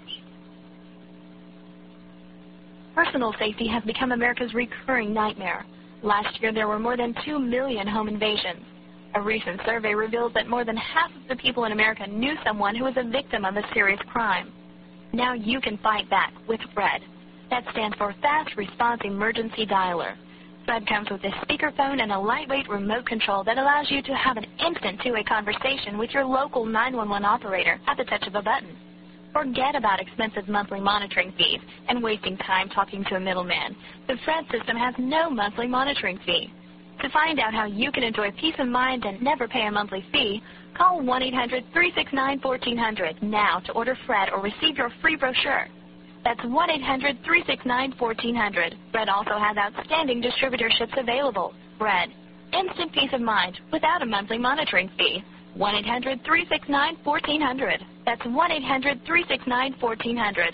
Personal safety has become America's recurring nightmare. Last year, there were more than two million home invasions. A recent survey reveals that more than half of the people in America knew someone who was a victim of a serious crime. Now you can fight back with FRED. That stands for Fast Response Emergency Dialer. FRED comes with a speakerphone and a lightweight remote control that allows you to have an instant two-way conversation with your local nine one one operator at the touch of a button. Forget about expensive monthly monitoring fees and wasting time talking to a middleman. The FRED system has no monthly monitoring fee. To find out how you can enjoy peace of mind and never pay a monthly fee, call one eight hundred three six nine one four zero zero now to order FRED or receive your free brochure. That's one eight hundred three six nine one four zero zero. FRED also has outstanding distributorships available. FRED, instant peace of mind without a monthly monitoring fee. one eight hundred three six nine one four zero zero. That's one eight hundred three six nine one four zero zero.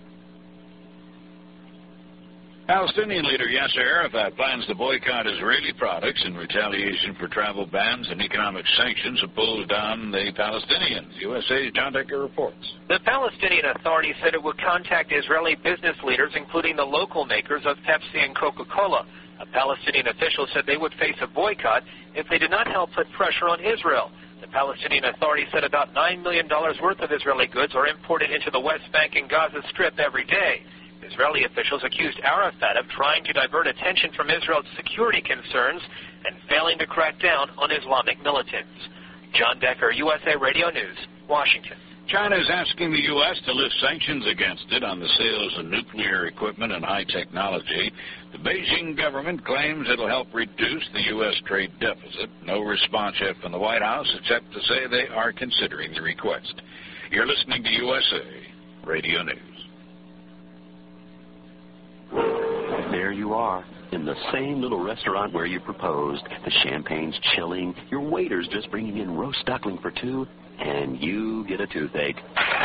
Palestinian leader Yasser Arafat plans to boycott Israeli products in retaliation for travel bans and economic sanctions imposed on the Palestinians. U S A's John Decker reports. The Palestinian Authority said it would contact Israeli business leaders, including the local makers of Pepsi and Coca-Cola. A Palestinian official said they would face a boycott if they did not help put pressure on Israel. The Palestinian Authority said about nine million dollars worth of Israeli goods are imported into the West Bank and Gaza Strip every day. Israeli officials accused Arafat of trying to divert attention from Israel's security concerns and failing to crack down on Islamic militants. John Decker, U S A Radio News, Washington. China is asking the U S to lift sanctions against it on the sales of nuclear equipment and high technology. The Beijing government claims it'll help reduce the U S trade deficit. No response yet from the White House except to say they are considering the request. You're listening to U S A Radio News. There you are, in the same little restaurant where you proposed. The champagne's chilling, your waiter's just bringing in roast duckling for two, and you get a toothache.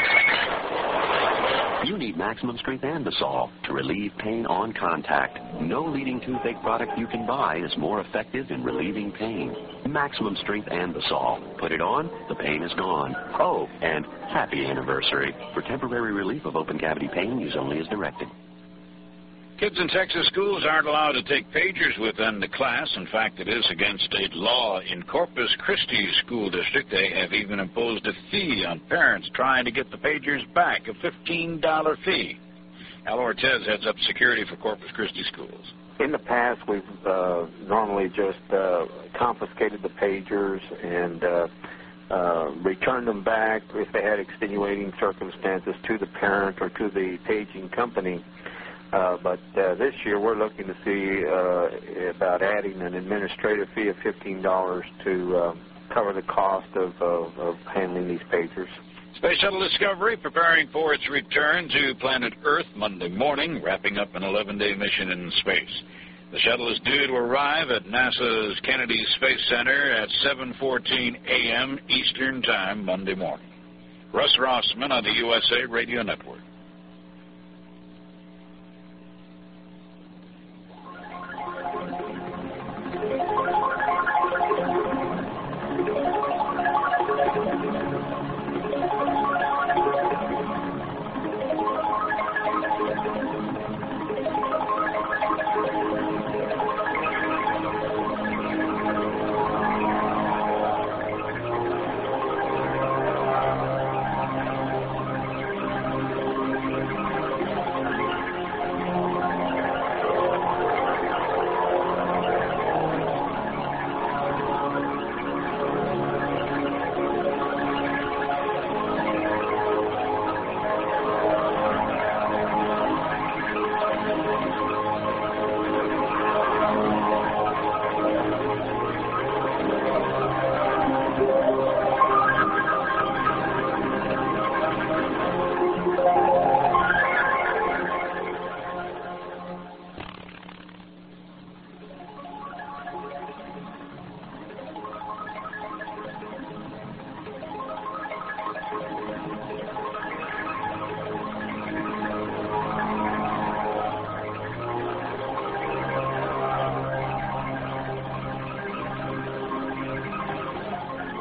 You need maximum strength Anbesol to relieve pain on contact. No leading toothache product you can buy is more effective in relieving pain. Maximum strength Anbesol. Put it on, the pain is gone. Oh, and happy anniversary. For temporary relief of open cavity pain, use only as directed. Kids in Texas schools aren't allowed to take pagers with them to class. In fact, it is against state law. In Corpus Christi School District, they have even imposed a fee on parents trying to get the pagers back, a fifteen dollar fee. Al Ortez heads up security for Corpus Christi schools. In the past, we've uh, normally just uh, confiscated the pagers and uh, uh, returned them back if they had extenuating circumstances to the parent or to the paging company. Uh, but uh, this year we're looking to see uh, about adding an administrative fee of fifteen dollars to uh, cover the cost of, of, of handling these pagers. Space Shuttle Discovery preparing for its return to planet Earth Monday morning, wrapping up an eleven-day mission in space. The shuttle is due to arrive at NASA's Kennedy Space Center at seven fourteen a m Eastern Time Monday morning. Russ Rossman on the U S A Radio Network.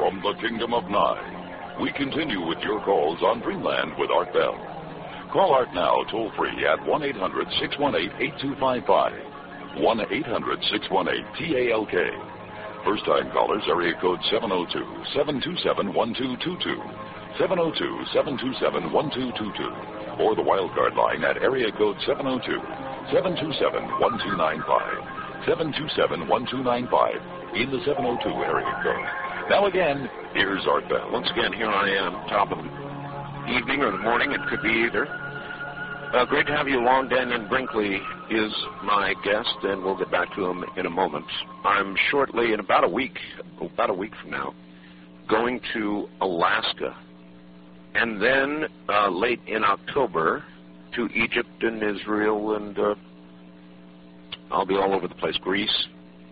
from the Kingdom of Nye. We continue with your calls on Dreamland with Art Bell. Call Art now toll-free at one eight hundred six one eight eight two five five. one eight hundred six one eight T A L K. First-time callers, area code seven oh two, seven two seven, one two two two. seven oh two, seven two seven, one two two two. Or the wildcard line at area code seven oh two, seven two seven, one two nine five. seven two seven, one two nine five in the seven oh two area code. Now again, here's Art Bell. Once again, here I am, top of the evening or the morning. It could be either. Uh, great to have you along. Daniel Brinkley is my guest, and we'll get back to him in a moment. I'm shortly, in about a week, about a week from now, going to Alaska. And then uh, late in October to Egypt and Israel, and uh, I'll be all over the place. Greece.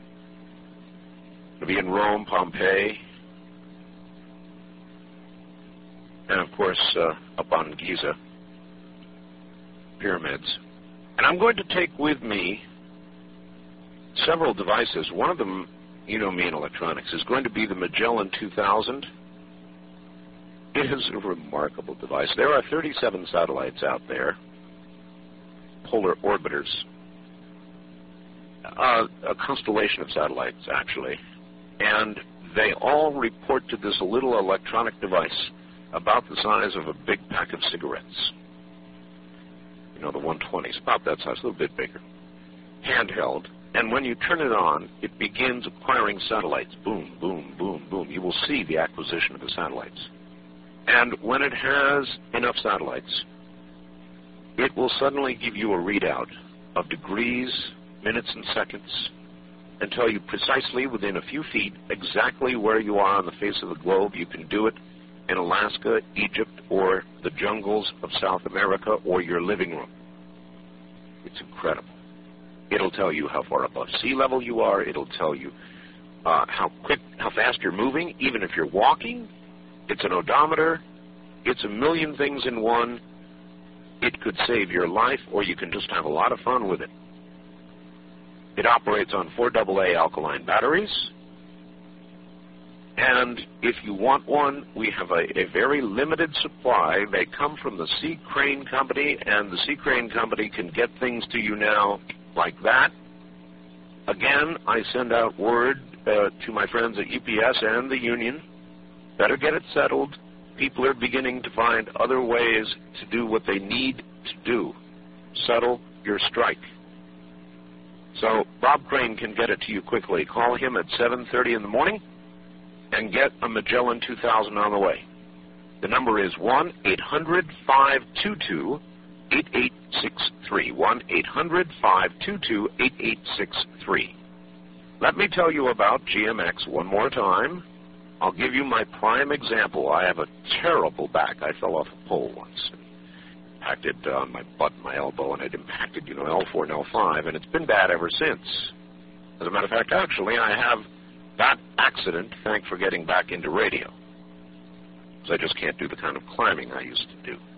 I'll be in Rome, Pompeii, and of course uh, up on Giza, pyramids. And I'm going to take with me several devices. One of them, you know me in electronics, is going to be the Magellan two thousand. It is a remarkable device. There are thirty-seven satellites out there, polar orbiters, uh, a constellation of satellites, actually, and they all report to this little electronic device about the size of a big pack of cigarettes. You know, the one twenties, about that size, a little bit bigger, handheld, and when you turn it on, it begins acquiring satellites. Boom, boom, boom, boom. You will see the acquisition of the satellites. And when it has enough satellites, it will suddenly give you a readout of degrees, minutes, and seconds, and tell you precisely within a few feet exactly where you are on the face of the globe. You can do it in Alaska, Egypt, or the jungles of South America, or your living room. It's incredible. It'll tell you how far above sea level you are. It'll tell you uh, how quick, how fast you're moving, even if you're walking. It's an odometer. It's a million things in one. It could save your life, or you can just have a lot of fun with it. It operates on four double A alkaline batteries. And if you want one, we have a, a very limited supply. They come from the Sea Crane Company, and the Sea Crane Company can get things to you now like that. Again, I send out word uh, to my friends at U P S and the union. Better get it settled. People are beginning to find other ways to do what they need to do. Settle your strike. So Bob Crane can get it to you quickly. Call him at seven thirty in the morning and get a Magellan two thousand on the way. The number is one eight hundred, five two two, eight eight six three. one eight hundred, five two two, eight eight six three. Let me tell you about G M X one more time. I'll give you my prime example. I have a terrible back. I fell off a pole once. Impacted on my butt and my elbow, and it impacted, you know, L four and L five, and it's been bad ever since. As a matter of fact, actually, I have that accident to thank for getting back into radio, because I just can't do the kind of climbing I used to do.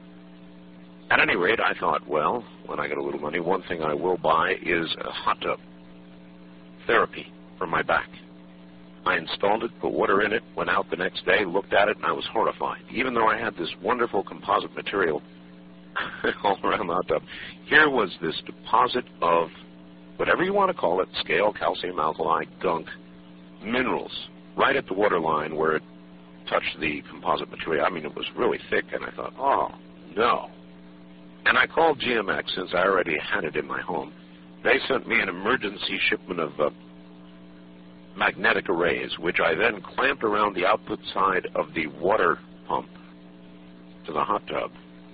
At any rate, I thought, well, when I get a little money, one thing I will buy is a hot tub therapy for my back. I installed it, put water in it, went out the next day, looked at it, and I was horrified. Even though I had this wonderful composite material all around the hot tub, here was this deposit of whatever you want to call it, scale, calcium, alkali, gunk, minerals, right at the water line where it touched the composite material. I mean, it was really thick, and I thought, oh, no. And I called G M X, since I already had it in my home. They sent me an emergency shipment of uh, magnetic arrays, which I then clamped around the output side of the water pump to the hot tub,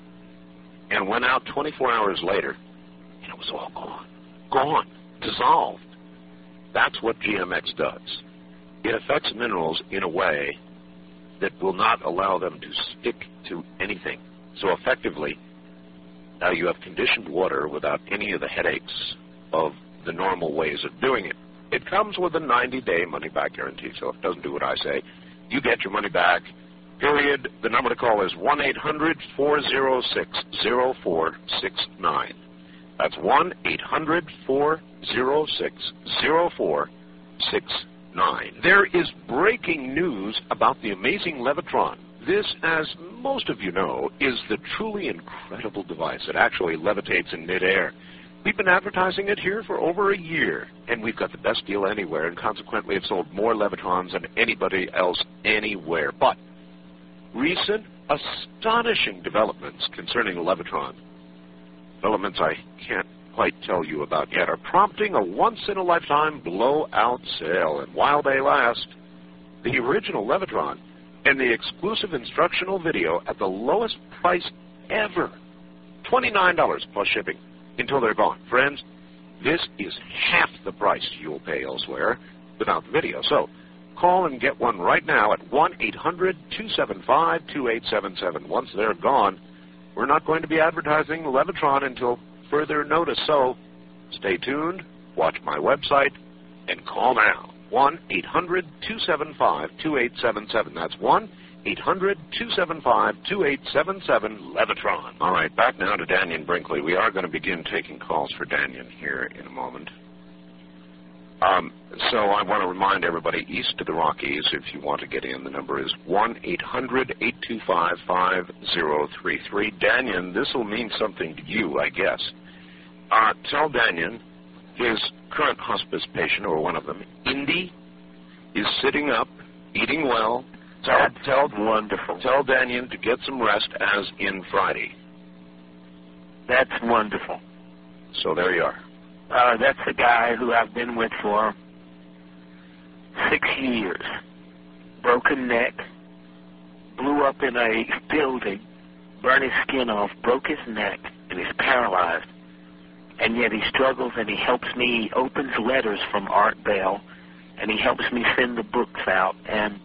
and went out twenty-four hours later, and it was all gone. Gone. Dissolved. That's what G M X does. It affects minerals in a way that will not allow them to stick to anything. So effectively, now you have conditioned water without any of the headaches of the normal ways of doing it. It comes with a ninety-day money-back guarantee, so if it doesn't do what I say, you get your money back, period. The number to call is one eight hundred, four oh six, oh four six nine. That's one eight hundred, four oh six, oh four six nine. There is breaking news about the amazing Levitron. This, as most of you know, is the truly incredible device that actually levitates in midair. We've been advertising it here for over a year, and we've got the best deal anywhere, and consequently have sold more Levitrons than anybody else anywhere. But recent astonishing developments concerning the Levitron, developments I can't quite tell you about yet, are prompting a once-in-a-lifetime blowout sale. And while they last, the original Levitron and the exclusive instructional video at the lowest price ever, twenty-nine dollars plus shipping, until they're gone. Friends, this is half the price you'll pay elsewhere without the video. So call and get one right now at one eight hundred two seven five two eight seven seven. Once they're gone, we're not going to be advertising the Levitron until further notice. So stay tuned, watch my website, and call now. one eight hundred two seven five two eight seven seven. That's one eight hundred two seven five two eight seven seven, Levitron. All right, back now to Dannion Brinkley. We are going to begin taking calls for Dannion here in a moment. Um, so I want to remind everybody east of the Rockies, if you want to get in, the number is one eight hundred eight two five five zero three three. Dannion, this will mean something to you, I guess. Uh, tell Dannion his current hospice patient, or one of them, Indy, is sitting up, eating well. Tell, tell, wonderful. Tell Dannion to get some rest, as in Friday. That's wonderful. So there you are. Uh, that's a guy who I've been with for six years. Broken neck, blew up in a building, burned his skin off, broke his neck, and he's paralyzed. And yet he struggles, and he helps me. He opens letters from Art Bell, and he helps me send the books out. And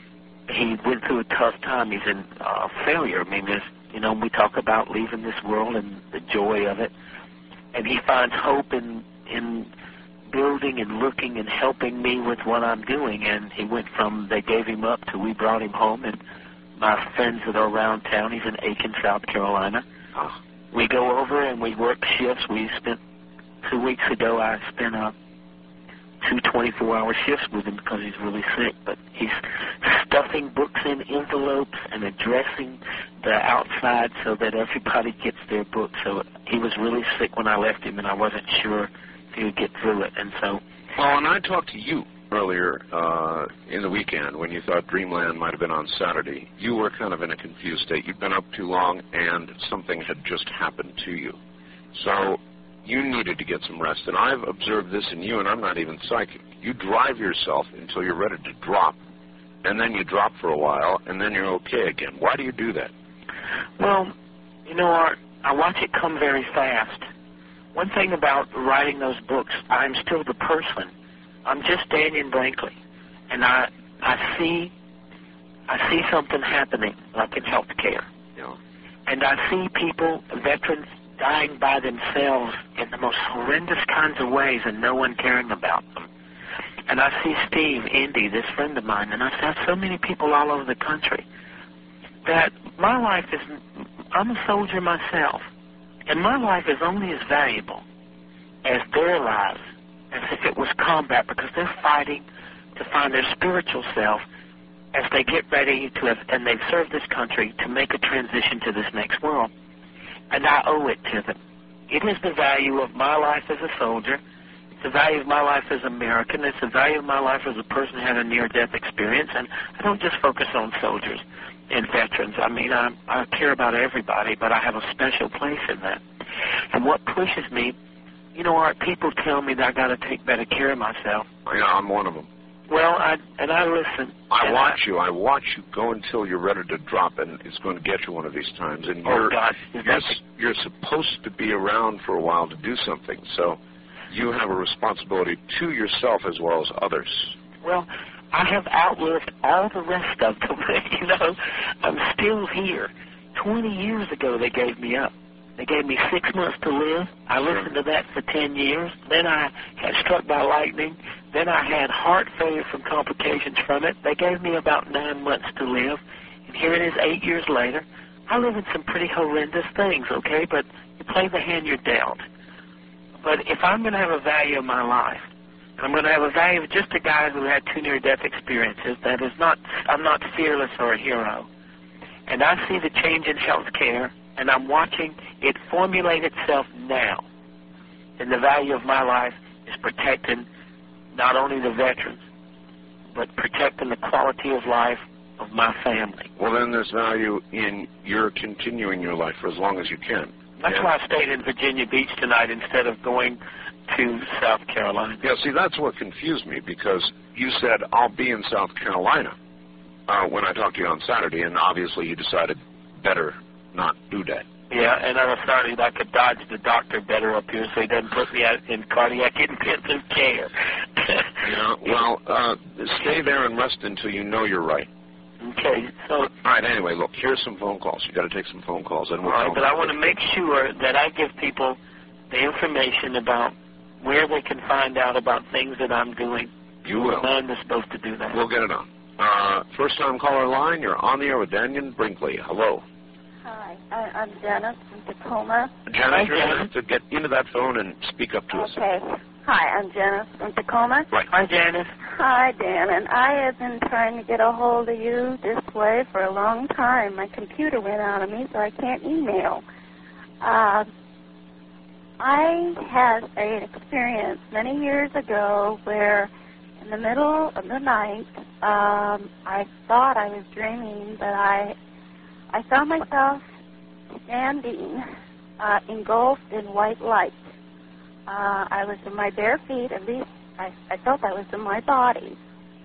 he went through a tough time. He's in uh, failure. I mean, there's, you know, we talk about leaving this world and the joy of it. And he finds hope in in building and looking and helping me with what I'm doing. And he went from they gave him up to we brought him home. And my friends that are around town, he's in Aiken, South Carolina. Oh. We go over and we work shifts. We spent, two weeks ago, I spent uh, two twenty-four hour shifts with him because he's really sick. But he's stuffing books in envelopes and addressing the outside so that everybody gets their book. So he was really sick when I left him, and I wasn't sure if he would get through it. And so... Well, and I talked to you earlier uh, in the weekend when you thought Dreamland might have been on Saturday. You were kind of in a confused state. You'd been up too long, and something had just happened to you. So you needed to get some rest. And I've observed this in you, and I'm not even psychic. You drive yourself until you're ready to drop, and then you drop for a while, and then you're okay again. Why do you do that? Well, you know, Art, I watch it come very fast. One thing about writing those books, I'm still the person. I'm just Dannion Brinkley, and I I see I see something happening, like in healthcare. Yeah. And I see people, veterans, dying by themselves in the most horrendous kinds of ways, and no one caring about them. And I see Steve, Indy, this friend of mine, and I see so many people all over the country that my life is, I'm a soldier myself, and my life is only as valuable as their lives, as if it was combat, because they're fighting to find their spiritual self as they get ready to have, and they've served this country to make a transition to this next world. And I owe it to them. It is the value of my life as a soldier. It's the value of my life as an American. It's the value of my life as a person who had a near-death experience. And I don't just focus on soldiers and veterans. I mean, I, I care about everybody, but I have a special place in that. And what pushes me, you know, Art, people tell me that I got to take better care of myself. Yeah, I'm one of them. Well, I and I listen. I watch I, you. I watch you go until you're ready to drop, and it's going to get you one of these times. And you're, oh, God. You're, you're supposed to be around for a while to do something. So you have a responsibility to yourself as well as others. Well, I have outlived all the rest of them. You know, I'm still here. Twenty years ago, they gave me up. They gave me six months to live. I listened to that for ten years. Then I had struck by lightning. Then I had heart failure from complications from it. They gave me about nine months to live. And here it is eight years later. I live in some pretty horrendous things, okay? But you play the hand you're dealt. But if I'm going to have a value in my life, I'm going to have a value of just a guy who had two near-death experiences. That is not, I'm not fearless or a hero. And I see the change in health care, and I'm watching it formulate itself now. And the value of my life is protecting not only the veterans, but protecting the quality of life of my family. Well, then there's value in your continuing your life for as long as you can. That's yeah. why I stayed in Virginia Beach tonight instead of going to South Carolina. Yeah, see, that's what confused me, because you said, I'll be in South Carolina uh, when I talked to you on Saturday, and obviously you decided better not do that. Yeah, and I decided I could dodge the doctor better up here so he doesn't put me out in cardiac intensive care. Yeah, well, uh, stay there and rest until you know you're right. Okay, so... All right, anyway, look, here's some phone calls. You've got to take some phone calls. And we'll all right, but I want to make sure that I give people the information about where they can find out about things that I'm doing. You will. None is supposed to do that. We'll get it on. Uh, first-time caller line, you're on the air with Daniel Brinkley. Hello. Hi, I, I'm Janice from Tacoma. Janice, you're going to have to get into that phone and speak up to us. Okay. Hi, I'm Janice from Tacoma. Right. Hi, Janice. Hi, Dan, and I have been trying to get a hold of you this way for a long time. My computer went out of me, so I can't email. Uh, I had an experience many years ago where in the middle of the night, um, I thought I was dreaming, but I I found myself standing uh, engulfed in white light. Uh, I was in my bare feet, at least I, I felt I was in my body.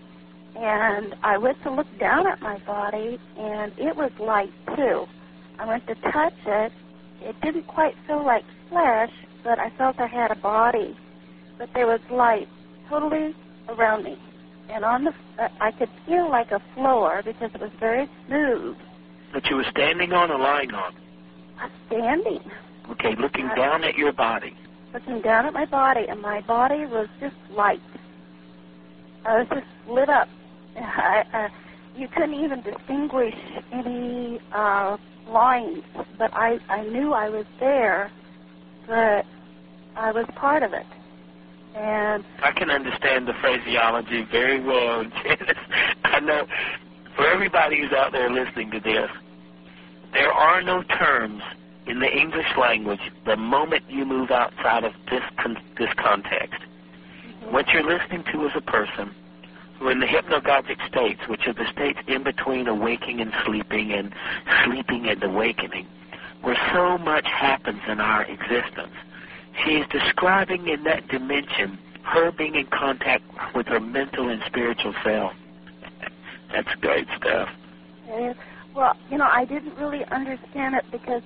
And I went to look down at my body, and it was light, too. I went to touch it. It didn't quite feel like flesh, but I felt I had a body. But there was light totally around me. And on the, uh, I could feel like a floor because it was very smooth. That you were standing on or lying on? I'm standing. Okay, looking down at your body. Looking down at my body, and my body was just light. I was just lit up. I, uh, you couldn't even distinguish any uh, lines, but I, I knew I was there, but I was part of it. And I can understand the phraseology very well, Janice. I know for everybody who's out there listening to this, there are no terms in the English language the moment you move outside of this con- this context. Mm-hmm. What you're listening to is a person who in the hypnagogic states, which are the states in between awaking and sleeping and sleeping and awakening, where so much happens in our existence. She is describing in that dimension her being in contact with her mental and spiritual self. That's great stuff. Uh, well, you know, I didn't really understand it because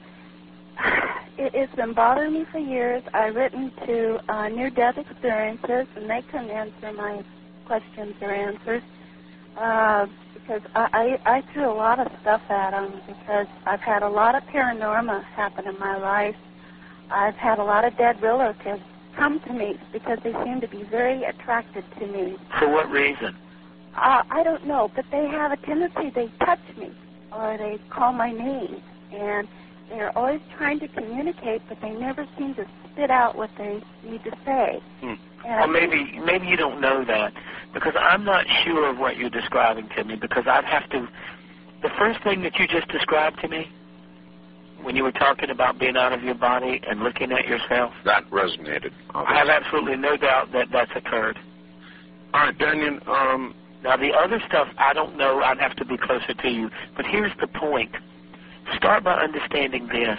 it, it's been bothering me for years. I've written to uh, near-death experiences, and they couldn't answer my questions or answers uh, because I, I, I threw a lot of stuff at them because I've had a lot of paranormal happen in my life. I've had a lot of dead relatives come to me because they seem to be very attracted to me. For what reason? Uh, I don't know, but they have a tendency, they touch me or they call my name, and they're always trying to communicate, but they never seem to spit out what they need to say. Hmm. Well, maybe maybe you don't know that, because I'm not sure of what you're describing to me, because I'd have to, the first thing that you just described to me, when you were talking about being out of your body and looking at yourself, that resonated. Obviously. I have absolutely no doubt that that's occurred. All right, Daniel, um... now, the other stuff, I don't know. I'd have to be closer to you. But here's the point. Start by understanding this.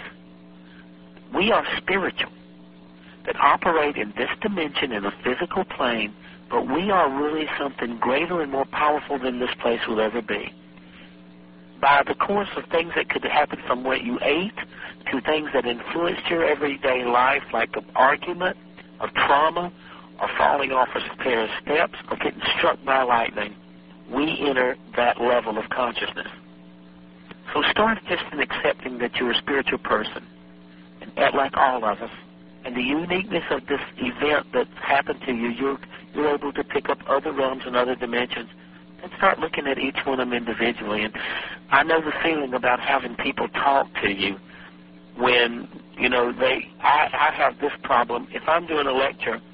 We are spiritual that operate in this dimension in a physical plane, but we are really something greater and more powerful than this place will ever be. By the course of things that could happen from what you ate to things that influenced your everyday life, like an argument, or trauma, or falling off a pair of steps, or getting struck by lightning, we enter that level of consciousness. So start just in accepting that you're a spiritual person, and act like all of us. And the uniqueness of this event that's happened to you, you're, you're able to pick up other realms and other dimensions, and start looking at each one of them individually. And I know the feeling about having people talk to you when, you know, they, I, I have this problem. If I'm doing a lecture,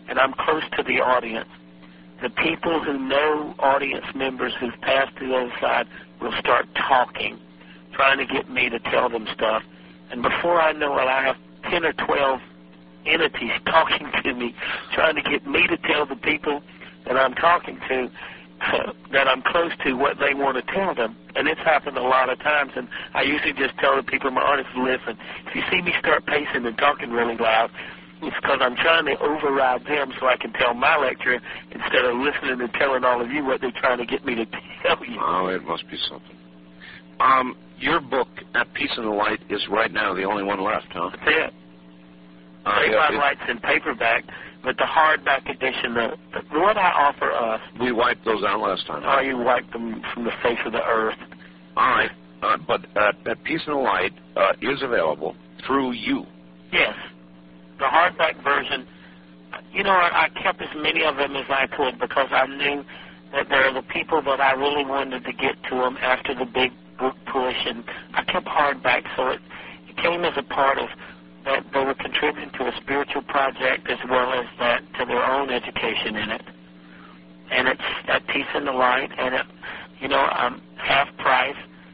and I'm close to the audience, the people who know audience members who've passed through the other side will start talking, trying to get me to tell them stuff. And before I know it, I have ten or twelve entities talking to me, trying to get me to tell the people that I'm talking to uh, that I'm close to what they want to tell them. And it's happened a lot of times, and I usually just tell the people in my audience, listen, if you see me start pacing and talking really loud, it's because I'm trying to override them so I can tell my lecture instead of listening and telling all of you what they're trying to get me to tell you. Oh, it must be something. Um, your book, At Peace in the Light, is right now the only one left, huh? That's it. Uh, Save yeah, My it, Light's in paperback, but the hardback edition, the, the, what I offer us... We wiped those out last time. Oh, you wiped them from the face of the earth. All right. Uh, but uh, At Peace in the Light uh, is available through you. Yes. The hardback version, you know, I, I kept as many of them as I could because I knew that there are the people that I really wanted to get to them after the big book push, and I kept hardback, so it, it came as a part of that they were contributing to a spiritual project as well as that to their own education in it. And it's At Peace in the Light, and it, you know, I'm half price.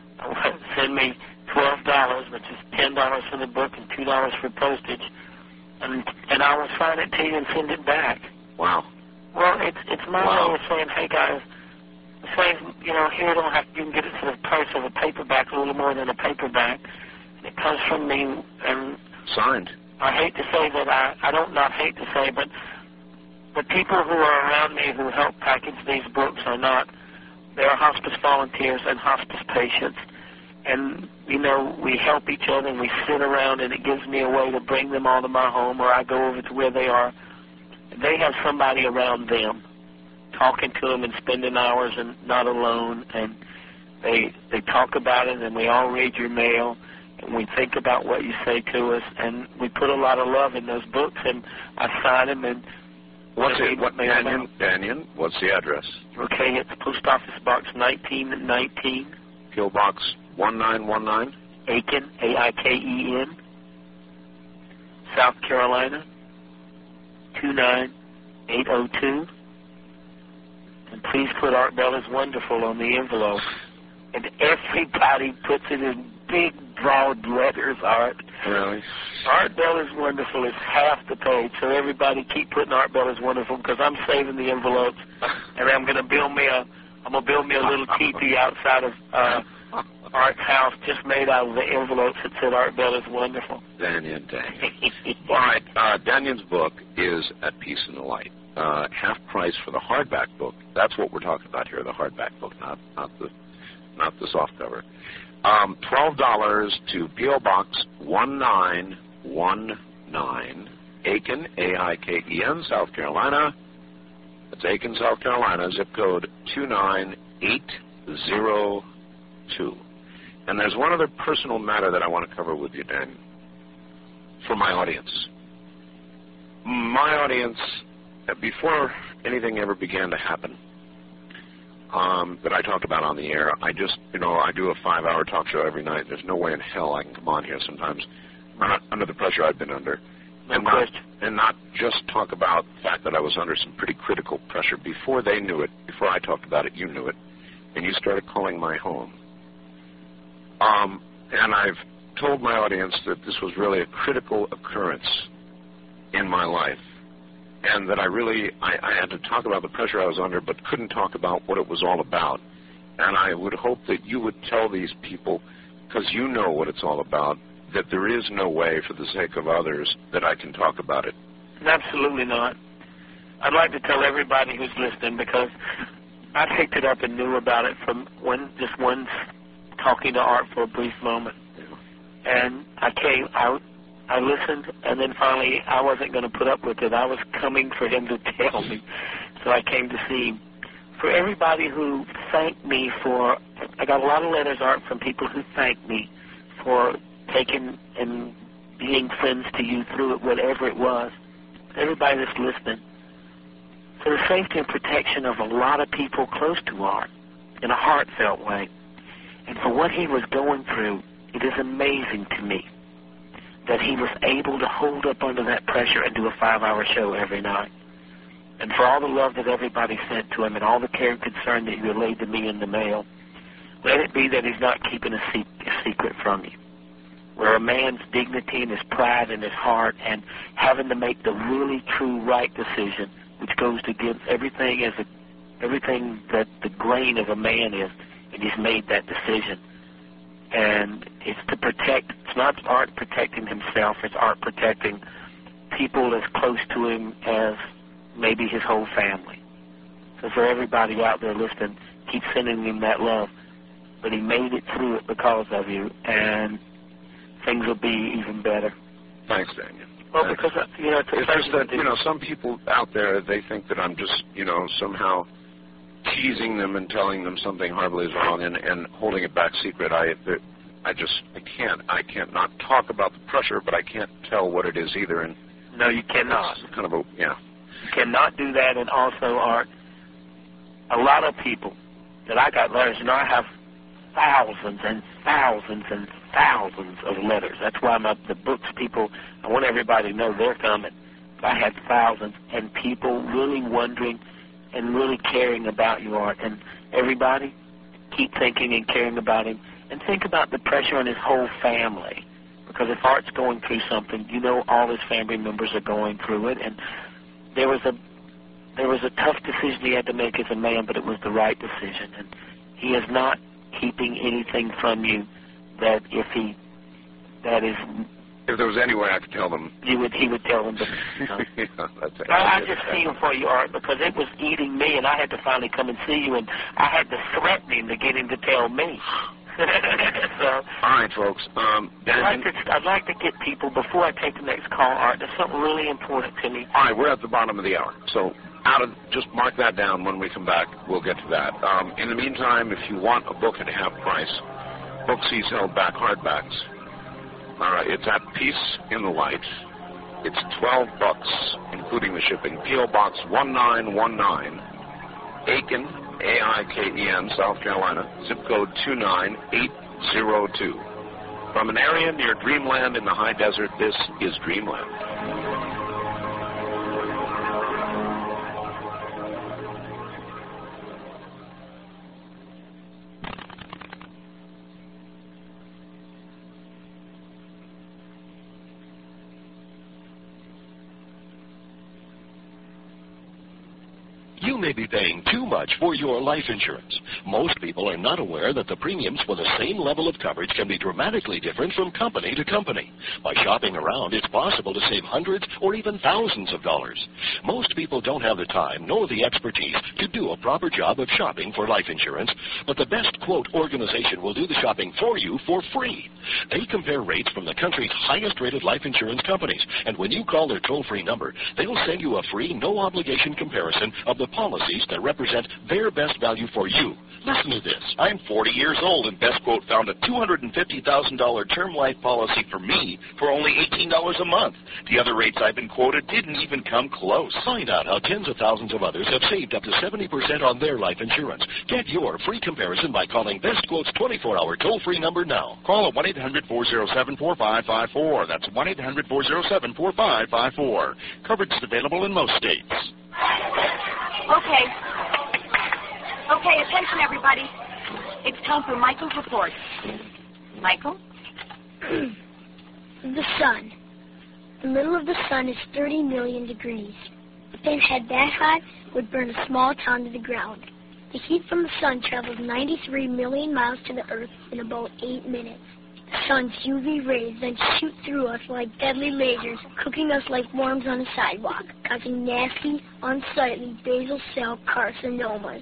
Send me twelve dollars, which is ten dollars for the book and two dollars for postage. And, and I will sign it to you and send it back. Wow. Well, it's it's my wow. way of saying, hey guys, say, you know, here you don't have you can get it for the price of a paperback, a little more than a paperback. It comes from me, and signed. I hate to say that I I don't not hate to say, but the people who are around me who help package these books are not. They are hospice volunteers and hospice patients. And, you know, we help each other and we sit around, and it gives me a way to bring them all to my home, or I go over to where they are. They have somebody around them talking to them and spending hours and not alone. And they they talk about it, and we all read your mail, and we think about what you say to us, and we put a lot of love in those books, and I sign them. And what's it? What, Danyon, Danyon, what's the address? Okay, it's Post Office Box nineteen nineteen. P O Box one nine one nine. Aiken, A I K E N, South Carolina, two nine eight oh two. And please put Art Bell is Wonderful on the envelope. And everybody puts it in big, broad letters, Art. Really? Art Bell is Wonderful is half the page, so everybody keep putting Art Bell is Wonderful, because I'm saving the envelopes, and I'm going to build me a, I'm going to build me a little teepee outside of uh, Art's house, just made out of the envelopes that said Art Bell is Wonderful. Danyon, Danyon. All right, uh, Danyon's book is At Peace in the Light. Uh, half price for the hardback book. That's what we're talking about here, the hardback book, not not the not the softcover. Um, twelve dollars to P O Box one nine one nine, Aiken, A I K E N, South Carolina. That's Aiken, South Carolina, zip code two nine eight zero two. And there's one other personal matter that I want to cover with you, Dan, for my audience. My audience, before anything ever began to happen um, that I talked about on the air, I just, you know, I do a five-hour talk show every night. There's no way in hell I can come on here sometimes, not under the pressure I've been under, no and, not, and not just talk about the fact that I was under some pretty critical pressure. Before they knew it, before I talked about it, you knew it, and you started calling my home. Um, and I've told my audience that this was really a critical occurrence in my life, and that I really, I, I had to talk about the pressure I was under, but couldn't talk about what it was all about. And I would hope that you would tell these people, because you know what it's all about, that there is no way, for the sake of others, that I can talk about it. Absolutely not. I'd like to tell everybody who's listening, because I picked it up and knew about it from one, just one talking to Art for a brief moment. And I came out, I listened, and then finally I wasn't going to put up with it. I was coming for him to tell me, so I came to see him. For everybody who thanked me for, I got a lot of letters, Art, from people who thanked me for taking and being friends to you through it, whatever it was. Everybody that's listening. For the safety and protection of a lot of people close to Art, in a heartfelt way, and for what he was going through, it is amazing to me that he was able to hold up under that pressure and do a five-hour show every night. and for all the love that everybody sent to him and all the care and concern that you relayed to me in the mail, let it be that he's not keeping a, se- a secret from you. Where a man's dignity and his pride and his heart and having to make the really true right decision, which goes to give everything as a, everything that the grain of a man is, and he's made that decision. And it's to protect, it's not art protecting himself, it's art protecting people as close to him as maybe his whole family. So for everybody out there listening, keep sending him that love. But he made it through it because of you, and things will be even better. Thanks, Daniel. Well, because, uh, you know, it's, it's just that, you know, some people out there, they think that I'm just, you know, somehow teasing them and telling them something horribly is wrong and, and holding it back secret. I I just, I can't. I can't not talk about the pressure, but I can't tell what it is either. And no, you cannot. It's kind of a, yeah. You cannot do that, and also, Art, a lot of people that I got letters, you know, I have thousands and thousands and thousands of letters. That's why my, the books, people, I want everybody to know they're coming. I had thousands, and people really wondering and really caring about you, Art. And everybody, keep thinking and caring about him. And think about the pressure on his whole family. Because if Art's going through something, you know all his family members are going through it. And there was a there was a tough decision he had to make as a man, but it was the right decision. And he is not keeping anything from you that if he, that is... If there was any way I could tell them... You would, he would tell them. But, uh, yeah, that's it. I, I just feel for you, Art, because it was eating me, and I had to finally come and see you, and I had to threaten him to get him to tell me. So, all right, folks. Um, I'd, like to, I'd like to get people, before I take the next call, Art, there's something really important to me. All right, we're at the bottom of the hour. So out of just mark that down. When we come back, we'll get to that. Um, in the meantime, if you want a book at half price, books he's held back, hardbacks. All right, it's at Peace in the Light. It's twelve bucks, including the shipping. P O Box one nine one nine, Aiken, A I K E N, South Carolina, zip code two nine eight zero two. From an area near Dreamland in the high desert, this is Dreamland. You may be paying too much for your life insurance. Most people are not aware that the premiums for the same level of coverage can be dramatically different from company to company. By shopping around, it's possible to save hundreds or even thousands of dollars. Most people don't have the time nor the expertise to do a proper job of shopping for life insurance, but the Best Quote organization will do the shopping for you for free. They compare rates from the country's highest-rated life insurance companies, and when you call their toll-free number, they'll send you a free, no-obligation comparison of the policies that represent their best value for you. Listen to this. I'm forty years old, and Best Quote found a two hundred fifty thousand dollars term life policy for me for only eighteen dollars a month. The other rates I've been quoted didn't even come close. Find out how tens of thousands of others have saved up to seventy percent on their life insurance. Get your free comparison by calling Best Quote's twenty-four hour toll-free number now. Call at one eight hundred four oh seven four five five four. That's one eight hundred four oh seven four five five four. Coverage is available in most states. Okay. Okay, attention, everybody. It's time for Michael's report. Michael? The sun. The middle of the sun is thirty million degrees. If it had that hot, it would burn a small town to the ground. The heat from the sun travels ninety-three million miles to the earth in about eight minutes. The sun's U V rays then shoot through us like deadly lasers, cooking us like worms on a sidewalk, causing nasty, unsightly basal cell carcinomas.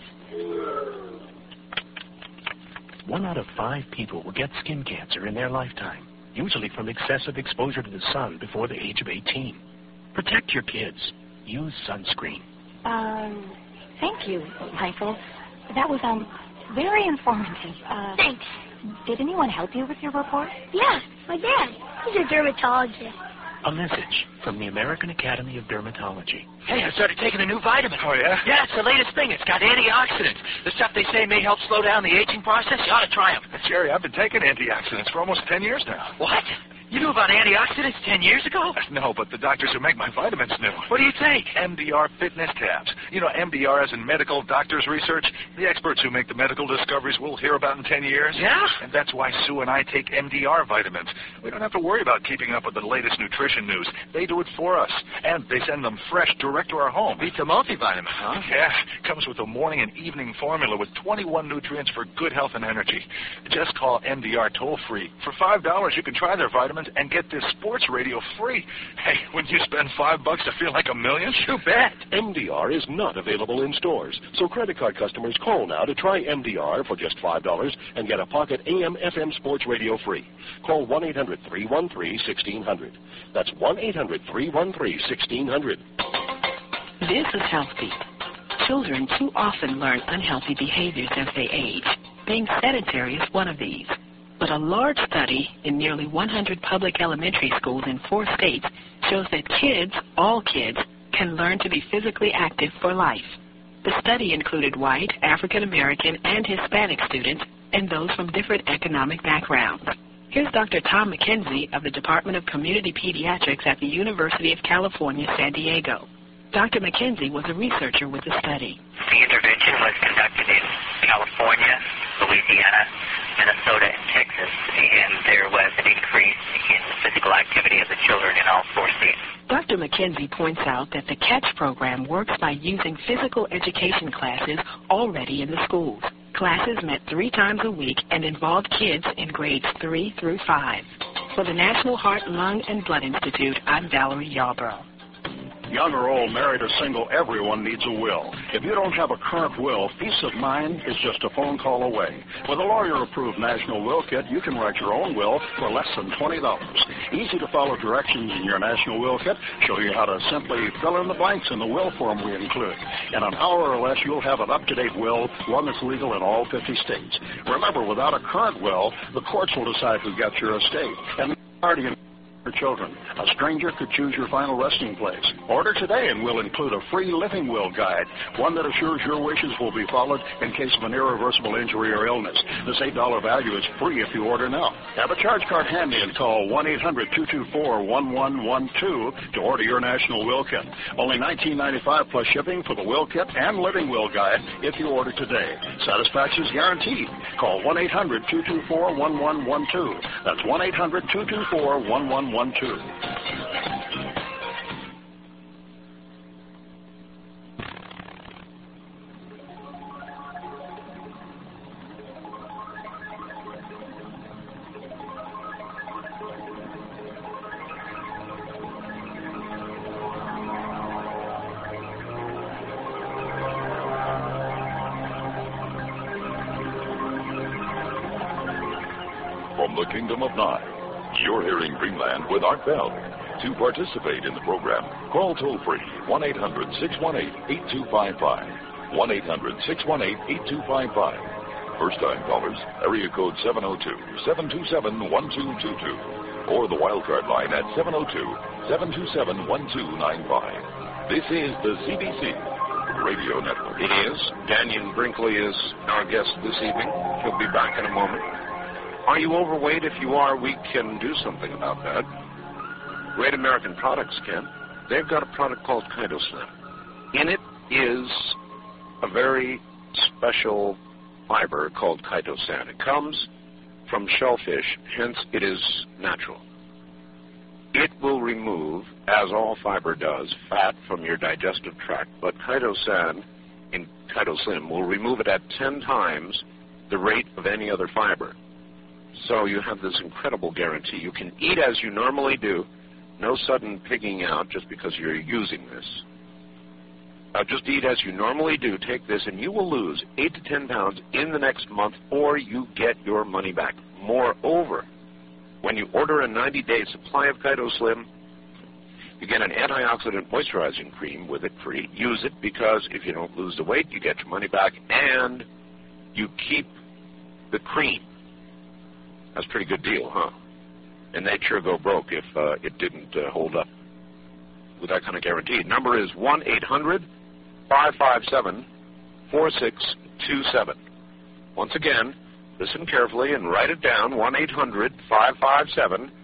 One out of five people will get skin cancer in their lifetime, usually from excessive exposure to the sun before the age of eighteen. Protect your kids. Use sunscreen. Um, thank you, Michael. That was, um, very informative. Uh, Thanks. Did anyone help you with your report? Yeah, my dad. He's a dermatologist. A message from the American Academy of Dermatology. Hey, I started taking a new vitamin. Oh, yeah? Yeah, it's the latest thing. It's got antioxidants. The stuff they say may help slow down the aging process. You ought to try them. Jerry, I've been taking antioxidants for almost ten years now. What? You knew about antioxidants ten years ago? No, but the doctors who make my vitamins knew. What do you take? M D R Fitness Tabs. You know, M D R as in medical doctors research. The experts who make the medical discoveries we'll hear about in ten years. Yeah? And that's why Sue and I take M D R vitamins. We don't have to worry about keeping up with the latest nutrition news. They do it for us. And they send them fresh direct to our home. Beats a multivitamin, huh? Yeah. Comes with a morning and evening formula with twenty-one nutrients for good health and energy. Just call M D R toll-free. For five dollars, you can try their vitamins and get this sports radio free. Hey, when you spend five bucks to feel like a million? You bet. M D R is not available in stores, so credit card customers call now to try M D R for just five dollars and get a pocket A M F M sports radio free. Call one eight hundred three one three one six zero zero. That's one eight hundred three one three one six zero zero. This is healthy. Children too often learn unhealthy behaviors as they age. Being sedentary is one of these. But a large study in nearly one hundred public elementary schools in four states shows that kids, all kids, can learn to be physically active for life. The study included white, African American, and Hispanic students and those from different economic backgrounds. Here's Doctor Tom McKenzie of the Department of Community Pediatrics at the University of California, San Diego. Doctor McKenzie was a researcher with the study. The intervention was conducted in California, Louisiana, Minnesota, and Texas, and there was an increase in the physical activity of the children in all four states. Doctor McKenzie points out that the CATCH program works by using physical education classes already in the schools. Classes met three times a week and involved kids in grades three through five. For the National Heart, Lung, and Blood Institute, I'm Valerie Yarborough. Young or old, married or single, everyone needs a will. If you don't have a current will, peace of mind is just a phone call away. With a lawyer-approved National Will Kit, you can write your own will for less than twenty dollars. Easy-to-follow directions in your National Will Kit show you how to simply fill in the blanks in the will form we include. In an hour or less, you'll have an up-to-date will, one that's legal in all fifty states. Remember, without a current will, the courts will decide who gets your estate. And the guardian for children. A stranger could choose your final resting place. Order today and we'll include a free living will guide, one that assures your wishes will be followed in case of an irreversible injury or illness. This eight dollar value is free if you order now. Have a charge card handy and call one eight hundred two two four one one one two to order your National Will Kit. Only nineteen ninety-five plus shipping for the Will Kit and Living Will Guide if you order today. Satisfaction is guaranteed. Call one eight hundred two two four one one one two. That's one eight hundred two two four one one one two. From the Kingdom of Nye, you're hearing Dreamland with Art Bell. To participate in the program, call toll-free one eight hundred six one eight eight two five five. one eight hundred six one eight eight two five five. First-time callers, area code seven oh two, seven two seven, one two two two. Or the wildcard line at seven oh two, seven two seven, one two nine five. This is the C B C Radio Network. It is. Daniel Brinkley is our guest this evening. He'll be back in a moment. Are you overweight? If you are, we can do something about that. Great American Products can. They've got a product called Chitoslim. In it is a very special fiber called chitosan. It comes from shellfish, hence it is natural. It will remove, as all fiber does, fat from your digestive tract, but chitosan in Chitoslim will remove it at ten times the rate of any other fiber. So you have this incredible guarantee. You can eat as you normally do, no sudden pigging out just because you're using this. Uh, just eat as you normally do. Take this, and you will lose eight to ten pounds in the next month, or you get your money back. Moreover, when you order a ninety-day supply of Chitoslim, you get an antioxidant moisturizing cream with it free. Use it because if you don't lose the weight, you get your money back, and you keep the cream. That's a pretty good deal, huh? And they'd sure go broke if uh, it didn't uh, hold up with that kind of guarantee. Number is one eight hundred five five seven four six two seven. Once again, listen carefully and write it down, one eight hundred five five seven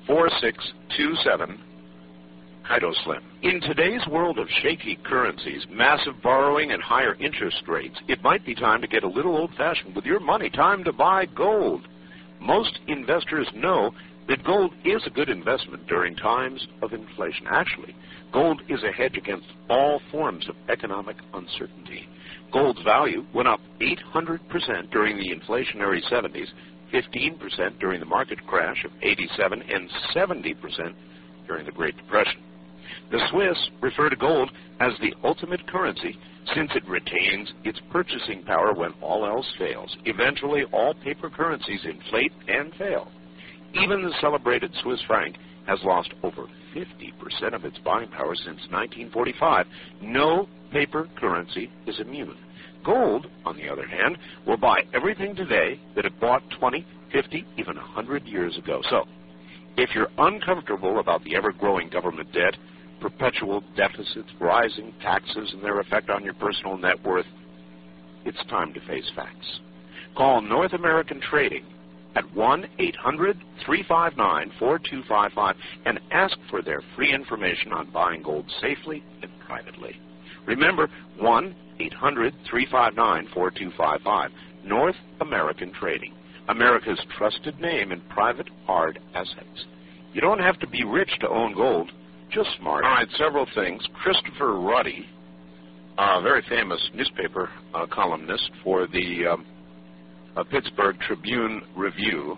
four six two seven, Hydroslim. In today's world of shaky currencies, massive borrowing, and higher interest rates, it might be time to get a little old-fashioned with your money. Time to buy gold. Most investors know that gold is a good investment during times of inflation. Actually, gold is a hedge against all forms of economic uncertainty. Gold's value went up eight hundred percent during the inflationary seventies, fifteen percent during the market crash of eighty-seven, and seventy percent during the Great Depression. The Swiss refer to gold as the ultimate currency since it retains its purchasing power when all else fails. Eventually, all paper currencies inflate and fail. Even the celebrated Swiss franc has lost over fifty percent of its buying power since nineteen forty-five. No paper currency is immune. Gold, on the other hand, will buy everything today that it bought twenty, fifty, even one hundred years ago. So, if you're uncomfortable about the ever-growing government debt, perpetual deficits, rising taxes, and their effect on your personal net worth, it's time to face facts. Call North American Trading at one eight hundred, three five nine, four two five five and ask for their free information on buying gold safely and privately. Remember, one eight hundred, three five nine, four two five five. North American Trading, America's trusted name in private hard assets. You don't have to be rich to own gold, just smart. All right, several things. Christopher Ruddy, a very famous newspaper uh, columnist for the um, uh, Pittsburgh Tribune Review,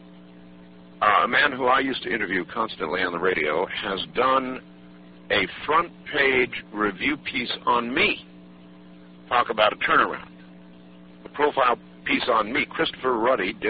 uh, a man who I used to interview constantly on the radio, has done a front-page review piece on me. Talk about a turnaround. A profile piece on me. Christopher Ruddy did.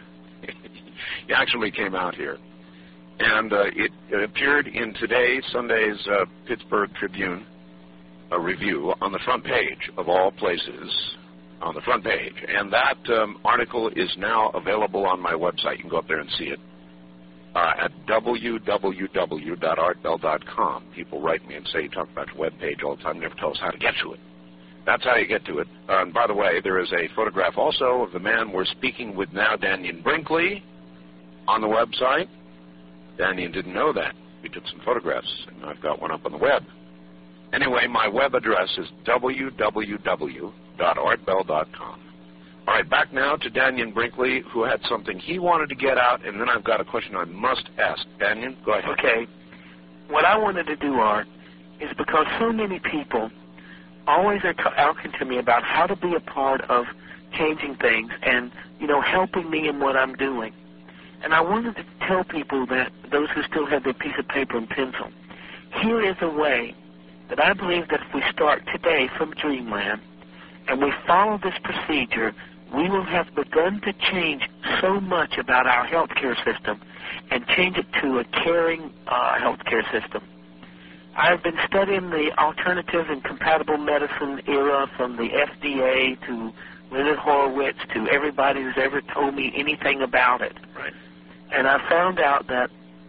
He actually came out here. And uh, it, it appeared in today, Sunday's uh, Pittsburgh Tribune uh, Review on the front page, of all places, on the front page. And that um, article is now available on my website. You can go up there and see it uh, at w w w dot art bell dot com. People write me and say, you talk about your web page all the time, never tell us how to get to it. That's how you get to it. Uh, and by the way, there is a photograph also of the man we're speaking with now, Dannion Brinkley, on the website. Dannion didn't know that. We took some photographs, and I've got one up on the web. Anyway, my web address is w w w dot art bell dot com. All right, back now to Dannion Brinkley, who had something he wanted to get out, and then I've got a question I must ask. Dannion, go ahead. Okay. What I wanted to do, Art, is because so many people always are talking to me about how to be a part of changing things and, you know, helping me in what I'm doing. And I wanted to tell people that, those who still have their piece of paper and pencil, here is a way that I believe that if we start today from Dreamland and we follow this procedure, we will have begun to change so much about our healthcare system and change it to a caring uh, healthcare system. I've been studying the alternative and compatible medicine era from the F D A to Leonard Horowitz to everybody who's ever told me anything about it. Right. And I found out that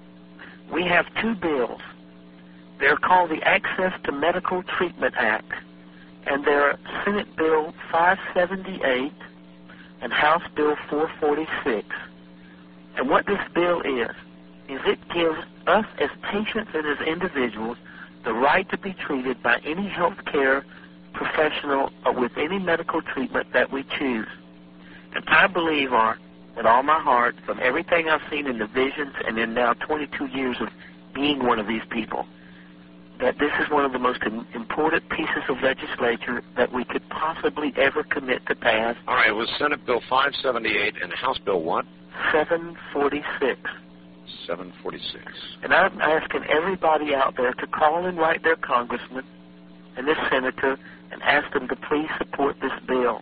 we have two bills. They're called the Access to Medical Treatment Act, and they're Senate Bill five seventy-eight and House Bill four forty-six. And what this bill is, is it gives us as patients and as individuals the right to be treated by any health care professional or with any medical treatment that we choose. And I believe, Art, with all my heart, from everything I've seen in the visions and in now twenty-two years of being one of these people, that this is one of the most important pieces of legislature that we could possibly ever commit to pass. All right, it was Senate Bill five seventy-eight and House Bill what? seven forty-six. seven forty-six. And I'm asking everybody out there to call and write their congressman and this senator and ask them to please support this bill.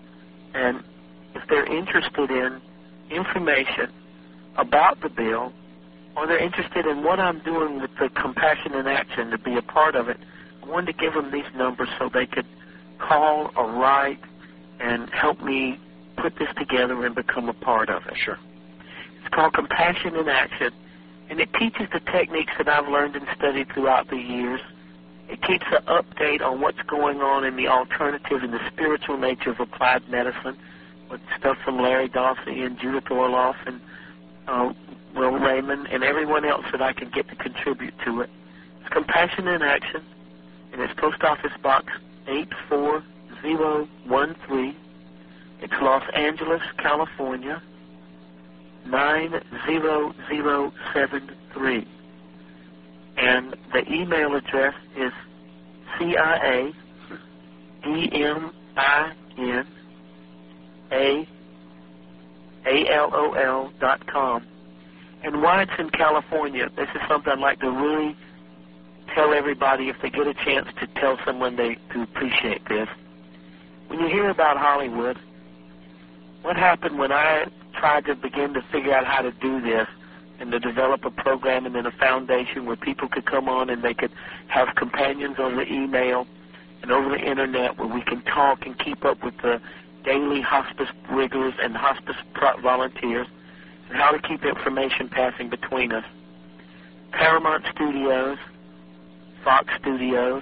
And if they're interested in information about the bill, or they're interested in what I'm doing with the Compassion in Action to be a part of it, I wanted to give them these numbers so they could call or write and help me put this together and become a part of it. Sure. It's called Compassion in Action, and it teaches the techniques that I've learned and studied throughout the years. It keeps an update on what's going on in the alternative and the spiritual nature of applied medicine, with stuff from Larry Dossey and Judith Orloff and uh, Will Raymond, and everyone else that I can get to contribute to it. It's Compassion in Action, and it's Post Office Box eight four zero one three. It's Los Angeles, California, nine zero zero seven three. And the email address is C I A E M I N A A L O L dot com. And why it's in California, this is something I'd like to really tell everybody if they get a chance to tell someone they to appreciate this. When you hear about Hollywood, what happened when I tried to begin to figure out how to do this and to develop a program and then a foundation where people could come on and they could have companions on the email and over the internet where we can talk and keep up with the daily hospice riggers and hospice pro- volunteers and how to keep information passing between us. Paramount Studios, Fox Studios,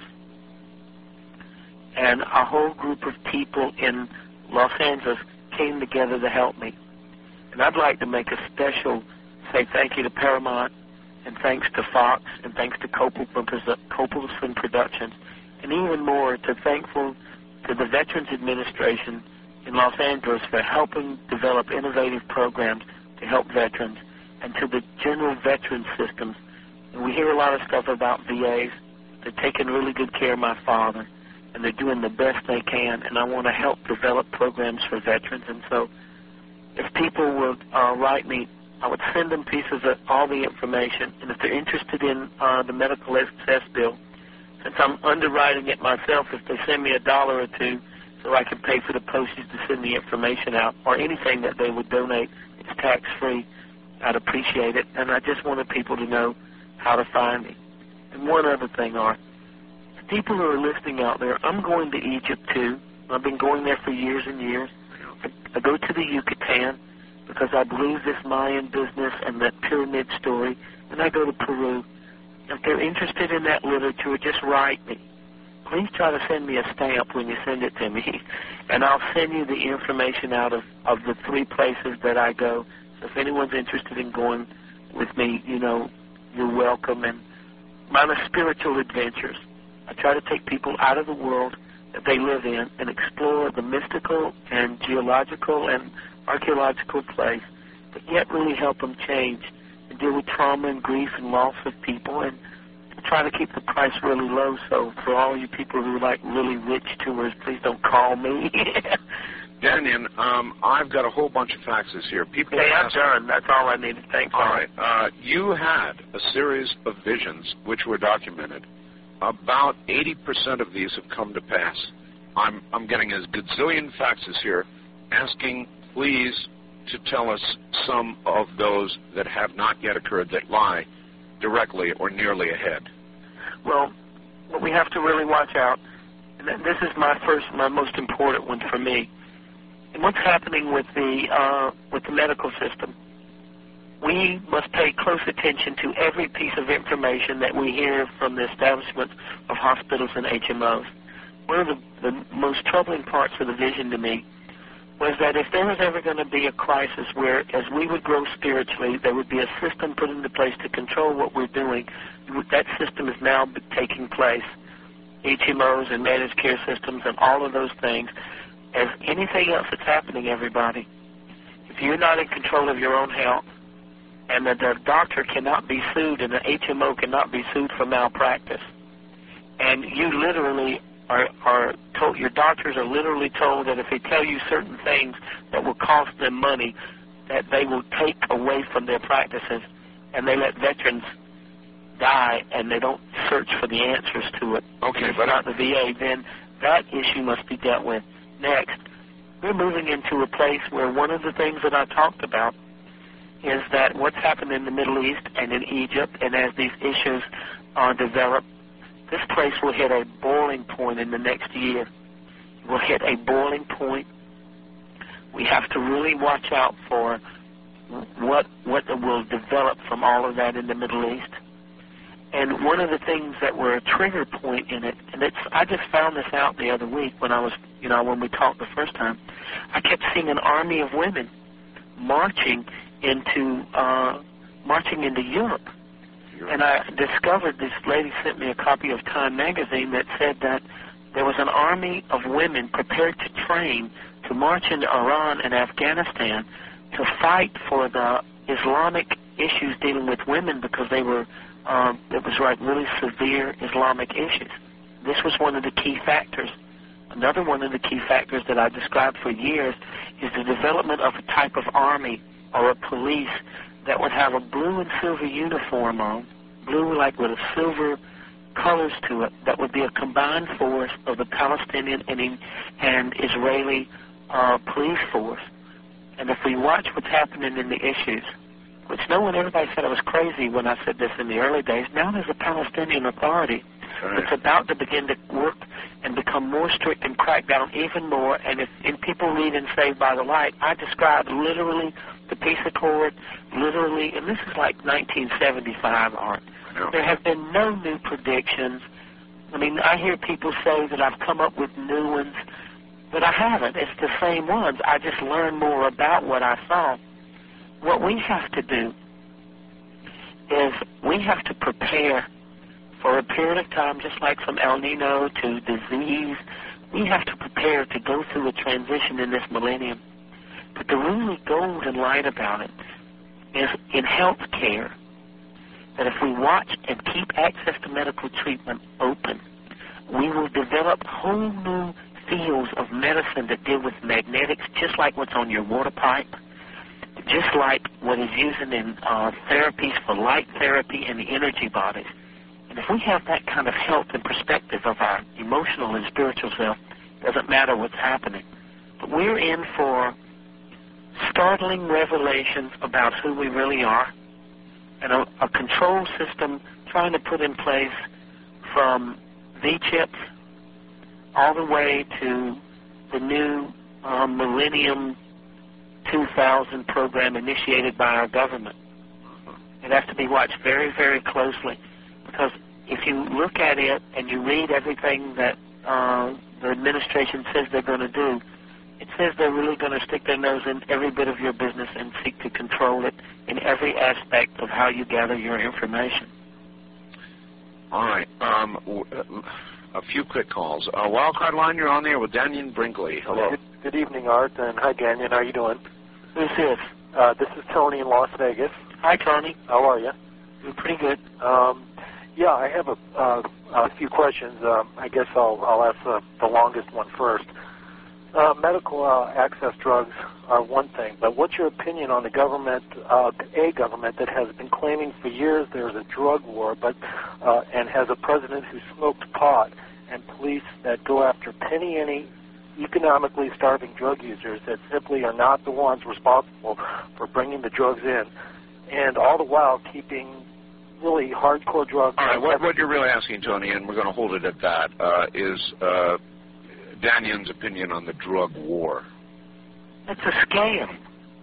and a whole group of people in Los Angeles came together to help me. And I'd like to make a special say thank you to Paramount and thanks to Fox and thanks to Copelson Productions, and even more to thankful to the Veterans Administration in Los Angeles for helping develop innovative programs to help veterans, and to the general veteran systems. And we hear a lot of stuff about V As. They're taking really good care of my father, and they're doing the best they can, and I want to help develop programs for veterans. And so if people would uh, write me, I would send them pieces of all the information, and if they're interested in uh, the medical access bill, since I'm underwriting it myself, if they send me a dollar or two so I can pay for the postage to send the information out, or anything that they would donate, it's tax-free, I'd appreciate it. And I just wanted people to know how to find me. And one other thing, Art, people who are listening out there, I'm going to Egypt too. I've been going there for years and years. I, I go to the Yucatan because I believe this Mayan business and that pyramid story, and I go to Peru. If they're interested in that literature, just write me. Please try to send me a stamp when you send it to me, and I'll send you the information out of, of the three places that I go. So if anyone's interested in going with me, you know, you're welcome. And mine are spiritual adventures. I try to take people out of the world that they live in and explore the mystical and geological and archaeological place, but yet really help them change and deal with trauma and grief and loss of people, and try to keep the price really low. So for all you people who like really rich tours, please don't call me. Daniel, um, I've got a whole bunch of faxes here. People hey, I'm ask, done. That's all I needed. Thanks. All right. Uh, you had a series of visions which were documented. About eighty percent of these have come to pass. I'm, I'm getting a gazillion faxes here asking, please, to tell us some of those that have not yet occurred that lie directly or nearly ahead. Well, what we have to really watch out, and this is my first, my most important one for me, and what's happening with the uh, with the medical system. We must pay close attention to every piece of information that we hear from the establishments of hospitals and H M Os. One of the, the most troubling parts of the vision to me was that if there was ever going to be a crisis where, as we would grow spiritually, there would be a system put into place to control what we're doing, that system is now taking place. H M Os and managed care systems and all of those things. As anything else that's happening, everybody, if you're not in control of your own health, and that the doctor cannot be sued and the H M O cannot be sued for malpractice, and you literally are, are told, your doctors are literally told that if they tell you certain things that will cost them money, that they will take away from their practices, and they let veterans die and they don't search for the answers to it. Okay, it's but not the V A, then that issue must be dealt with. Next, we're moving into a place where one of the things that I talked about is that what's happened in the Middle East and in Egypt, and as these issues are developed, this place will hit a boiling point in the next year. It will hit a boiling point. We have to really watch out for what what will develop from all of that in the Middle East. And one of the things that were a trigger point in it, and it's I just found this out the other week when I was, you know, when we talked the first time, I kept seeing an army of women marching into uh, marching into Europe. And I discovered, this lady sent me a copy of Time magazine that said that there was an army of women prepared to train to march into Iran and Afghanistan to fight for the Islamic issues dealing with women, because they were, um, it was like really severe Islamic issues. This was one of the key factors. Another one of the key factors that I described for years is the development of a type of army or a police that would have a blue and silver uniform on, blue like with a silver colors to it, that would be a combined force of the Palestinian and, and Israeli uh, police force. And if we watch what's happening in the issues, which no one, everybody said I was crazy when I said this in the early days, now there's a Palestinian Authority that's about to begin to work and become more strict and crack down even more. And if, if people read in Saved by the Light, I describe literally the peace accord, literally, and this is like nineteen seventy-five art. There have been no new predictions. I mean, I hear people say that I've come up with new ones, but I haven't. It's the same ones. I just learned more about what I saw. What we have to do is we have to prepare for a period of time, just like from El Nino to disease. We have to prepare to go through a transition in this millennium. But the really golden light about it is in health care, that if we watch and keep access to medical treatment open, we will develop whole new fields of medicine that deal with magnetics, just like what's on your water pipe, just like what is used in uh, therapies for light therapy and the energy bodies. And if we have that kind of health and perspective of our emotional and spiritual self, it doesn't matter what's happening. But we're in for startling revelations about who we really are, and a, a control system trying to put in place from V-chips all the way to the new uh, Millennium two thousand program initiated by our government. It has to be watched very, very closely, because if you look at it and you read everything that uh, the administration says they're going to do, it says they're really going to stick their nose in every bit of your business and seek to control it in every aspect of how you gather your information. All right. Um, a few quick calls. Uh, Wildcard Line, you're on there with Daniel Brinkley. Hello. Good, good evening, Art, and hi, Daniel. How are you doing? Who's this? Uh, this is Tony in Las Vegas. Hi, Tony. How are you? You're pretty good. Um, yeah, I have a, uh, a few questions. Um, I guess I'll, I'll ask the, the longest one first. Uh, medical uh, access drugs are one thing, but what's your opinion on the government, uh, a government that has been claiming for years there's a drug war, but uh, and has a president who smoked pot and police that go after penny any economically starving drug users that simply are not the ones responsible for bringing the drugs in, and all the while keeping really hardcore drugs. All right, what, what you're really asking, Tony, and we're going to hold it at that, uh, is uh, Danion's opinion on the drug war. It's a scam.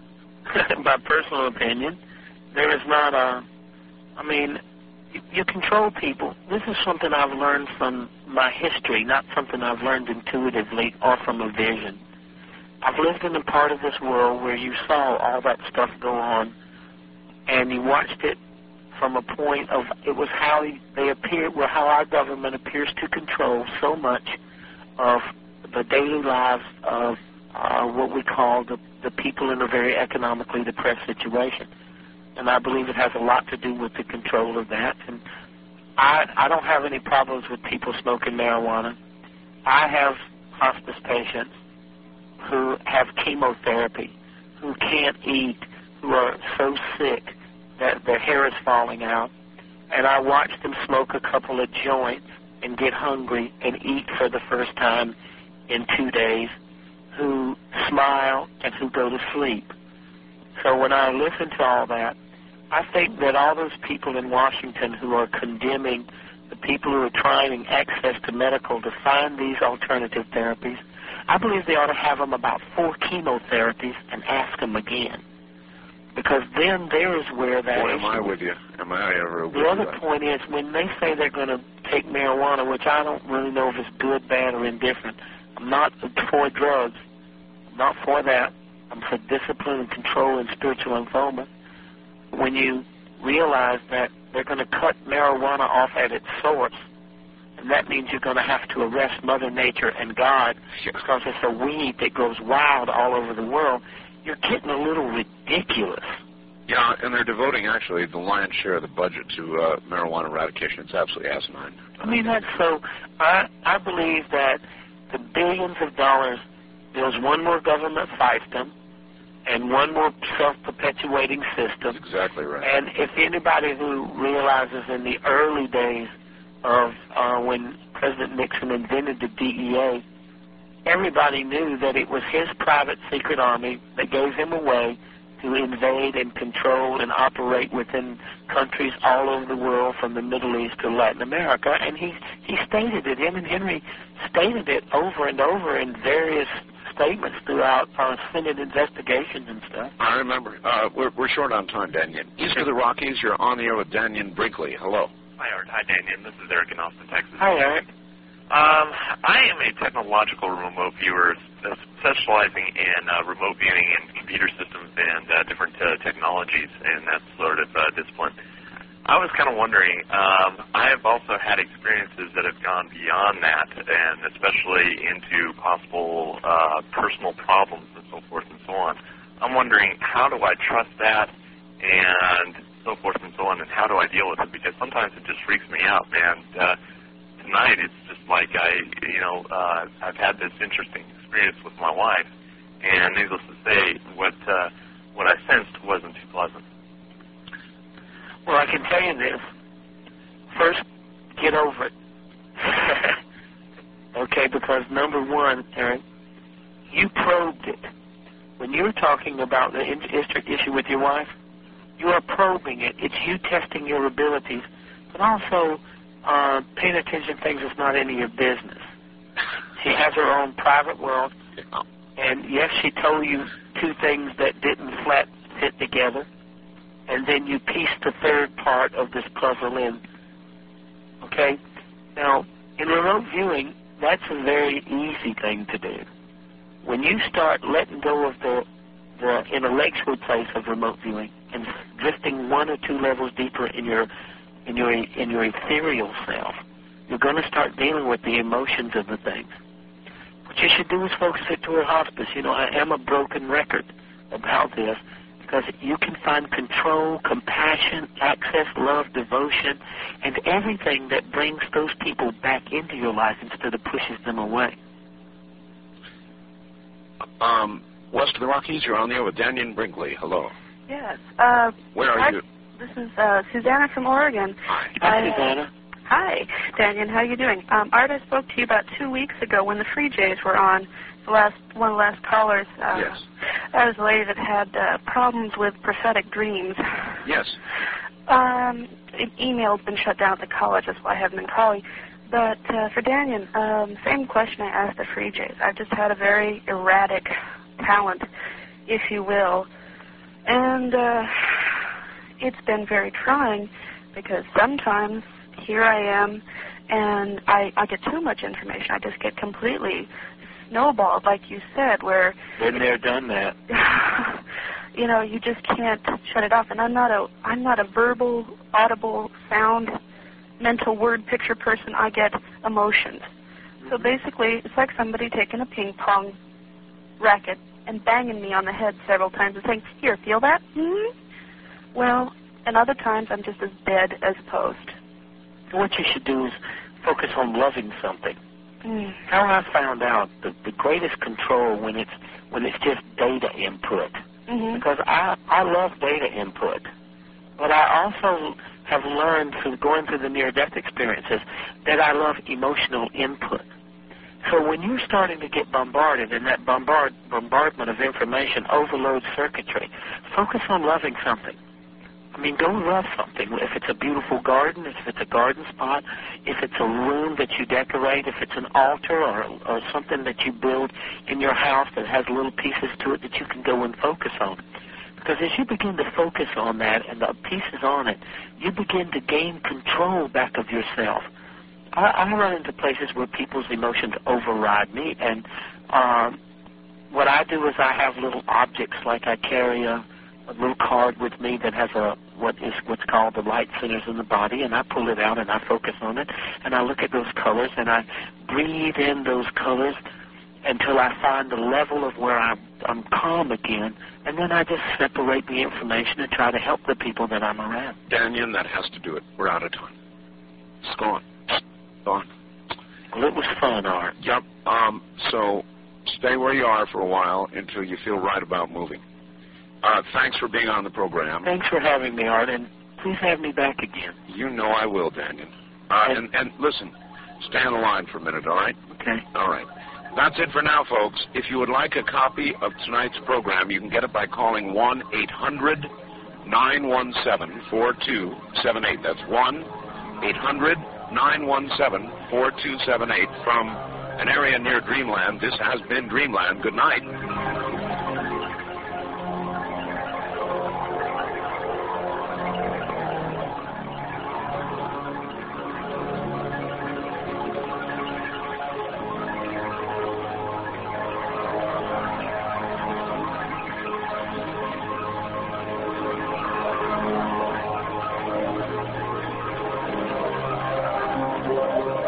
My personal opinion. There is not a, I mean, you, you control people. This is something I've learned from my history, not something I've learned intuitively or from a vision. I've lived in a part of this world where you saw all that stuff go on, and you watched it from a point of, it was how they appear, well, how our government appears to control so much of the daily lives of uh, what we call the, the people in a very economically depressed situation. And I believe it has a lot to do with the control of that. And I, I don't have any problems with people smoking marijuana. I have hospice patients who have chemotherapy, who can't eat, who are so sick that their hair is falling out. And I watch them smoke a couple of joints and get hungry and eat for the first time in two days, who smile and who go to sleep. So when I listen to all that, I think that all those people in Washington who are condemning the people who are trying access to medical to find these alternative therapies, I believe they ought to have them about four chemotherapies and ask them again. Because then there is where that Boy, am issue I with you. Am I ever with The you? other point is, when they say they're going to take marijuana, which I don't really know if it's good, bad, or indifferent, I'm not for drugs. I'm not for that. I'm for discipline and control and spiritual unfoldment. When you realize that they're going to cut marijuana off at its source, and that means you're going to have to arrest Mother Nature and God because it's a weed that goes wild all over the world, you're getting a little ridiculous. Yeah, and they're devoting, actually, the lion's share of the budget to uh, marijuana eradication. It's absolutely asinine. I mean, that's so, I, I believe that the billions of dollars, there's one more government fiefdom and one more self-perpetuating system. That's exactly right. And if anybody who realizes in the early days of uh, when President Nixon invented the D E A, everybody knew that it was his private secret army that gave him a way to invade and control and operate within countries all over the world, from the Middle East to Latin America. And he, he stated it, him and Henry stated it over and over in various statements throughout our Senate investigations and stuff. I remember. Uh, we're, we're short on time, Daniel. East of the Rockies, you're on the air with Daniel Brinkley. Hello. Hi, Art. Hi, Daniel. This is Eric in Austin, Texas. Hi, Eric. Um, I am a technological remote viewer specializing in uh, remote viewing and computer systems and uh, different uh, technologies and that sort of uh, discipline. I was kind of wondering, um, I have also had experiences that have gone beyond that, and especially into possible uh, personal problems and so forth and so on. I'm wondering, how do I trust that and so forth and so on, and how do I deal with it? Because sometimes it just freaks me out, and uh, tonight it's just like I, you know, uh, I've had this interesting experience with my wife, and needless to say, what uh, what I sensed wasn't too pleasant. Well, I can tell you this. First, get over it. Okay, because number one, Eric, you probed it. When you're talking about the issue with your wife, you are probing it. It's you testing your abilities, but also uh, paying attention to things that's not any of your business. She has her own private world, and yes, she told you two things that didn't flat fit together, and then you piece the third part of this puzzle in. Okay? Now, in remote viewing, that's a very easy thing to do. When you start letting go of the, the intellectual place of remote viewing and drifting one or two levels deeper in your in your in your ethereal self, you're going to start dealing with the emotions of the things. What you should do is focus it toward hospice. You know, I am a broken record about this, because you can find control, compassion, access, love, devotion, and everything that brings those people back into your life instead of pushes them away. Um, west of the Rockies, you're on the air with Daniel Brinkley. Hello. Yes. Uh, Where are I, you? This is uh, Susanna from Oregon. Hi. Hi, Susanna. Hi, Daniel. How are you doing? Um, Art, I spoke to you about two weeks ago when the Free Jays were on. The last one of the last callers. Uh, yes. That was a lady that had uh, problems with prophetic dreams. Yes. Um, e- email's been shut down at the college. That's why I haven't been calling. But uh, for Daniel, um, same question I asked the Free Jays. I've just had a very erratic talent, if you will, and uh, it's been very trying because sometimes here I am and I, I get too much information. I just get completely snowballed, like you said, where been there, done that. You know, you just can't shut it off. And I'm not a I'm not a verbal, audible, sound, mental word picture person. I get emotions. So basically, it's like somebody taking a ping pong racket and banging me on the head several times and saying, "Here, feel that?" Mm-hmm. Well, and other times I'm just as dead as a post. So what you should do is focus on loving something. Mm. How I found out the, the greatest control when it's when it's just data input. Mm-hmm. Because I, I love data input. But I also have learned through going through the near-death experiences that I love emotional input. So when you're starting to get bombarded and that bombard, bombardment of information overloads circuitry, focus on loving something. I mean, go love something. If it's a beautiful garden, if it's a garden spot, if it's a room that you decorate, if it's an altar or, or something that you build in your house that has little pieces to it that you can go and focus on. Because as you begin to focus on that and the pieces on it, you begin to gain control back of yourself. I, I run into places where people's emotions override me, and um, what I do is I have little objects, like I carry a a little card with me that has a what is what's called the light centers in the body, and I pull it out and I focus on it, and I look at those colors and I breathe in those colors until I find the level of where I'm, I'm calm again, and then I just separate the information and try to help the people that I'm around. Daniel, that has to do it. We're out of time. It's gone. Gone. Well, it was fun, Art. Yep. Um, so stay where you are for a while until you feel right about moving. Uh, thanks for being on the program. Thanks for having me, Art, and please have me back again. You know I will, Daniel. Uh, and, and listen, stay on the line for a minute, all right? Okay. All right. That's it for now, folks. If you would like a copy of tonight's program, you can get it by calling one eight hundred nine one seven four two seven eight. That's one eight hundred nine one seven four two seven eight. From an area near Dreamland, this has been Dreamland. Good night. Thank you.